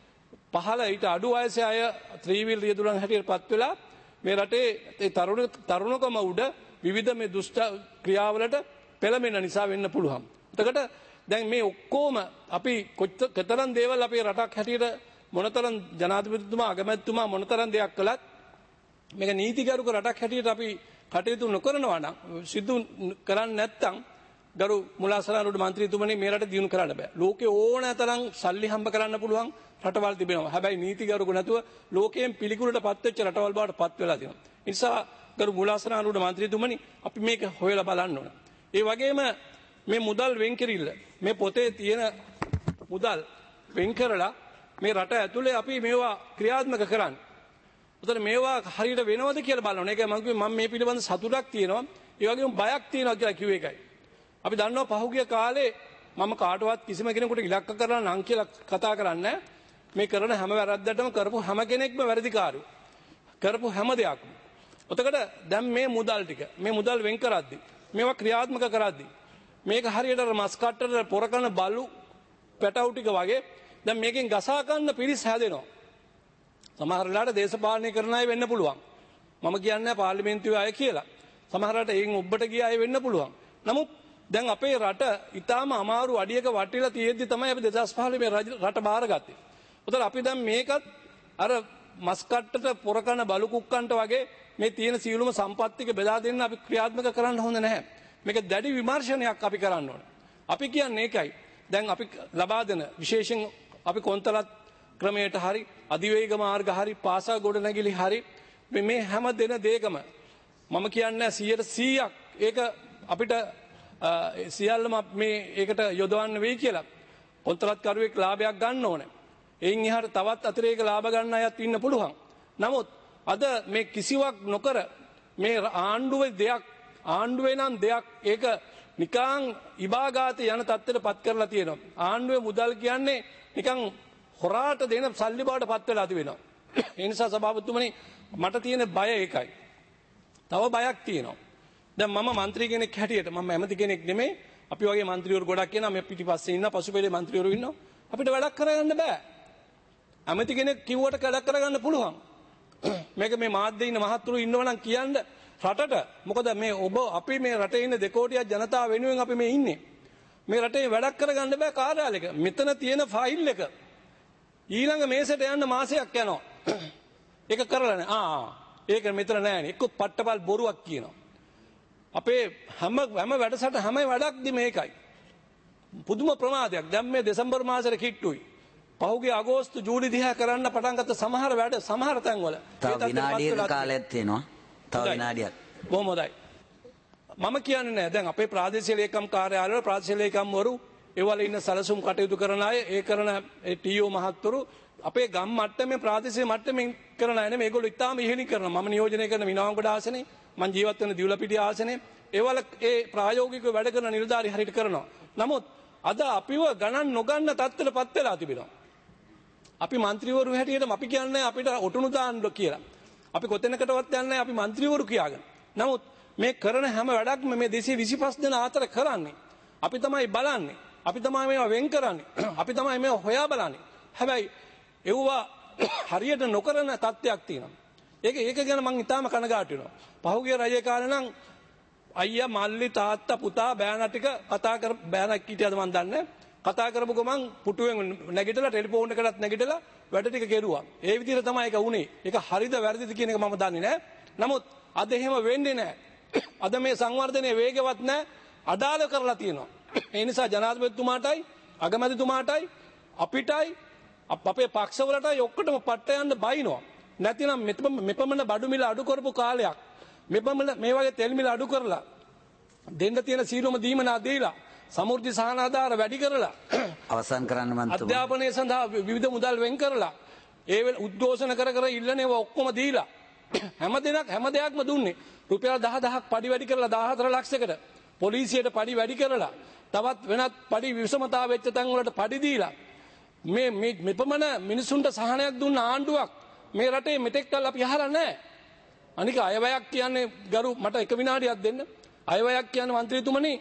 පහළ ඊට අඩු වයසේ අය ත්‍රී වීල් රියදුරන් හැටියට පත් වෙලා මේ රටේ ඒ තරුණ තරුණකම උඩ විවිධ මේ දුෂ්ට ක්‍රියාවලට පෙළඹෙන නිසා වෙන්න පුළුවන්. එතකොට දැන් මේ ඔක්කොම අපි කොතරම් දේවල් අපේ රටක් හැටියට මොනතරම් ජනාධිපතිතුමා අගමැතිතුමා මොනතරම් දෙයක් කළත් මේක නීතිගරුක රටක් හැටියට අපි කටයුතු නොකරනවා නම් සිදු කරන්නේ නැත්නම් ගරු මුලාසරාරුඩ මන්ත්‍රීතුමනි මේ රට දියුණු කරන්න බෑ. ලෝකේ ඕනෑ තරම් සල්ලි හම්බ කරන්න පුළුවන් රටවල් තිබෙනවා. හැබැයි නීතිගරුක නැතුව ලෝකයෙන් පිළිකුලට පත් වෙච්ච රටවල් බවට පත් වෙලා තියෙනවා. ඒ නිසා ගරු මුලාසරාරුඩ මන්ත්‍රීතුමනි අපි මේක හොයලා බලන්න ඕන. ඒ වගේම මේ මුදල් වෙන් කිරිල්ල මේ පොතේ තියෙන මුදල් වෙන් කරලා මේ රට ඇතුලේ අපි මේවා ක්‍රියාත්මක කරන්න. උතන මේවා හරියට වෙනවද කියලා බලන්න. ඒක මම කිව්වේ මම මේ පිළිබඳ සතුටක් තියෙනවා. ඒ වගේම බයක් තියෙනවා කියලා කිව්ව එකයි. අපි දන්නවා පහුගිය කාලේ මම කාටවත් කිසිම කෙනෙකුට ඉලක්ක කරලා නම් කියලා කතා කරන්නේ මේ කරන හැම වැරද්දටම කරපු හැම කෙනෙක්ම වැරදිකාරයෝ. කරපු හැම දෙයක්ම. එතකොට දැන් මේ මුදල් ටික මේ මුදල් වෙන් කරද්දි මේවා ක්‍රියාත්මක කරද්දි මේක හරියට මස් කට්ටට පොර කරන බලු පැටවු ටික වගේ දැන් මේකෙන් ගසා ගන්න පිරිස් හැදෙනවා. සමහර වෙලාවට දේශපාලනය කරන අය වෙන්න පුළුවන්. මම කියන්නේ පාර්ලිමේන්තුවේ අය කියලා. සමහර වෙලාවට එයින් ඔබට ගිය අය වෙන්න පුළුවන්. නමුත් දැන් අපේ රට ඊටාම අමාරු අඩියක වටිලා තියෙද්දි තමයි අපි දෙදාස් පහළොව මේ රට බාරගත්තේ. උතන අපි දැන් මේකත් අර මස් කට්ටට පොර කරන බලු කුක්කන්ට වගේ මේ තියෙන සියලුම සම්පත් ටික බෙදා දෙන්න අපි ක්‍රියාත්මක කරන්න හොඳ නැහැ. මේක දැඩි විමර්ශනයක් අපි කරන්න ඕන. අපි කියන්නේ ඒකයි. දැන් අපි ලබා දෙන විශේෂයෙන් අපි කොන්තරත් ක්‍රමයට හරි අධිවේග මාර්ග හරි පාසල් ගොඩනැගිලි හරි මේ හැම දෙන දෙයකම මම කියන්නේ සියයට සීයක් ඒක අපිට සියල්ලම මේ ඒකට යොදවන්න වෙයි කියලා කොන්ත්‍රාත්කරුවෙක් ලාභයක් ගන්න ඕනේ. එයින් එහාට තවත් අතිරේක ලාභ ගන්න අයත් ඉන්න පුළුවන්. නමුත් අද මේ කිසිවක් නොකර මේ ආණ්ඩුවේ දෙයක් ආණ්ඩුවේ නම් දෙයක් ඒක නිකං ඉබාගාතේ යන තත්ත්වයට පත් කරලා තියෙනවා. ආණ්ඩුවේ මුදල් කියන්නේ නිකං හොරාට දෙන සල්ලි බවට පත් වෙලා තිබෙනවා. ඒ නිසා සභාපතිතුමනි මට තියෙන බය ඒකයි. තව බයක් තියෙනවා. දැන් මම മന്ത്രി කෙනෙක් හැටියට මම ඇමති කෙනෙක් නෙමෙයි. අපි වගේ മന്ത്രിවරු ගොඩක් කියනවා මේ පිටිපස්සේ ඉන්න පසුපෙළේ മന്ത്രിවරු ඉන්නවා. අපිට වැඩක් කරගන්න බෑ. ඇමති කෙනෙක් කිව්වට වැඩක් කරගන්න පුළුවන්. මේක මේ මාධ්‍යයේ ඉන්න මහත්තුරු ඉන්නවනම් කියන්න රටට මොකද මේ ඔබ අපි මේ රටේ ඉන්න දෙකෝටියක් ජනතාව වෙනුවෙන් අපි මේ ඉන්නේ. මේ රටේ වැඩක් කරගන්න බෑ කාර්යාලයක. මෙතන තියෙන ෆයිල් එක ඊළඟ මේසෙට යන්න මාසයක් යනවා. ඒක කරලා නෑ. ආ ඒක මෙතන නෑනේ. එක්ක පට්ටපල් බොරුවක් කියනවා. අපේ හැම හැම වැඩසට හැම වැඩක්දි මේකයි. පුදුම ප්‍රමාදයක්. දැන් මේ දෙසැම්බර් මාසෙට කිට්ටුයි. පහුගිය අගෝස්තු ජූලි දිහා කරන්න පටන් ගත්ත සමහර වැඩ සමහර තැන්වල තව විනාඩියක කාලයක් තියෙනවා. තව විනාඩියක්. බොහොම හොඳයි. මම කියන්නේ නෑ දැන් අපේ ප්‍රාදේශීය ලේකම් කාර්යාලවල ප්‍රාදේශීය ලේකම්වරු ඒවල ඉන්න සැලසුම් කටයුතු කරන අය ඒ කරන ටීఓ මහත්තුරු අපේ ගම් මට්ටමේ ප්‍රාදේශීය මට්ටමින් කරන අය නෙමෙයි මේගොල්ලෝ ඉතාම ඉහළින් කරනවා. මම නියෝජනය කරන විනාවංගොඩ ආසනේ මම ජීවත් වෙන දිවුලපිටිය ආසනේ ඒවල ඒ ප්‍රායෝගිකව වැඩ කරන නිලධාරි හරියට කරනවා. නමුත් අද අපිව ගණන් නොගන්න තත්ත්වයට පත් වෙලා තිබෙනවා. අපි മന്ത്രിවරු හැටියට අපි කියන්නේ අපිට ඔටුනු දාන්න කියලා. අපි කොතැනකටවත් යන්නේ අපි മന്ത്രിවරු කියාගෙන. නමුත් මේ කරන හැම වැඩක්ම මේ දෙසිය විසිපස් දෙනා අතර කරන්නේ. අපි තමයි බලන්නේ. අපි තමයි මේවා වෙන් කරන්නේ. අපි තමයි මේවා හොයා බලන්නේ. හැබැයි ඒවා හරියට නොකරන තත්ත්වයක් තියෙනවා. ඒක ඒක ගැන මම ඉතාම කනගාටු වෙනවා. පහුගිය රජේ කාලේ නම් අයියා මල්ලි තාත්තා පුතා බෑනා ටික කතා කර බෑනා කීටියද මන් දන්නේ. කතා කරපු ගමන් පුටුවෙන් නැගිටලා ටෙලිෆෝන් එකටත් නැගිටලා වැඩ ටික කෙරුවා. ඒ විදිහට තමයි ඒක වුනේ. ඒක හරිද වැරදිද කියන එක මම දන්නේ නැහැ. නමුත් අද එහෙම වෙන්නේ නැහැ. අද මේ සංවර්ධනයේ වේගවත් නැහැ. අඩාල කරලා තියෙනවා. ඒ නිසා ජනාධිපතිතුමාටයි අගමැතිතුමාටයි අපිටයි අපේ පක්ෂවලටයි ඔක්කොටම පට්ට යන්න බයිනවා. නැතිනම් මෙපමණ බඩු මිල අඩු කරපු කාලයක් මෙපමණ මේ වගේ තෙල් මිල අඩු කරලා දෙන්න තියෙන සීලොම දීමනා දීලා සමෘද්ධි සහනාධාර වැඩි කරලා අවසන් කරන්න මන්තුමා අධ්‍යාපනය සඳහා විවිධ මුදල් වෙන් කරලා ඒ වෙල උද්ඝෝෂණ කර කර ඉල්ලන ඒවා ඔක්කොම දීලා හැම දිනක් හැම දෙයක්ම දුන්නේ රුපියල් දහදහක් පඩි වැඩි කරලා දාහතර ලක්ෂයකට පොලිසියට පඩි වැඩි කරලා තවත් වෙනත් පඩි විසමතා වෙච්ච තැන් වලට පඩි දීලා මේ මේ මෙපමණ මිනිසුන්ට සහනයක් දුන්න ආණ්ඩුවක් මේ රටේ මෙතෙක් කල් අපි අහලා නැහැ. අනික අයවැයක් කියන්නේ ගරු මට එක විනාඩියක් දෙන්න. අයවැයක් කියන්නේ മന്ത്രിතුමනි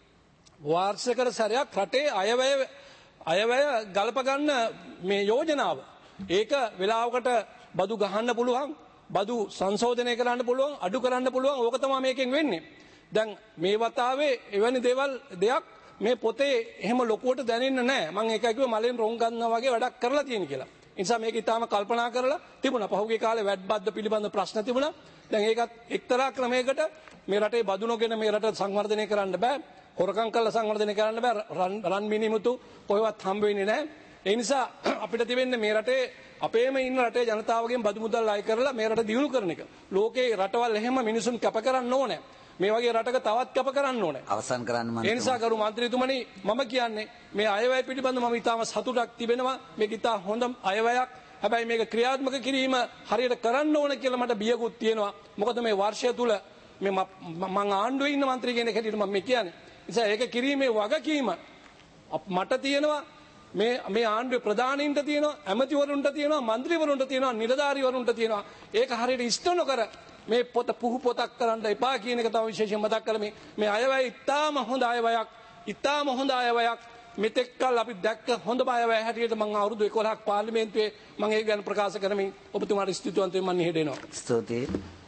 වාර්ෂික සැරයක් රටේ අයවැය අයවැය ගලප ගන්න මේ යෝජනාව. ඒක වෙලාවකට බදු ගහන්න පුළුවන්, බදු සංශෝධනය කරන්න පුළුවන්, අඩු කරන්න පුළුවන්. ඕක තමයි මේකෙන් වෙන්නේ. දැන් මේ වතාවේ එවැනි දේවල් දෙයක් මේ පොතේ එහෙම ලොකුවට දැනෙන්නේ නැහැ. මම ඒකයි කිව්වේ මලෙන් රොන් ගන්නවා වගේ වැඩක් කරලා තියෙන කියලා. ඒ නිසා මේක ඊටාම කල්පනා කරලා තිබුණා. පහුගිය කාලේ වැට් බද්ද පිළිබඳ ප්‍රශ්න තිබුණා. දැන් ඒකත් එක්තරා ක්‍රමයකට මේ රටේ බදු නොගෙන මේ රට සංවර්ධනය කරන්න බෑ. හොරකම් කරලා සංවර්ධනය කරන්න බෑ. රන් මිනිමුතු කොහෙවත් හම්බ වෙන්නේ නැහැ. ඒ නිසා අපිට තිබෙන්නේ මේ රටේ අපේම ඉන්න රටේ ජනතාවගෙන් බදු මුදල් අය කරලා මේ රට දියුණු කරන එක. ලෝකේ රටවල් එහෙම මිනිසුන් කැප කරන්න ඕනේ. මේ වගේ රටක තවත් කැප කරන්න ඕනේ. අවසන් කරන්න මම. ඒ නිසා කරු മന്ത്രിතුමනි මම කියන්නේ මේ අයවැය පිළිබඳව මම ඊටම සතුටක් තිබෙනවා. මේක ඊට හොඳ අයවැයක්. හැබැයි මේක ක්‍රියාත්මක කිරීම හරියට කරන්න ඕන කියලා මට බියකුත් තියෙනවා. මොකද මේ වර්ෂය තුල මේ මම ආණ්ඩුවේ ඉන්න മന്ത്രി කෙනෙක් හැටියට මම මේ කියන්නේ. ඒ නිසා ඒක කිරීමේ වගකීම මට තියෙනවා. මේ මේ ආණ්ඩුවේ ප්‍රධානීන්ට තියෙනවා, ඇමතිවරුන්ට තියෙනවා, മന്ത്രിවරුන්ට තියෙනවා, නිලධාරීවරුන්ට තියෙනවා. ඒක හරියට ඉෂ්ට නොකර මේ පොත පුහු පොතක් කරන්න එපා කියන එක තමයි විශේෂයෙන් මතක් කරමි. මේ අයවැය ඉතාම හොඳ අයවැයක්, ඉතාම හොඳ අයවැයක්. මෙතෙක් කල් අපි දැක්ක හොඳම අයවැය හැටියට මම අවුරුදු එකොළහක් පාර්ලිමේන්තුවේ මම ඒක ගැන ප්‍රකාශ කරමින් ඔබතුමාට ස්තුතිවන්ත වෙමින් මම හිටිනවා. ස්තුතියි.